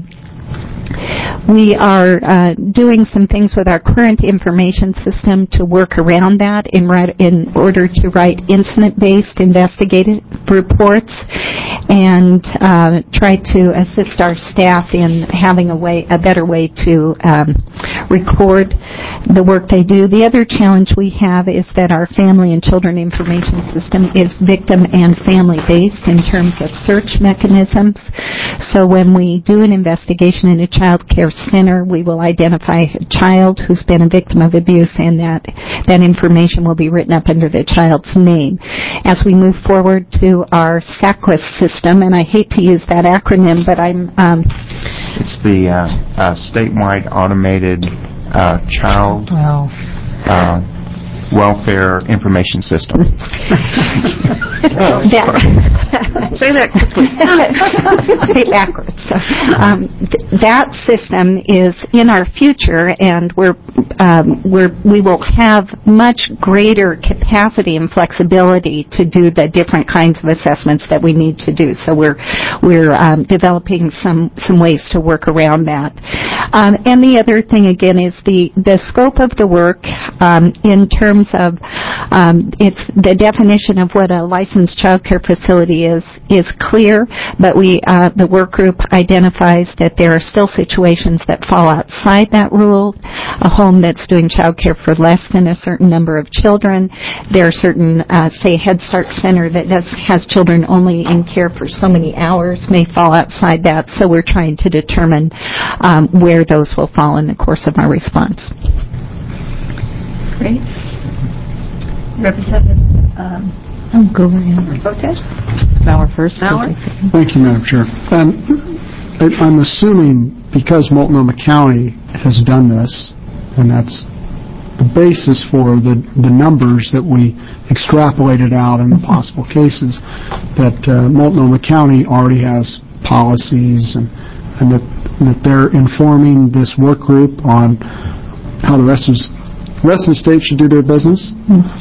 we are doing some things with our current information system to work around that in order to write incident-based investigative reports and try to assist our staff in having a better way to record the work they do. The other challenge we have is that our family and children information system is victim and family-based in terms of search mechanisms. So when we do an investigation in a child care center, we will identify a child who's been a victim of abuse, and that information will be written up under the child's name. As we move forward to our SACWIS system, and I hate to use that acronym, but It's the statewide automated child welfare information system. Say that quickly. Say it backwards. That system is in our future, and we will have much greater capacity and flexibility to do the different kinds of assessments that we need to do. So we're developing some ways to work around that. And the other thing again is the scope of the work in terms of it's the definition of what a licensed child care facility is clear, but the work group identifies that there are still situations that fall outside that rule. A home that's doing child care for less than a certain number of children. There are certain, say, Head Start Center that has children only in care for so many hours may fall outside that. So we're trying to determine where those will fall in the course of our response. Great. Representative, go ahead. Okay. Mauer first. Mauer. Thank you, Madam Chair. I'm assuming because Multnomah County has done this, and that's the basis for the numbers that we extrapolated out in the possible cases, that Multnomah County already has policies and that they're informing this work group on how the rest of the state should do their business?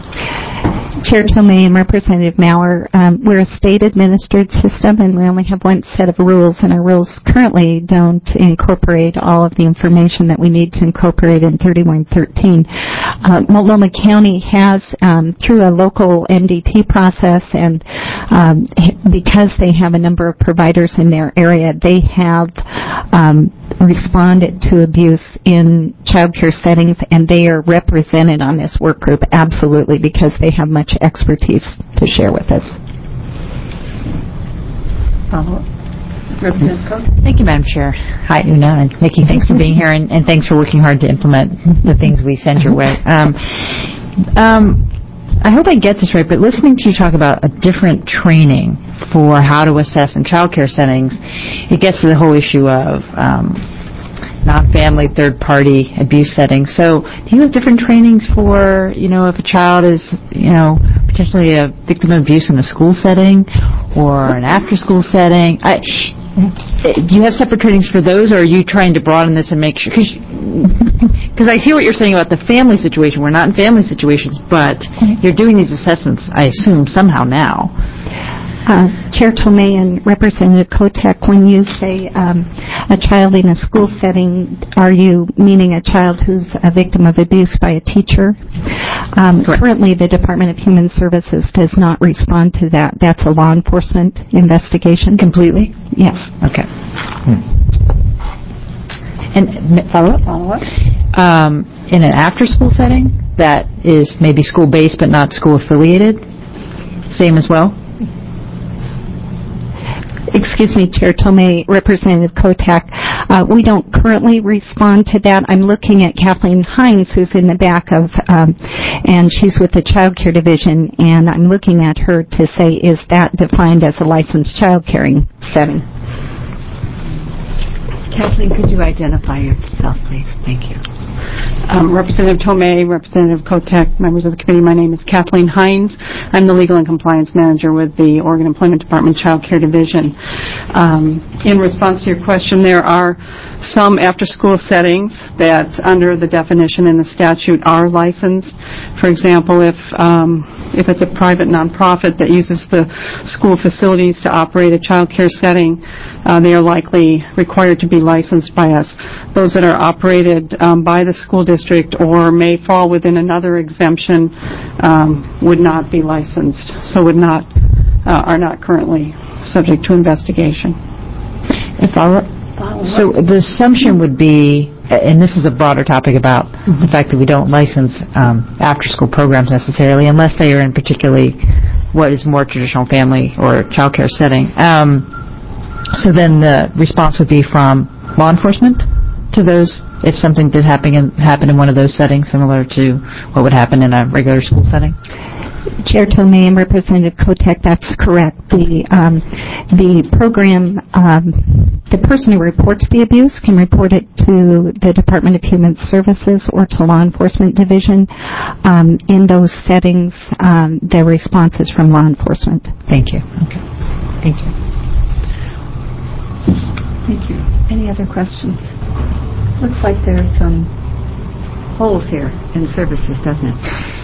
Chair Tomei and Representative Mauer, we're a state-administered system, and we only have one set of rules, and our rules currently don't incorporate all of the information that we need to incorporate in 3113. Multnomah County has, through a local MDT process, and because they have a number of providers in their area, they have responded to abuse in child care settings, and they are represented on this work group, absolutely, because they have much expertise to share with us. Thank you, Madam Chair. Hi, Una and Vicki. Thanks for being here, and thanks for working hard to implement the things we sent your way. I hope I get this right, but listening to you talk about a different training for how to assess in child care settings, it gets to the whole issue of non-family, third-party abuse settings. So do you have different trainings for, if a child is, potentially a victim of abuse in a school setting or an after-school setting? Do you have separate trainings for those, or are you trying to broaden this and make sure? Because I hear what you're saying about the family situation. We're not in family situations, but you're doing these assessments, I assume, somehow now. Chair Tomei and Representative Kotek, when you say a child in a school setting, are you meaning a child who's a victim of abuse by a teacher? Currently, the Department of Human Services does not respond to that. That's a law enforcement investigation. Completely? Yes. Okay. And follow-up? In an after-school setting that is maybe school-based but not school-affiliated, same as well? Excuse me, Chair Tomei, Representative Kotek. We don't currently respond to that. I'm looking at Kathleen Hines, who's in the back of, and she's with the Child Care Division, and I'm looking at her to say, is that defined as a licensed child caring setting? Kathleen, could you identify yourself, please? Thank you. Representative Tomei, Representative Kotek, members of the committee, my name is Kathleen Hines. I'm the Legal and Compliance Manager with the Oregon Employment Department Child Care Division. In response to your question, there are some after-school settings that, under the definition in the statute, are licensed. For example, if it's a private nonprofit that uses the school facilities to operate a child care setting, they are likely required to be licensed by us. Those that are operated by the school district or may fall within another exemption would not be licensed, so are not currently subject to investigation. So the assumption would be, and this is a broader topic about the fact that we don't license after-school programs necessarily, unless they are in particularly what is more traditional family or child care setting. So then the response would be from law enforcement to those, if something did happen in one of those settings, similar to what would happen in a regular school setting? Chair Tomei and Representative Kotek, that's correct. The program, the person who reports the abuse can report it to the Department of Human Services or to Law Enforcement Division. In those settings, the response is from law enforcement. Thank you. Okay. Thank you. Thank you. Any other questions? Looks like there are some holes here in services, doesn't it?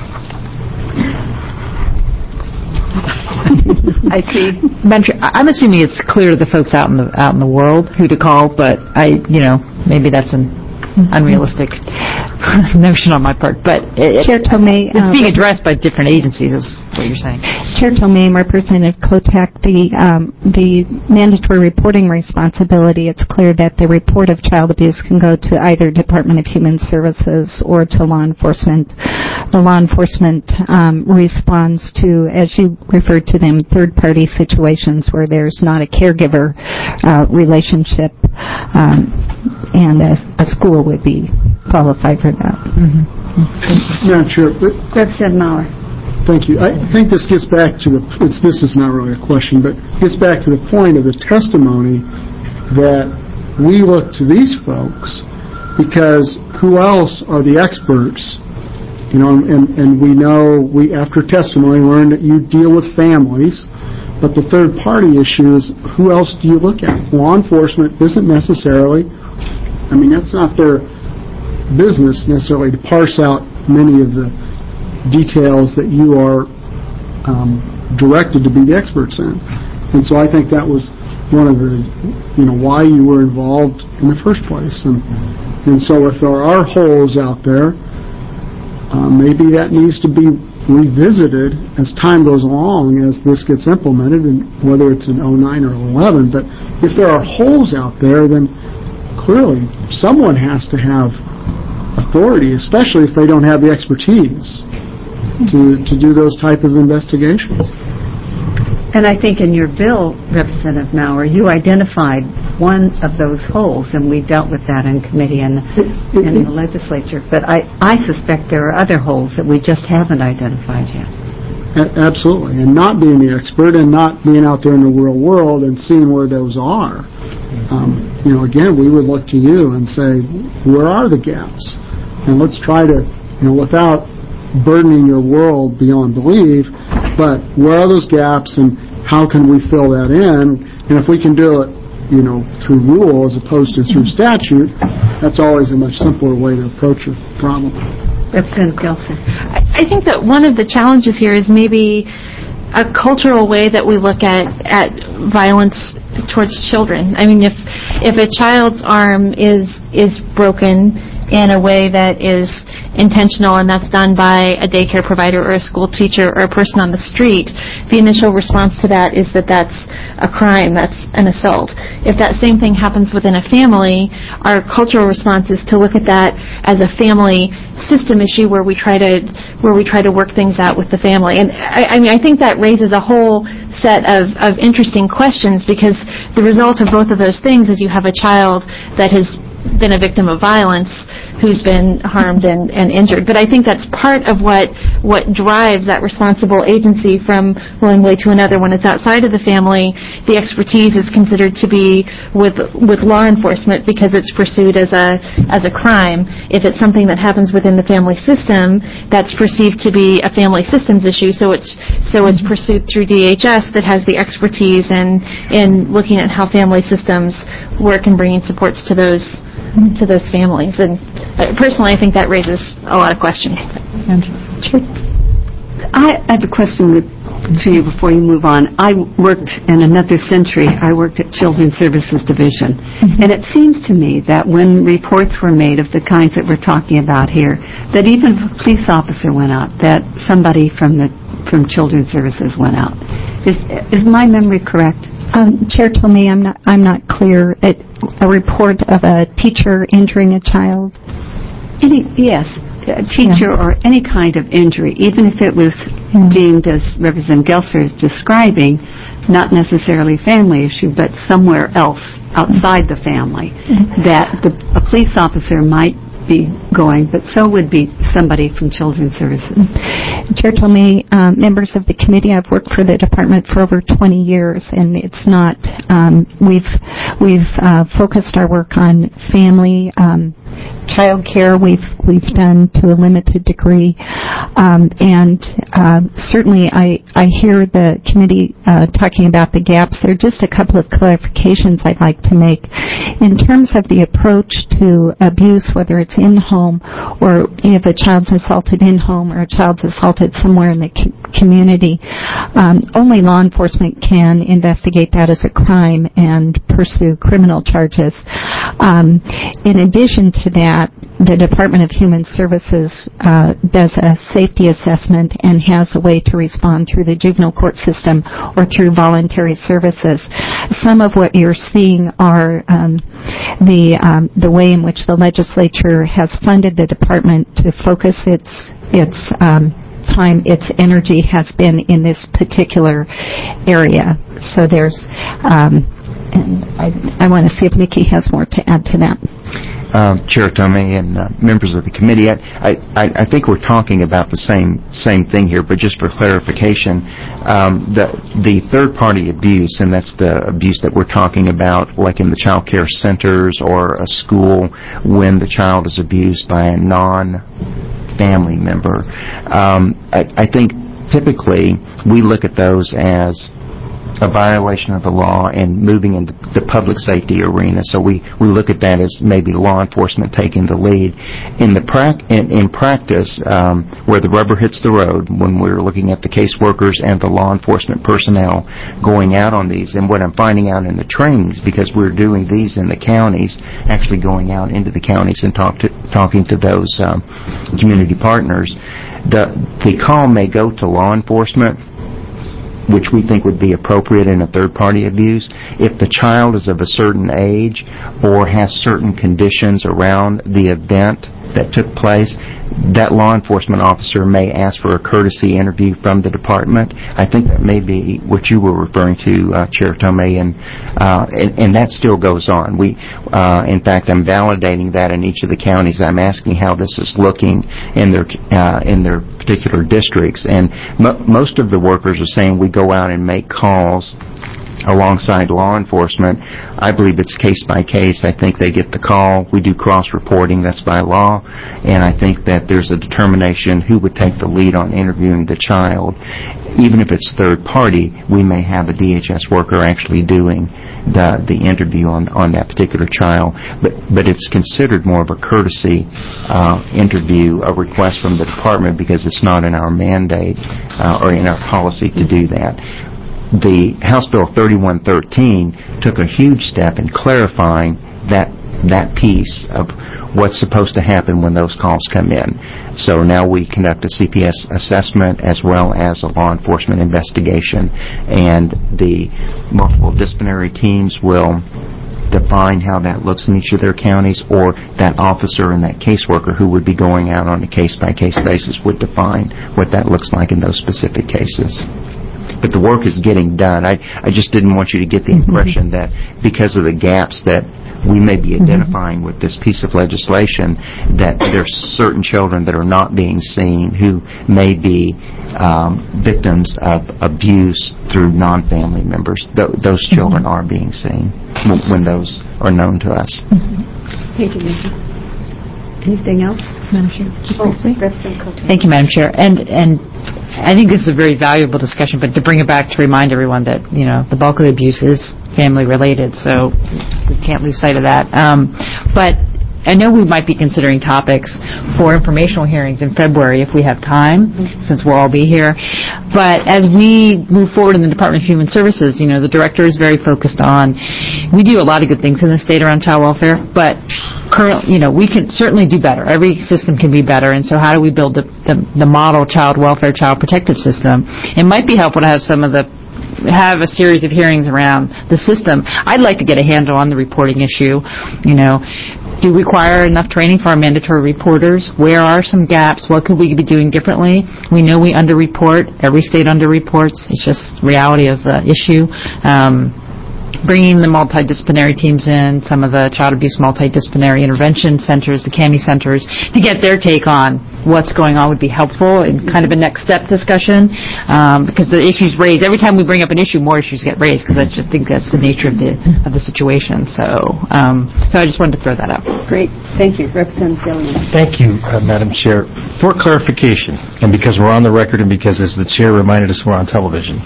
I see. I'm assuming it's clear to the folks out in the world who to call, but maybe that's an unrealistic notion on my part. But Chair Tomei, it's being addressed by different agencies, is what you're saying. Chair Tomei and Representative Kotek, the mandatory reporting responsibility, it's clear that the report of child abuse can go to either Department of Human Services or to law enforcement. The law enforcement responds to, as you referred to them, third-party situations where there's not a caregiver relationship, and a school would be qualified for that. Madam Chair, Representative Maurer. Thank you. I think this gets back to this is not really a question, but gets back to the point of the testimony that we look to these folks because who else are the experts? And we know, after testimony, learned that you deal with families, but the third-party issue is who else do you look at? Law enforcement isn't necessarily, that's not their business necessarily to parse out many of the details that you are directed to be the experts in. And so I think that was one of the, why you were involved in the first place. And so if there are holes out there, maybe that needs to be revisited as time goes along as this gets implemented, and whether it's in 09 or 11. But if there are holes out there, then clearly someone has to have authority, especially if they don't have the expertise to do those type of investigations. And I think in your bill, Representative Maurer, you identified one of those holes, and we dealt with that in committee and in the legislature. But I suspect there are other holes that we just haven't identified yet. Absolutely. And not being the expert and not being out there in the real world and seeing where those are. Again, we would look to you and say, where are the gaps? And let's try to, without burdening your world beyond belief, but where are those gaps and how can we fill that in? And if we can do it, through rule as opposed to through statute, that's always a much simpler way to approach a problem. Representative Gelson. I think that one of the challenges here is maybe a cultural way that we look at violence towards children. I mean, if a child's arm is broken in a way that is intentional and that's done by a daycare provider or a school teacher or a person on the street, the initial response to that is that that's a crime, that's an assault. If that same thing happens within a family, our cultural response is to look at that as a family system issue where we try to work things out with the family. And I mean, I think that raises a whole set of interesting questions, because the result of both of those things is you have a child that has been a victim of violence who's been harmed and injured. But I think that's part of what drives that responsible agency from one way to another. When it's outside of the family, the expertise is considered to be with law enforcement because it's pursued as a crime. If it's something that happens within the family system, that's perceived to be a family systems issue. So it's pursued through DHS that has the expertise in looking at how family systems work and bringing supports to those families. And personally, I think that raises a lot of questions. I have a question to you before you move on. I worked in another century. I worked at Children's Services Division. And it seems to me that when reports were made of the kinds that we're talking about here, that even if a police officer went out, that somebody from Children's Services went out. Is my memory correct? Chair Tomei, I'm not clear. A report of a teacher injuring a child? Yes, a teacher or any kind of injury, even if it was deemed, as Representative Gelser is describing, not necessarily a family issue, but somewhere else outside the family, that a police officer might be going, but so would be somebody from Children's Services. Chair Tomei, members of the committee, I've worked for the department for over 20 years, and it's not, we've focused our work on family, child care we've done to a limited degree, and certainly I hear the committee talking about the gaps. There are just a couple of clarifications I'd like to make. In terms of the approach to abuse, whether it's in-home or if a child's assaulted in-home or a child's assaulted somewhere in the community, only law enforcement can investigate that as a crime and pursue criminal charges. In addition to that, the Department of Human Services does a safety assessment and has a way to respond through the juvenile court system or through voluntary services. Some of what you're seeing are the way in which the legislature has funded the department to focus its time, its energy has been in this particular area. So there's, and I want to see if Nikki has more to add to that. Chair Tomei and members of the committee, I think we're talking about the same thing here, but just for clarification, the third-party abuse, and that's the abuse that we're talking about, like in the child care centers or a school, when the child is abused by a non-family member. I think typically we look at those as a violation of the law and moving into the public safety arena. So we look at that as maybe law enforcement taking the lead. In practice, where the rubber hits the road, when we're looking at the caseworkers and the law enforcement personnel going out on these, and what I'm finding out in the trainings, because we're doing these in the counties, actually going out into the counties and talking to those community partners, the call may go to law enforcement, which we think would be appropriate in a third-party abuse, if the child is of a certain age or has certain conditions around the event that took place, that law enforcement officer may ask for a courtesy interview from the department. I think that may be what you were referring to, Chair Tomei, and that still goes on. In fact, I'm validating that in each of the counties. I'm asking how this is looking in their particular districts, and most of the workers are saying we go out and make calls alongside law enforcement. I believe it's case by case. I think they get the call. We do cross-reporting. That's by law. And I think that there's a determination who would take the lead on interviewing the child. Even if it's third party, we may have a DHS worker actually doing the interview on that particular child. But it's considered more of a courtesy interview, a request from the department, because it's not in our mandate or in our policy to do that. The House Bill 3113 took a huge step in clarifying that piece of what's supposed to happen when those calls come in. So now we conduct a CPS assessment as well as a law enforcement investigation, and the multiple disciplinary teams will define how that looks in each of their counties, or that officer and that caseworker who would be going out on a case-by-case basis would define what that looks like in those specific cases. But the work is getting done. I just didn't want you to get the impression that because of the gaps that we may be identifying with this piece of legislation, that there's certain children that are not being seen who may be victims of abuse through non-family members. Those children are being seen when those are known to us. Thank you, Nikki. Anything else, Madam Chair? Just briefly. Thank you, Madam Chair. And I think this is a very valuable discussion, but to bring it back to remind everyone that, the bulk of the abuse is family related, so we can't lose sight of that. But I know we might be considering topics for informational hearings in February if we have time, since we'll all be here. But as we move forward in the Department of Human Services, the director is very focused on, we do a lot of good things in the state around child welfare, but currently, we can certainly do better. Every system can be better, and so how do we build the model child welfare, child protective system? It might be helpful to have have a series of hearings around the system. I'd like to get a handle on the reporting issue. Do we require enough training for our mandatory reporters? Where are some gaps? What could we be doing differently? We know we underreport. Every state underreports. It's just reality of the issue. Bringing the multidisciplinary teams in, some of the child abuse multidisciplinary intervention centers, the CAMI centers, to get their take on what's going on would be helpful in kind of a next step discussion, because the issues raised, every time we bring up an issue, more issues get raised, because I just think that's the nature of the situation. So I just wanted to throw that out. Great. Thank you. Representative Gilliam. Thank you, Madam Chair. For clarification, and because we're on the record and because, as the Chair reminded us, we're on television,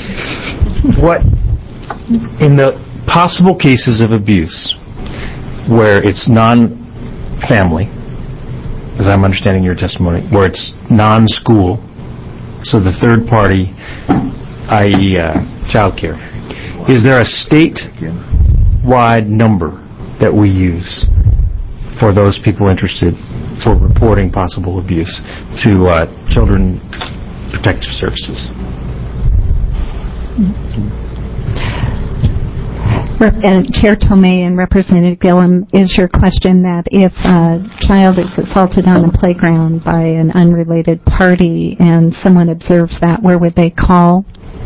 what in the possible cases of abuse where it's non-family, as I'm understanding your testimony, where it's non-school, so the third party, i.e. child care, is there a state-wide number that we use for those people interested for reporting possible abuse to Children Protective Services? Chair Tomei and Representative Gillum, is your question that if a child is assaulted on the playground by an unrelated party and someone observes that, where would they call?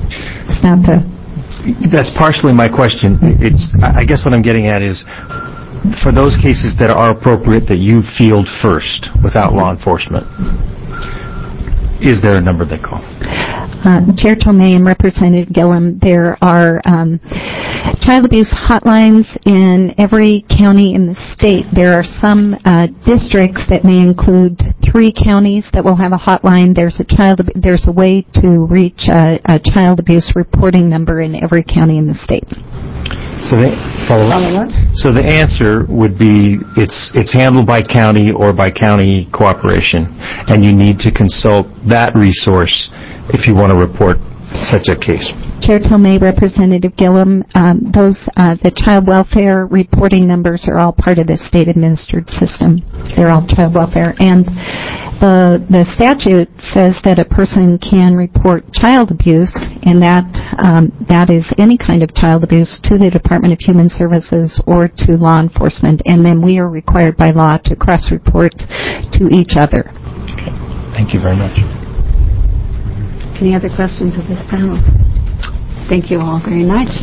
That's partially my question. I guess what I'm getting at is, for those cases that are appropriate that you field first without law enforcement, is there a number they call? Chair Tomei and Representative Gillum, there are child abuse hotlines in every county in the state. There are some districts that may include 3 counties that will have a hotline. There's a way to reach a child abuse reporting number in every county in the state. So So the answer would be it's handled by county or by county cooperation, and you need to consult that resource if you want to report such a case. Chair Tomei, Representative Gillum, the child welfare reporting numbers are all part of the state-administered system. They're all child welfare. And the statute says that a person can report child abuse, and that is any kind of child abuse, to the Department of Human Services or to law enforcement. And then we are required by law to cross-report to each other. Okay. Thank you very much. Any other questions of this panel? Thank you all very much.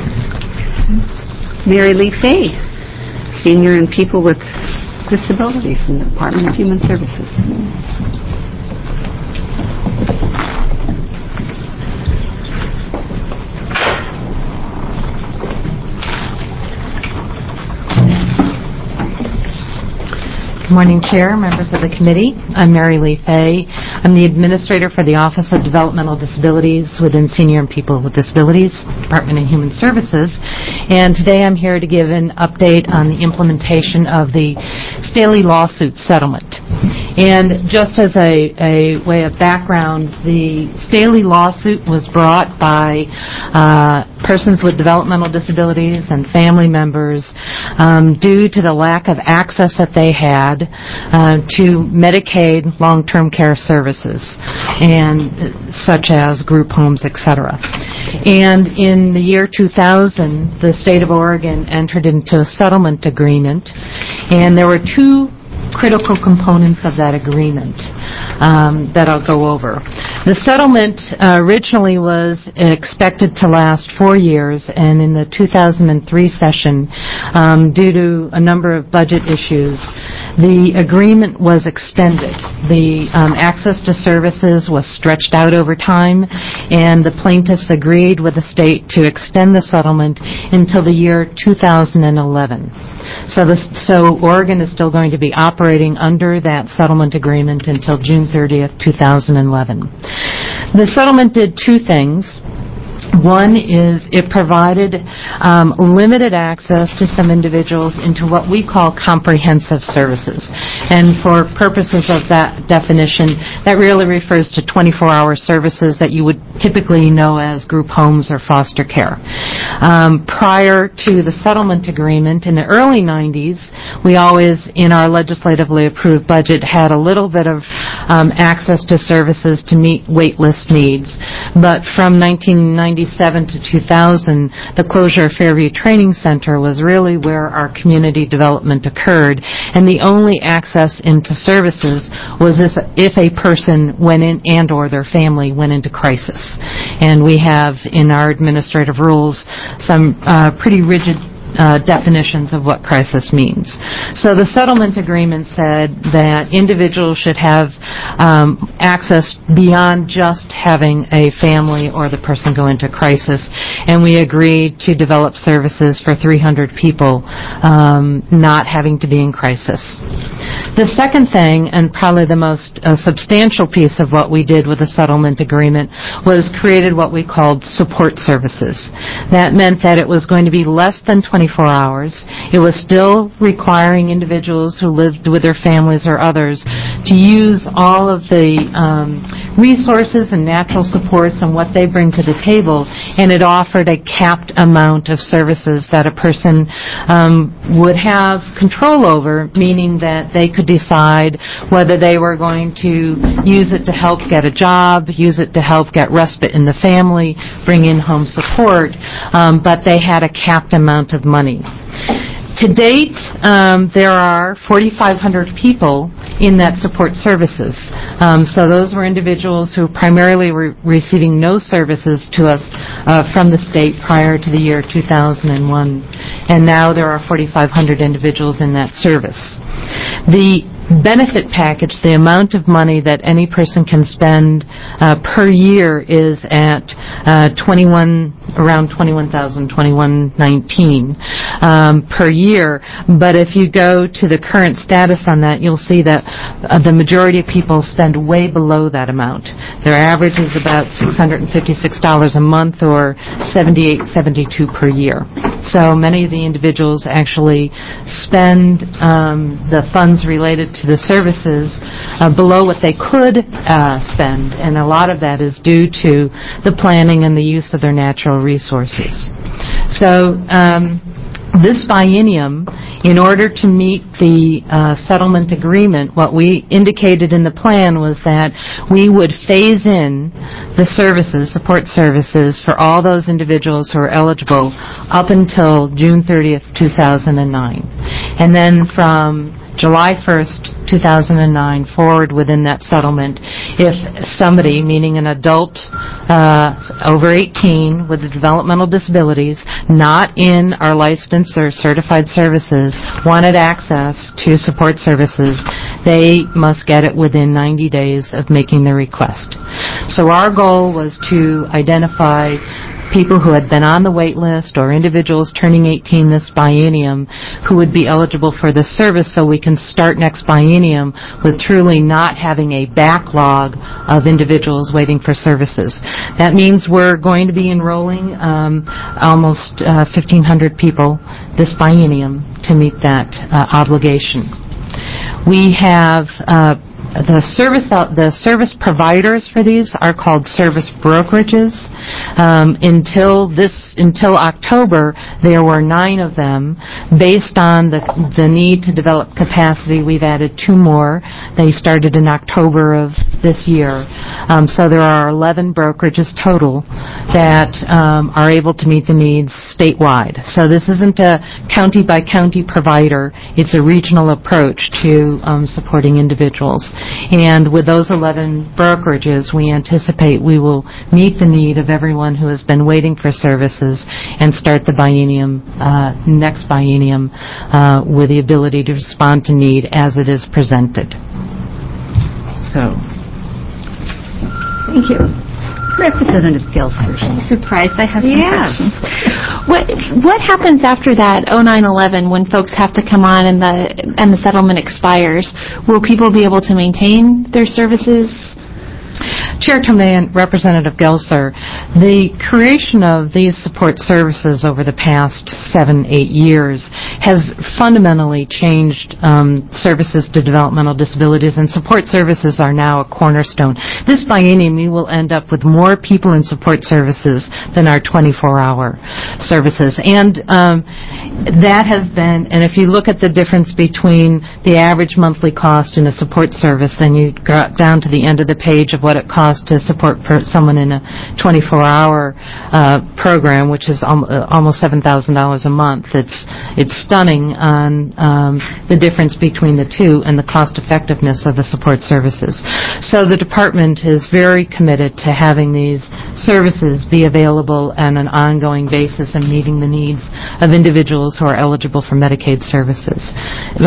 Mary Lee Fay, Senior and People with Disabilities in the Department of Human Services. Good morning, Chair, members of the committee. I'm Mary Lee Fay. I'm the Administrator for the Office of Developmental Disabilities within Senior and People with Disabilities, Department of Human Services. And today I'm here to give an update on the implementation of the Staley lawsuit settlement. And just as a way of background, the Staley lawsuit was brought by persons with developmental disabilities and family members due to the lack of access that they had to Medicaid long-term care services, and such as group homes, etc. And in the year 2000, the state of Oregon entered into a settlement agreement, and there were two critical components of that agreement that I'll go over. The settlement originally was expected to last 4 years, and in the 2003 session, due to a number of budget issues, the agreement was extended. The access to services was stretched out over time, and the plaintiffs agreed with the state to extend the settlement until the year 2011. So Oregon is still going to be operating under that settlement agreement until June 30th, 2011. The settlement did two things. One is it provided limited access to some individuals into what we call comprehensive services. And for purposes of that definition, that really refers to 24-hour services that you would typically know as group homes or foster care. Prior to the settlement agreement in the early 90s, we always, in our legislatively approved budget, had a little bit of access to services to meet wait list needs. But from 1997 to 2000, the closure of Fairview Training Center was really where our community development occurred, and the only access into services was if a person went in and or their family went into crisis. And we have in our administrative rules some pretty rigid definitions of what crisis means. So the settlement agreement said that individuals should have access beyond just having a family or the person go into crisis, and we agreed to develop services for 300 people not having to be in crisis. The second thing, and probably the most substantial piece of what we did with the settlement agreement, was created what we called support services. That meant that it was going to be less than 24 hours. It was still requiring individuals who lived with their families or others to use all of the resources and natural supports and what they bring to the table, and it offered a capped amount of services that a person would have control over, meaning that they could decide whether they were going to use it to help get a job, use it to help get respite in the family, bring in home support, but they had a capped amount of money. To date, there are 4,500 people in that support services. So those were individuals who primarily were receiving no services to us from the state prior to the year 2001. And now there are 4,500 individuals in that service. The benefit package, the amount of money that any person can spend per year is at around $21,000, $21,919 per year. But if you go to the current status on that, you'll see that the majority of people spend way below that amount. Their average is about $656 a month, or $78.72 per year. So many of the individuals actually spend the funds related to the services below what they could spend, and a lot of that is due to the planning and the use of their natural resources. So this biennium, in order to meet the settlement agreement, what we indicated in the plan was that we would phase in the services, support services, for all those individuals who are eligible up until June 30th, 2009. And then from July 1st, 2009 forward within that settlement, if somebody, meaning an adult over 18 with developmental disabilities, not in our licensed or certified services, wanted access to support services, they must get it within 90 days of making the request. So our goal was to identify people who had been on the wait list or individuals turning 18 this biennium who would be eligible for this service, so we can start next biennium with truly not having a backlog of individuals waiting for services. That means we're going to be enrolling almost 1,500 people this biennium to meet that obligation. We have the service providers for these are called service brokerages. Until October, there were 9 of them. Based on the need to develop capacity, we've added 2 more. They started in October of this year. So there are 11 brokerages total that are able to meet the needs statewide. So this isn't a county-by-county provider. It's a regional approach to supporting individuals. And with those 11 brokerages, we anticipate we will meet the need of everyone who has been waiting for services and start the next biennium with the ability to respond to need as it is presented. So, thank you. Representative Gilser. I'm surprised I have some questions. What happens after that 09-11 when folks have to come on and the settlement expires? Will people be able to maintain their services? Chair Tomei and Representative Gilser, the creation of these support services over the past 7-8 years has fundamentally changed services to developmental disabilities, and support services are now a cornerstone. This biennium, we will end up with more people in support services than our 24-hour services. And that has been, and if you look at the difference between the average monthly cost in a support service, and you go down to the end of the page of what it costs to support someone in a 24-hour program, which is almost $7,000 a month. It's stunning on the difference between the two and the cost effectiveness of the support services. So the department is very committed to having these services be available on an ongoing basis and meeting the needs of individuals who are eligible for Medicaid services.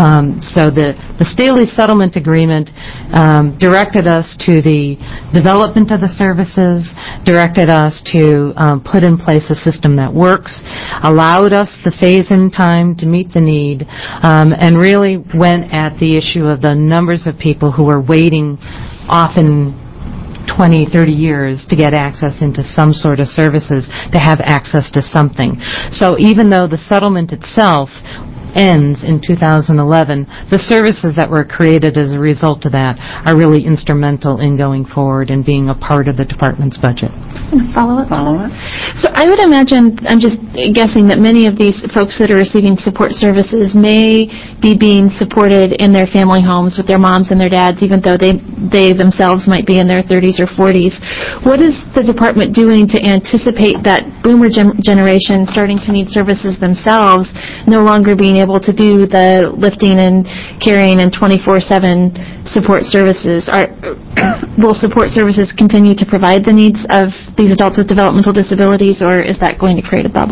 So the Staley Settlement Agreement directed us to the development of the services, directed us to put in place a system that works, allowed us the phase-in time to meet the need, and really went at the issue of the numbers of people who are waiting often 20, 30 years to get access into some sort of services, to have access to something. So even though the settlement itself ends in 2011, the services that were created as a result of that are really instrumental in going forward and being a part of the department's budget. Follow-up? So I would imagine, I'm just guessing, that many of these folks that are receiving support services may be being supported in their family homes with their moms and their dads, even though they themselves might be in their 30s or 40s. What is the department doing to anticipate that boomer generation starting to need services themselves, no longer being able to do the lifting and carrying and 24/7 support services? Will support services continue to provide the needs of these adults with developmental disabilities, or is that going to create a bubble?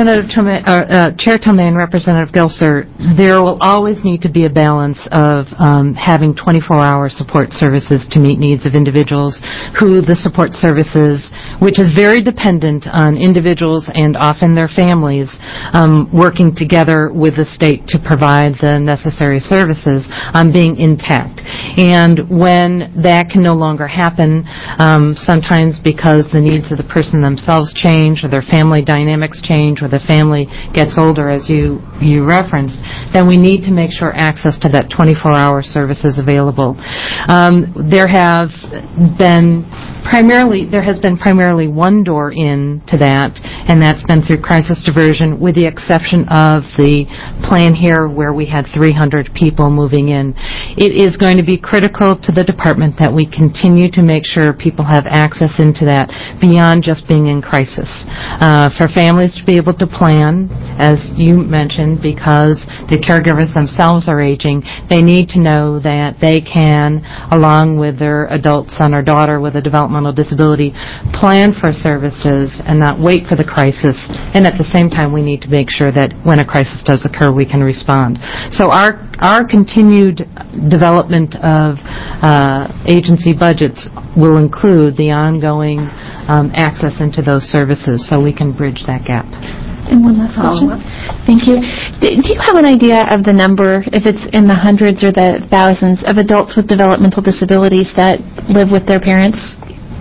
Chair Tomei and Representative Gilser, there will always need to be a balance of having 24-hour support services to meet needs of individuals who the support services, which is very dependent on individuals and often their families working together with the state to provide the necessary services, being intact. And when that can no longer happen, sometimes because the needs of the person themselves change, or their family dynamics change, or the family gets older, as you referenced, then we need to make sure access to that 24-hour service is available. There has been primarily one door in to that, and that's been through crisis diversion, with the exception of the plan here where we had 300 people moving in. It is going to be critical to the department that we continue to make sure people have access into that beyond just being in crisis. For families to be able to plan, as you mentioned, because the caregivers themselves are aging, they need to know that they can, along with their adult son or daughter with a developmental disability, plan for services and not wait for the crisis. And at the same time, we need to make sure that when a crisis does occur, we can respond. So our continued development of agency budgets will include the ongoing access into those services so we can bridge that gap. And one last question. Thank you. Do you have an idea of the number, if it's in the hundreds or the thousands, of adults with developmental disabilities that live with their parents?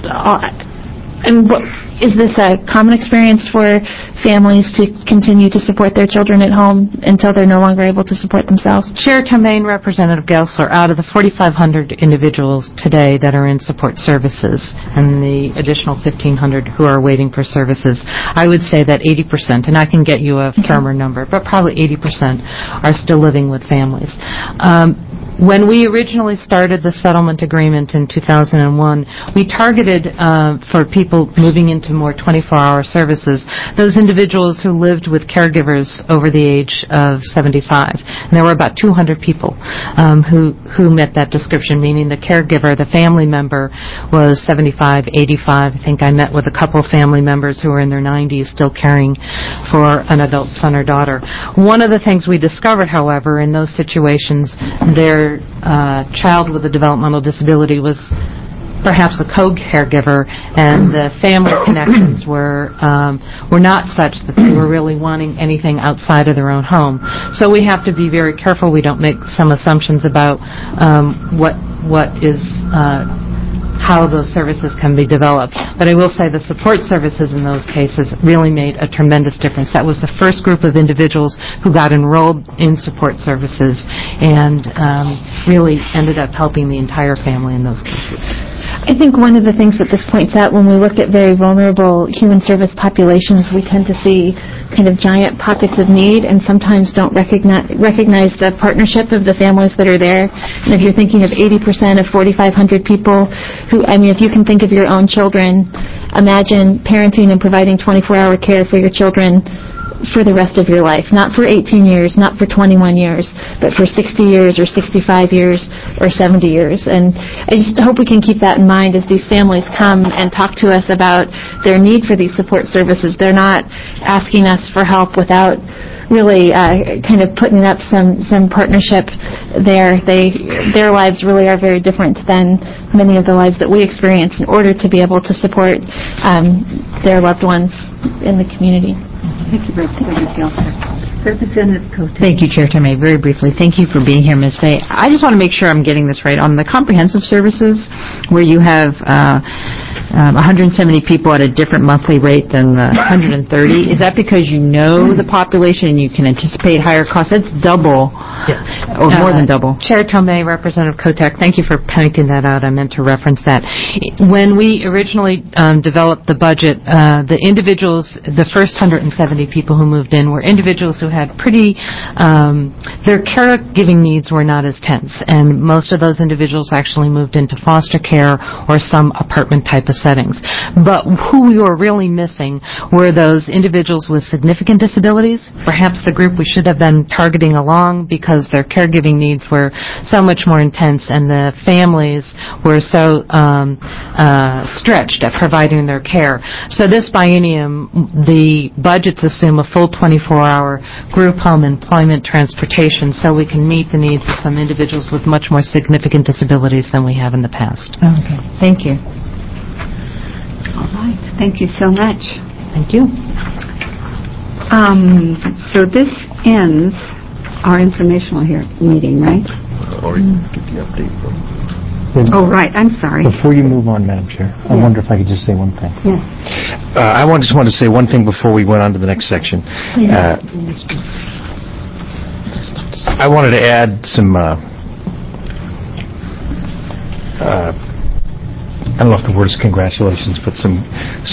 And is this a common experience for families to continue to support their children at home until they're no longer able to support themselves? Chair Tomaine, Representative Gelsler, out of the 4,500 individuals today that are in support services and the additional 1,500 who are waiting for services, I would say that 80%, and I can get you a firmer number, but probably 80% are still living with families. When we originally started the settlement agreement in 2001, we targeted for people moving into more 24-hour services those individuals who lived with caregivers over the age of 75. And there were about 200 people who met that description, meaning the caregiver, the family member, was 75, 85. I think I met with a couple of family members who were in their 90s still caring for an adult son or daughter. One of the things we discovered, however, in those situations, their child with a developmental disability was perhaps a co-caregiver, and the family connections were not such that they were really wanting anything outside of their own home. So we have to be very careful we don't make some assumptions about what is how those services can be developed. But I will say the support services in those cases really made a tremendous difference. That was the first group of individuals who got enrolled in support services and really ended up helping the entire family in those cases. I think one of the things that this points out when we look at very vulnerable human service populations, we tend to see kind of giant pockets of need and sometimes don't recognize the partnership of the families that are there. And if you're thinking of 80% of 4,500 people who, I mean, if you can think of your own children, imagine parenting and providing 24-hour care for your children for the rest of your life, not for 18 years, not for 21 years, but for 60 years or 65 years or 70 years. And I just hope we can keep that in mind as these families come and talk to us about their need for these support services. They're not asking us for help without really kind of putting up some partnership there. Their lives really are very different than many of the lives that we experience in order to be able to support their loved ones in the community. Thank you, Representative Gelsler. Representative Kotek. Thank you, Chair Tomei. Very briefly, thank you for being here, Ms. Fay. I just want to make sure I'm getting this right. On the comprehensive services, where you have 170 people at a different monthly rate than the 130, is that because you know the population and you can anticipate higher costs? That's double, or more than double. Chair Tomei, Representative Kotek, thank you for pointing that out. I meant to reference that. When we originally developed the budget, the individuals, the first 170 people who moved in were individuals who had pretty, their caregiving needs were not as tense, and most of those individuals actually moved into foster care or some apartment type of settings. But who we were really missing were those individuals with significant disabilities, perhaps the group we should have been targeting along because their caregiving needs were so much more intense and the families were so stretched at providing their care. So this biennium, the budgets assume a full 24-hour group home employment transportation so we can meet the needs of some individuals with much more significant disabilities than we have in the past. Okay. Thank you. All right. Thank you so much. Thank you. So this ends our informational meeting, right? Or you can get the update from... Oh, right. I'm sorry. Before you move on, Madam Chair, I wonder if I could just say one thing. Yes. I just wanted to say one thing before we went on to the next section. I wanted to add some, I don't know if the word is congratulations, but some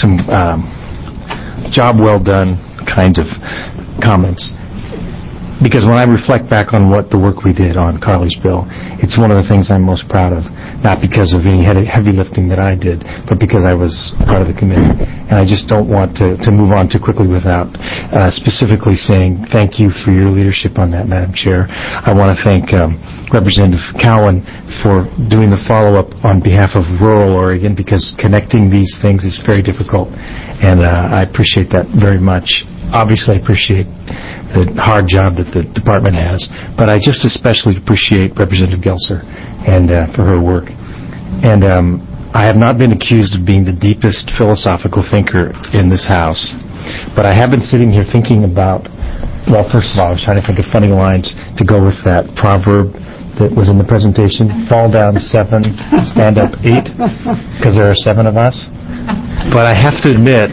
job well done kinds of comments. Because when I reflect back on the work we did on Carly's bill, it's one of the things I'm most proud of, not because of any heavy lifting that I did, but because I was part of the committee. And I just don't want to move on too quickly without specifically saying thank you for your leadership on that, Madam Chair. I want to thank Representative Cowan for doing the follow-up on behalf of rural Oregon, because connecting these things is very difficult, and I appreciate that very much. Obviously, I appreciate the hard job that the department has, but I just especially appreciate Representative Gelsler and for her work. And I have not been accused of being the deepest philosophical thinker in this House, but I have been sitting here thinking about, well, first of all, I was trying to think of funny lines to go with that proverb that was in the presentation, fall down 7, stand up 8, because there are 7 of us. But I have to admit,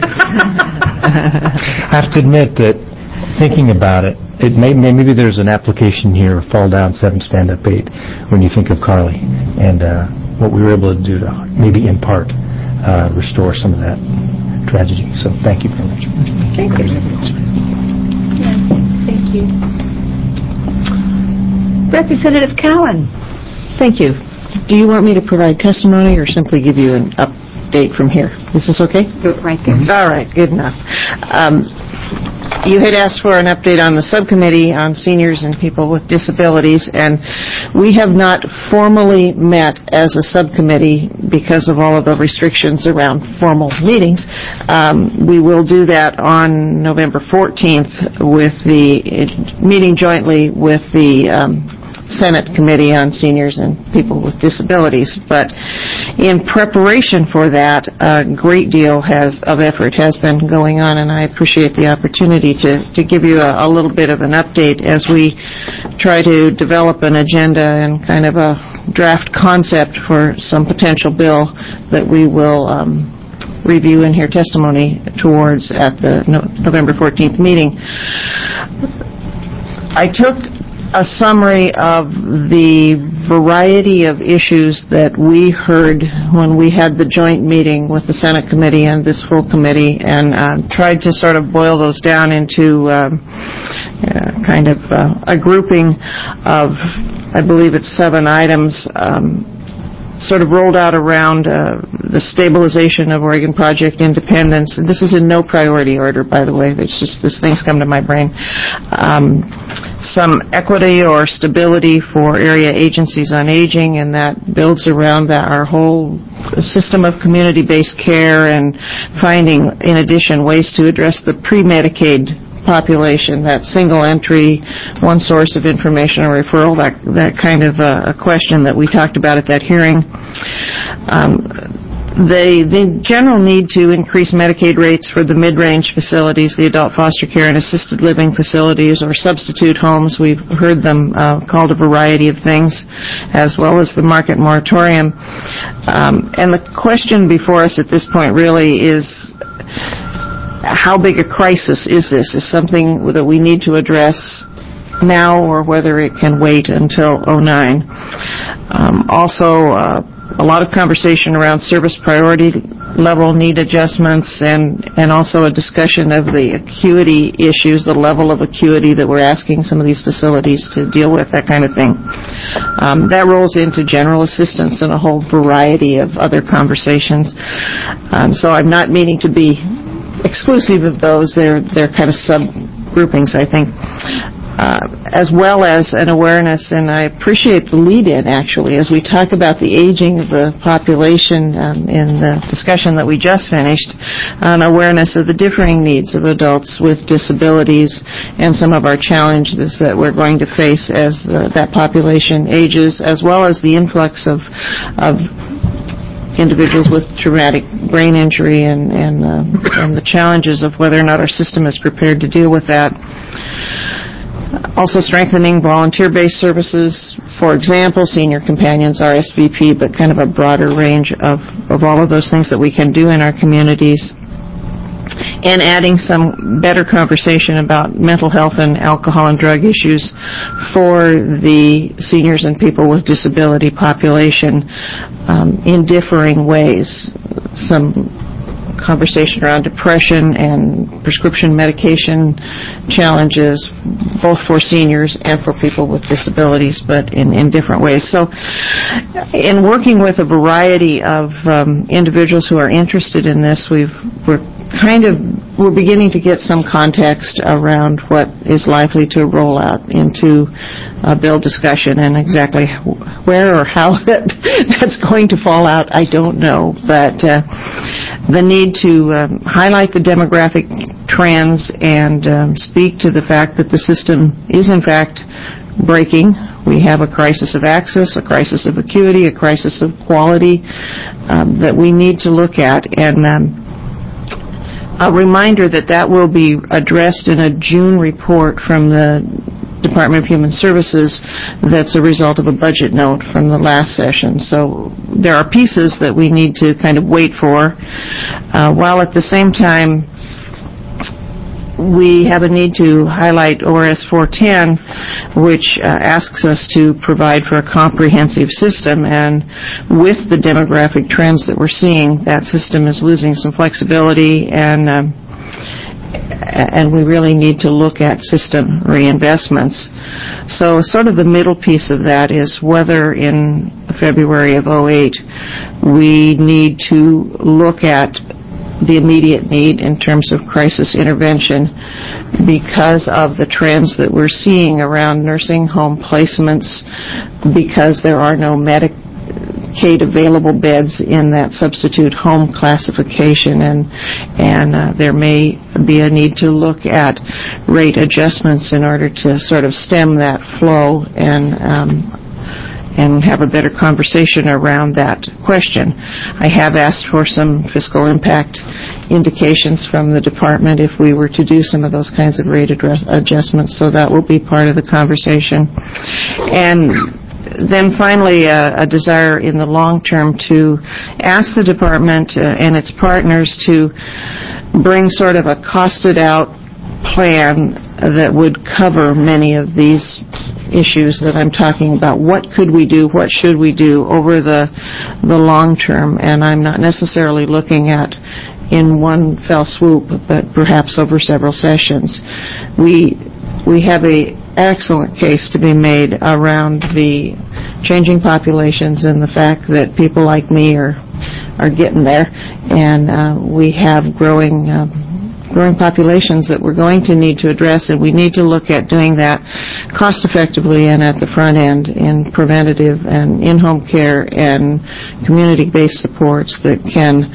that thinking about it, maybe there's an application here, fall down 7, stand up 8, when you think of Carly, and what we were able to do to maybe in part restore some of that tragedy. So thank you very much. Thank you. Yes, thank you. Representative Cowan. Thank you. Do you want me to provide testimony or simply give you an update from here? Is this okay? Do it right there. All right, good enough. You had asked for an update on the subcommittee on seniors and people with disabilities, and we have not formally met as a subcommittee because of all of the restrictions around formal meetings. We will do that on November 14th with the meeting jointly with the Senate Committee on Seniors and People with Disabilities. But in preparation for that, a great deal of effort has been going on, and I appreciate the opportunity to give you a little bit of an update as we try to develop an agenda and kind of a draft concept for some potential bill that we will review and hear testimony towards at the November 14th meeting. I took a summary of the variety of issues that we heard when we had the joint meeting with the Senate committee and this full committee, and tried to sort of boil those down into kind of a grouping of, I believe it's 7 items, sort of rolled out around the stabilization of Oregon Project independence. And this is in no priority order, by the way. It's just these things come to my brain. Some equity or stability for area agencies on aging, and that builds around that our whole system of community-based care, and finding, in addition, ways to address the pre-Medicaid population, that single entry, one source of information or referral, that kind of a question that we talked about at that hearing. The general need to increase Medicaid rates for the mid-range facilities, the adult foster care and assisted living facilities, or substitute homes. We've heard them called a variety of things, as well as the market moratorium. And the question before us at this point really is, how big a crisis is this? Is something that we need to address now, or whether it can wait until 2009? Also, a lot of conversation around service priority level need adjustments, and also a discussion of the acuity issues, the level of acuity that we're asking some of these facilities to deal with, that kind of thing. That rolls into general assistance and a whole variety of other conversations. So I'm not meaning to be exclusive of those. They're kind of subgroupings, I think. As well as an awareness, and I appreciate the lead-in, actually, as we talk about the aging of the population in the discussion that we just finished, an awareness of the differing needs of adults with disabilities and some of our challenges that we're going to face as that population ages, as well as the influx of individuals with traumatic brain injury and the challenges of whether or not our system is prepared to deal with that. Also strengthening volunteer-based services, for example, senior companions, RSVP, but kind of a broader range of all of those things that we can do in our communities. And adding some better conversation about mental health and alcohol and drug issues for the seniors and people with disability population in differing ways. Some conversation around depression and prescription medication challenges, both for seniors and for people with disabilities, but in different ways. So in working with a variety of individuals who are interested in this, we're beginning to get some context around what is likely to roll out into a bill discussion, and exactly where or how that's going to fall out, I don't know. But the need to highlight the demographic trends and speak to the fact that the system is in fact breaking. We have a crisis of access, a crisis of acuity, a crisis of quality that we need to look at. And a reminder that will be addressed in a June report from the Department of Human Services that's a result of a budget note from the last session. So there are pieces that we need to kind of wait for, while at the same time we have a need to highlight ORS 410, which asks us to provide for a comprehensive system, and with the demographic trends that we're seeing, that system is losing some flexibility, and we really need to look at system reinvestments. So sort of the middle piece of that is whether in February of 2008 we need to look at the immediate need in terms of crisis intervention because of the trends that we're seeing around nursing home placements, because there are no Medicaid available beds in that substitute home classification, and there may be a need to look at rate adjustments in order to sort of stem that flow and have a better conversation around that question. I have asked for some fiscal impact indications from the department if we were to do some of those kinds of rate adjustments, so that will be part of the conversation. And then finally, a desire in the long term to ask the department and its partners to bring sort of a costed out plan that would cover many of these issues that I'm talking about. What could we do? What should we do over the long term? And I'm not necessarily looking at in one fell swoop, but perhaps over several sessions. We have a excellent case to be made around the changing populations and the fact that people like me are getting there, and we have growing populations that we're going to need to address, and we need to look at doing that cost effectively and at the front end in preventative and in-home care and community-based supports that can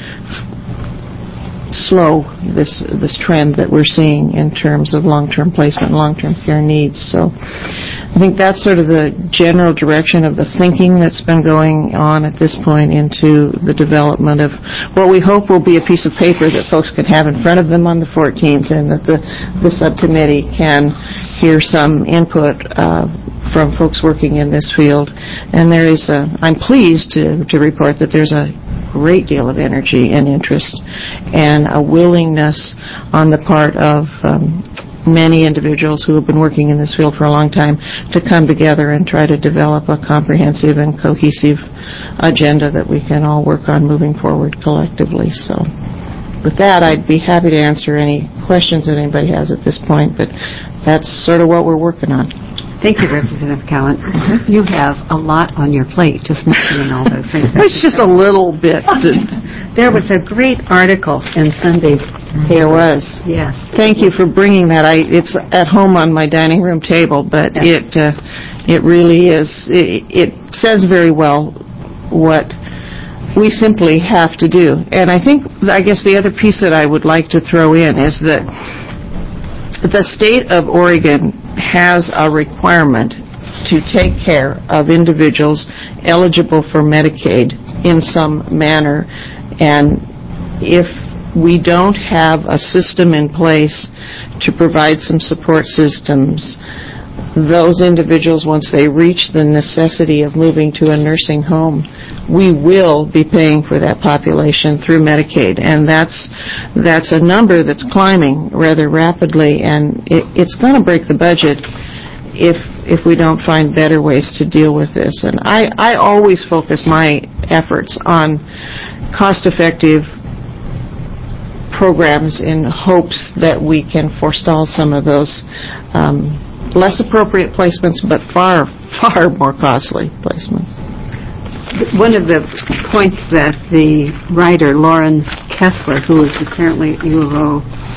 slow this trend that we're seeing in terms of long-term placement and long-term care needs. So I think that's sort of the general direction of the thinking that's been going on at this point into the development of what we hope will be a piece of paper that folks can have in front of them on the 14th, and that the subcommittee can hear some input from folks working in this field. And there is I'm pleased to report that there's a great deal of energy and interest and a willingness on the part of many individuals who have been working in this field for a long time to come together and try to develop a comprehensive and cohesive agenda that we can all work on moving forward collectively. So with that, I'd be happy to answer any questions that anybody has at this point, but that's sort of what we're working on. Thank you, Representative Cowan. You have a lot on your plate, just mentioning all those things. It's just a little bit. There was a great article in Sunday's paper. There was. Yes. Thank you for bringing that. It's at home on my dining room table, but it really is. It says very well what we simply have to do. And I guess the other piece that I would like to throw in is that the state of Oregon has a requirement to take care of individuals eligible for Medicaid in some manner, and if we don't have a system in place to provide some support systems, those individuals, once they reach the necessity of moving to a nursing home, we will be paying for that population through Medicaid, and that's a number that's climbing rather rapidly, and it's going to break the budget if we don't find better ways to deal with this. And I always focus my efforts on cost-effective programs in hopes that we can forestall some of those less appropriate placements, but far, far more costly placements. One of the points that the writer, Lauren Kessler, who is apparently at U of O,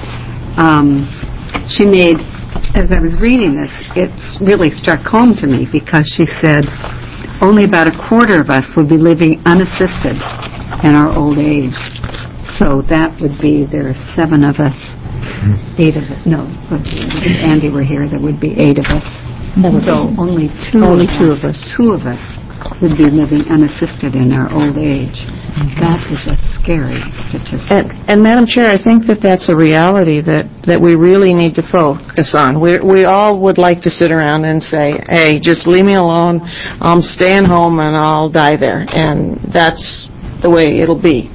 she made, as I was reading this, it really struck home to me, because she said only about a quarter of us would be living unassisted in our old age. So that would be, there are 7 of us, 8 of us, no, if Andy were here, there would be 8 of us. So only two of us would be living unassisted in our old age. That is a scary statistic. And Madam Chair, I think that that's a reality that we really need to focus on. We all would like to sit around and say, hey, just leave me alone, I'm staying home and I'll die there. And that's the way it'll be.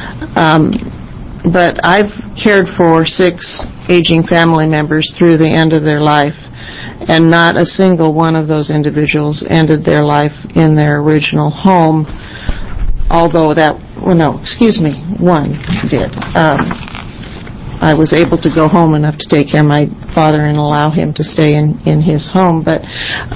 But I've cared for 6 aging family members through the end of their life, and not a single one of those individuals ended their life in their original home, although one did. I was able to go home enough to take care of my father and allow him to stay in his home, but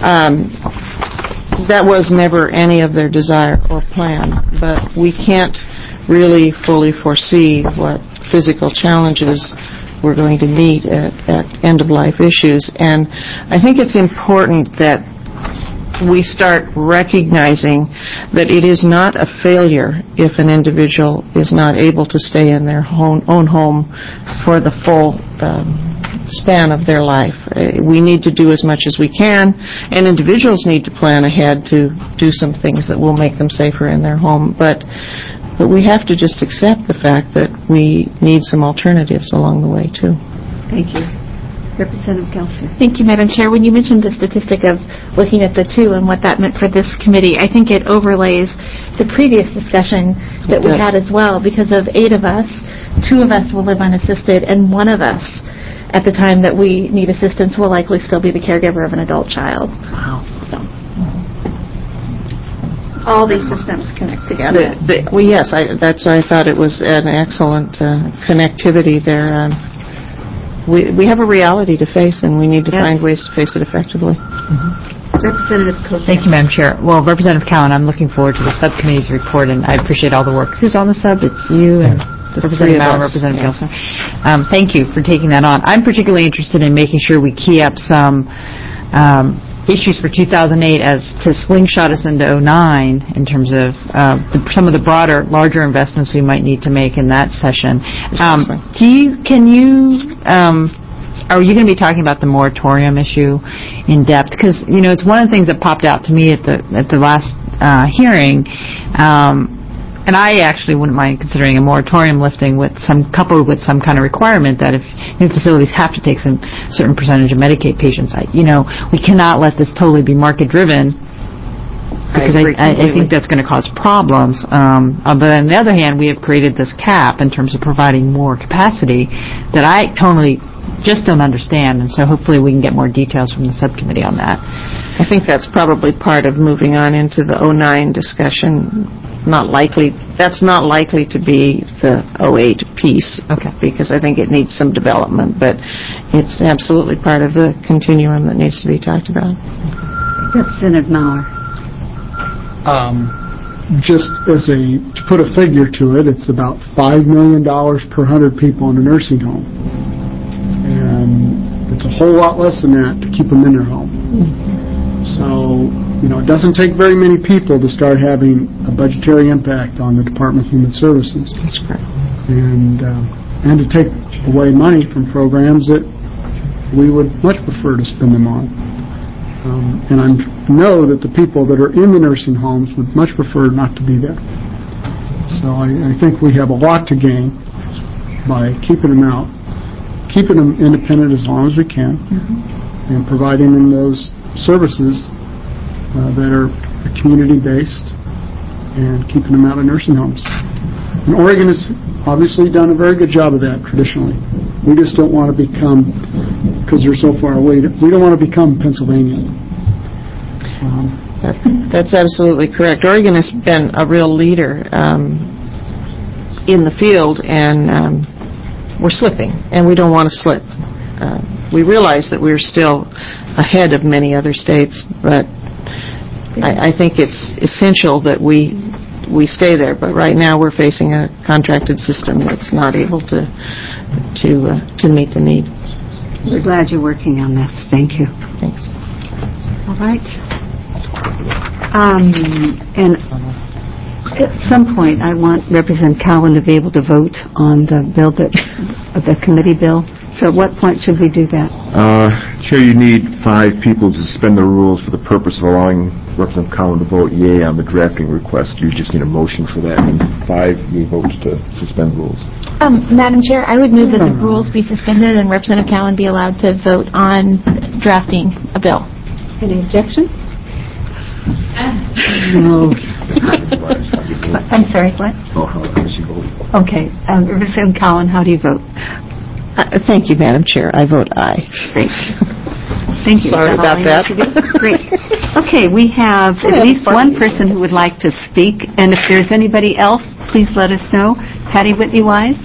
that was never any of their desire or plan. But we can't really fully foresee what physical challenges we're going to meet at end-of-life issues. And I think it's important that we start recognizing that it is not a failure if an individual is not able to stay in their own home for the full span of their life. We need to do as much as we can, and individuals need to plan ahead to do some things that will make them safer in their home. But we have to just accept the fact that we need some alternatives along the way, too. Thank you. Representative Gelser. Thank you, Madam Chair. When you mentioned the statistic of looking at the 2 and what that meant for this committee, I think it overlays the previous discussion that we had as well. Because of 8 of us, 2 of us will live unassisted, and 1 of us, at the time that we need assistance, will likely still be the caregiver of an adult child. Wow. So all these systems connect together. Yes, that's why I thought it was an excellent connectivity there. We have a reality to face, and we need to find ways to face it effectively. Representative Cote. Thank you, Madam Chair. Well, Representative Cowan, I'm looking forward to the subcommittee's report, and I appreciate all the work. Who's on the sub? It's you and Representative Mallon, Representative Gelser. Thank you for taking that on. I'm particularly interested in making sure we key up some issues for 2008 as to slingshot us into 2009 in terms of some of the broader, larger investments we might need to make in that session. Are you going to be talking about the moratorium issue in depth? Because, it's one of the things that popped out to me at the last hearing, and I actually wouldn't mind considering a moratorium lifting coupled with some kind of requirement that if new facilities have to take some certain percentage of Medicaid patients, we cannot let this totally be market-driven, because I think that's going to cause problems. But on the other hand, we have created this cap in terms of providing more capacity that I totally just don't understand, and so hopefully we can get more details from the subcommittee on that. I think that's probably part of moving on into the 2009 discussion. That's not likely to be the 2008 piece, because I think it needs some development, but it's absolutely part of the continuum that needs to be talked about. Representative Maurer. Just to put a figure to it, it's about $5 million per 100 people in a nursing home. And it's a whole lot less than that to keep them in their home. So, it doesn't take very many people to start having a budgetary impact on the Department of Human Services. That's correct. And to take away money from programs that we would much prefer to spend them on. And I know that the people that are in the nursing homes would much prefer not to be there. So I think we have a lot to gain by keeping them out, keeping them independent as long as we can, and providing them those services that are community-based and keeping them out of nursing homes. And Oregon has obviously done a very good job of that traditionally. We just don't want to become, because they're so far away, we don't want to become Pennsylvania. That's absolutely correct. Oregon has been a real leader in the field, and we're slipping, and we don't want to slip. We realize that we're still ahead of many other states, but I think it's essential that we stay there. But right now we're facing a contracted system that's not able to meet the need. We're glad you're working on this. Thank you. Thanks. All right. And at some point, I want Representative Cowan to be able to vote on the bill the committee bill. So at what point should we do that? Chair, you need 5 people to suspend the rules for the purpose of allowing Representative Cowan to vote yea on the drafting request. You just need a motion for that, and 5 new votes to suspend rules. Madam Chair, I would move that the rules be suspended and Representative Cowan be allowed to vote on drafting a bill. Any objection? No. I'm sorry, what? Oh, how does she vote? Okay. Representative Cowan, how do you vote? Thank you, Madam Chair. I vote aye. Great. Thank you. Sorry about that. Great. Okay, we have at least one person who would like to speak, and if there's anybody else, please let us know. Patty Whitney-Wise?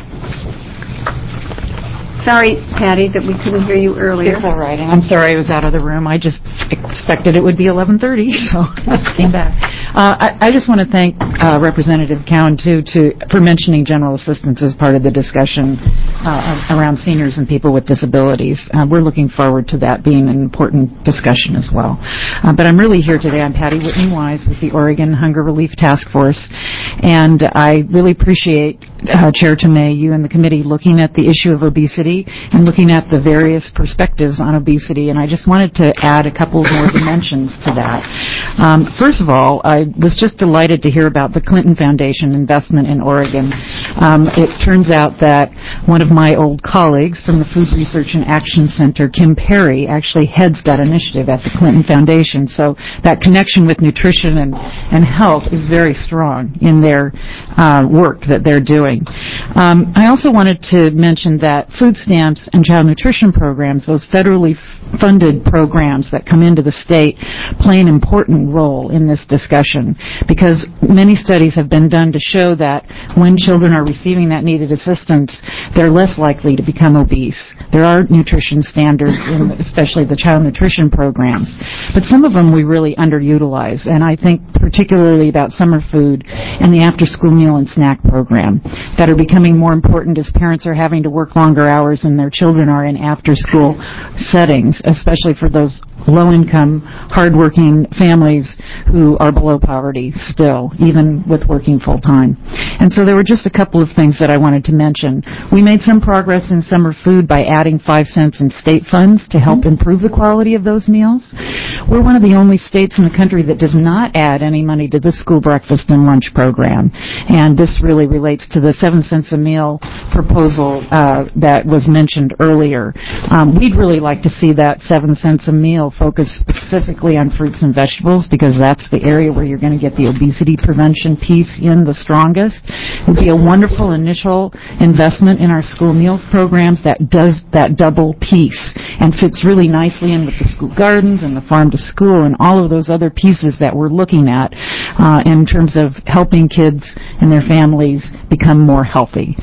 Sorry, Patty, that we couldn't hear you earlier. It's all right, and I'm sorry I was out of the room. I just expected it would be 11:30, so I came back. I just want to thank Representative Cowan, too, for mentioning general assistance as part of the discussion around seniors and people with disabilities. We're looking forward to that being an important discussion as well. But I'm really here today. I'm Patty Whitney-Wise with the Oregon Hunger Relief Task Force, and I really appreciate, Chair Tomei, you and the committee looking at the issue of obesity and looking at the various perspectives on obesity, and I just wanted to add a couple more dimensions to that. First of all, I was just delighted to hear about the Clinton Foundation investment in Oregon. It turns out that one of my old colleagues from the Food Research and Action Center, Kim Perry, actually heads that initiative at the Clinton Foundation, so that connection with nutrition and health is very strong in their work that they're doing. I also wanted to mention that food stamps and child nutrition programs, those federally funded programs that come into the state, play an important role in this discussion because many studies have been done to show that when children are receiving that needed assistance, they're less likely to become obese. There are nutrition standards, especially the child nutrition programs, but some of them we really underutilize, and I think particularly about summer food and the after-school meal and snack program that are becoming more important as parents are having to work longer hours and their children are in after-school settings, especially for those low-income, hard-working families who are below poverty still, even with working full-time. And so there were just a couple of things that I wanted to mention. We made some progress in summer food by adding 5 cents in state funds to help improve the quality of those meals. We're one of the only states in the country that does not add any money to the school breakfast and lunch program, and this really relates to the 7 cents a meal proposal that was mentioned earlier. We'd really like to see that 7 cents a meal focus specifically on fruits and vegetables because that's the area where you're going to get the obesity prevention piece in the strongest. It would be a wonderful initial investment in our school meals programs that does that double piece and fits really nicely in with the school gardens and the farm to school and all of those other pieces that we're looking at in terms of helping kids and their families become more healthy.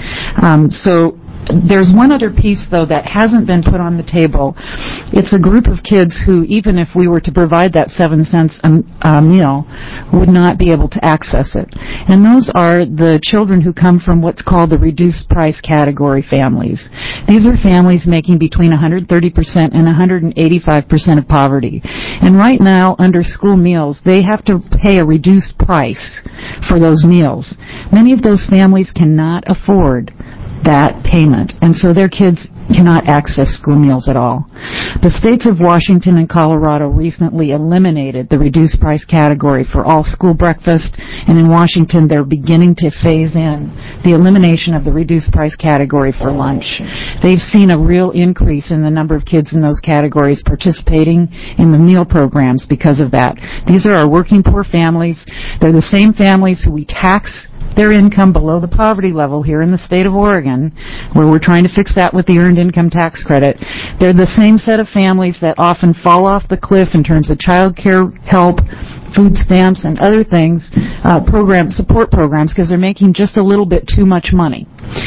So there's one other piece, though, that hasn't been put on the table. It's a group of kids who, even if we were to provide that 7 cents a meal, would not be able to access it. And those are the children who come from what's called the reduced price category families. These are families making between 130% and 185% of poverty. And right now, under school meals, they have to pay a reduced price for those meals. Many of those families cannot afford that payment, and so their kids cannot access school meals at all. The states of Washington and Colorado recently eliminated the reduced price category for all school breakfast, and in Washington they're beginning to phase in the elimination of the reduced price category for lunch. They've seen a real increase in the number of kids in those categories participating in the meal programs because of that. These are our working poor families. They're the same families who we tax their income below the poverty level here in the state of Oregon, where we're trying to fix that with the Earned Income Tax Credit. They're the same set of families that often fall off the cliff in terms of child care help, food stamps, and other things, support programs, because they're making just a little bit too much money.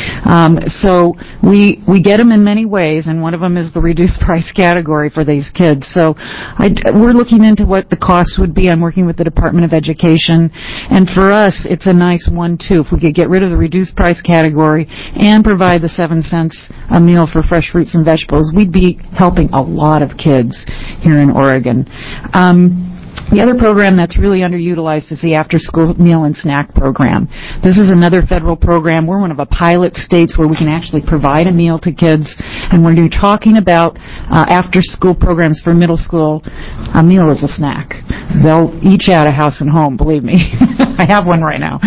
So we get them in many ways, and one of them is the reduced price category for these kids. So we're looking into what the costs would be. I'm working with the Department of Education, and for us, it's a nice 1-2. If we could get rid of the reduced price category and provide the 7 cents a meal for fresh fruits and vegetables, we'd be helping a lot of kids here in Oregon. The other program that's really underutilized is the after-school meal and snack program. This is another federal program. We're one of a pilot states where we can actually provide a meal to kids. And when you're talking about after-school programs for middle school, a meal is a snack. They'll eat you out of house and home, believe me. I have one right now.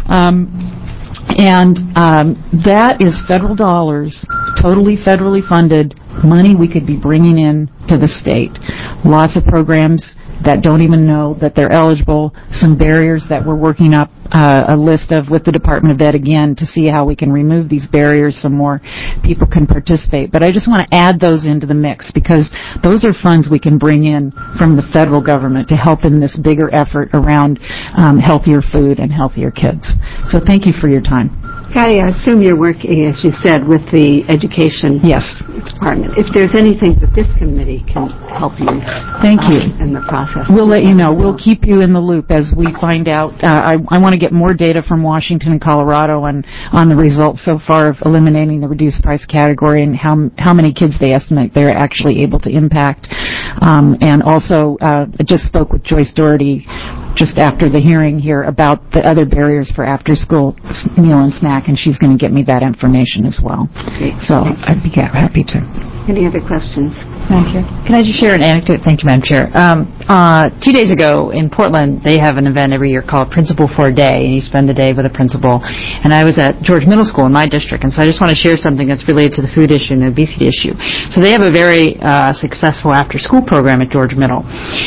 That is federal dollars, totally federally funded money we could be bringing in to the state. Lots of programs that don't even know that they're eligible, some barriers that we're working up a list of with the Department of Ed again to see how we can remove these barriers so more people can participate. But I just want to add those into the mix because those are funds we can bring in from the federal government to help in this bigger effort around healthier food and healthier kids. So thank you for your time. Patty, I assume you're working, as you said, with the Education Department. If there's anything that this committee can help you Thank you. In the process. We'll let you know. We'll keep you in the loop as we find out. I want to get more data from Washington and Colorado on the results so far of eliminating the reduced price category and how many kids they estimate they're actually able to impact. And also, I just spoke with Joyce Doherty just after the hearing here about the other barriers for after-school meal and snack, and she's going to get me that information as well. Great. So I'd be happy to. Any other questions? Madam Chair. Can I just share an anecdote? Thank you, Madam Chair. 2 days ago in Portland, they have an event every year called Principal for a Day, and you spend a day with a principal. And I was at George Middle School in my district, and so I just want to share something that's related to the food issue and the obesity issue. So they have a very successful after-school program at George Middle.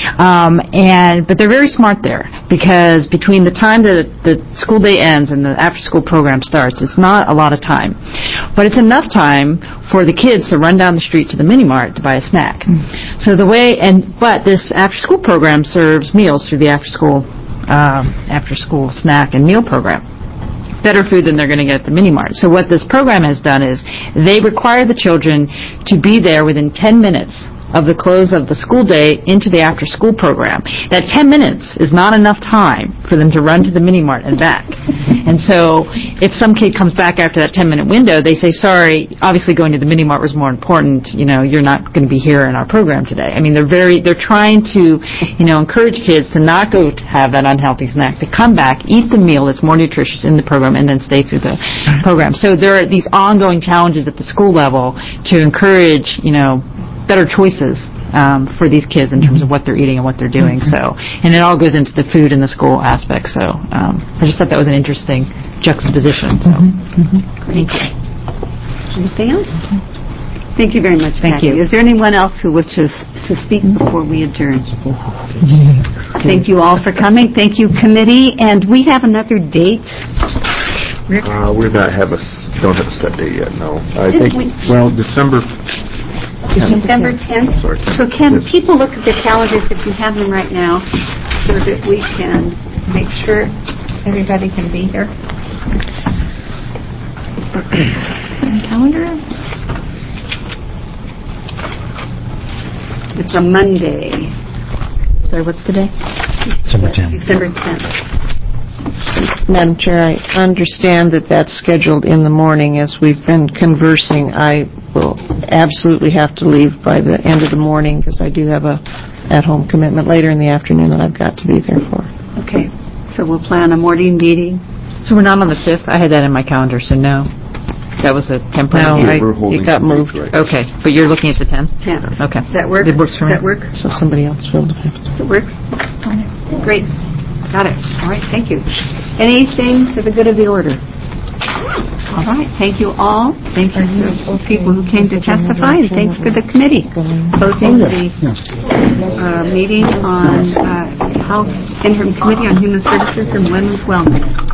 But they're very smart there, because between the time that the school day ends and the after-school program starts, it's not a lot of time. But it's enough time for the kids to run down the street to the mini-mart to buy a snack. So but this after-school program serves meals through the after-school snack and meal program. Better food than they're going to get at the mini-mart. So what this program has done is they require the children to be there within 10 minutes of the close of the school day into the after-school program. That 10 minutes is not enough time for them to run to the mini-mart and back. And so if some kid comes back after that 10-minute window, they say, sorry, obviously going to the mini-mart was more important. You're not going to be here in our program today. I mean, they're trying to, encourage kids to not go to have that unhealthy snack, to come back, eat the meal that's more nutritious in the program, and then stay through the program. So there are these ongoing challenges at the school level to encourage, better choices for these kids in terms of what they're eating and what they're doing. So, and it all goes into the food and the school aspect. So, I just thought that was an interesting juxtaposition. So, thank you. Anything else? Thank you very much, Thank Patty. you. Is there anyone else who wishes to speak before we adjourn? Thank you all for coming. Thank you, committee. And we have another date. Rick? We don't have a set date yet. No, I Didn't think we- December. December 10th. Sorry. So can people look at their calendars if you have them right now so that we can make sure everybody can be here? Calendar? It's a Monday. Sorry, what's the day? December 10th. December 10th. Madam Chair, I understand that that's scheduled in the morning. As we've been conversing, I will absolutely have to leave by the end of the morning because I do have a at-home commitment later in the afternoon that I've got to be there for. Okay. So we'll plan a morning meeting. So we're not on the 5th? I had that in my calendar, so no. That was a temporary. No, it got moved. Okay, but you're looking at the 10th? 10th. Okay. Does that work? It works for me. Does that work? So somebody else filled it. Does it work? Great. Got it. All right, thank you. Anything for the good of the order? All right, thank you all. Thank you to people who came to testify, and thanks to the committee. Closing the meeting on House Interim Committee on Human Services and Women's Wellness.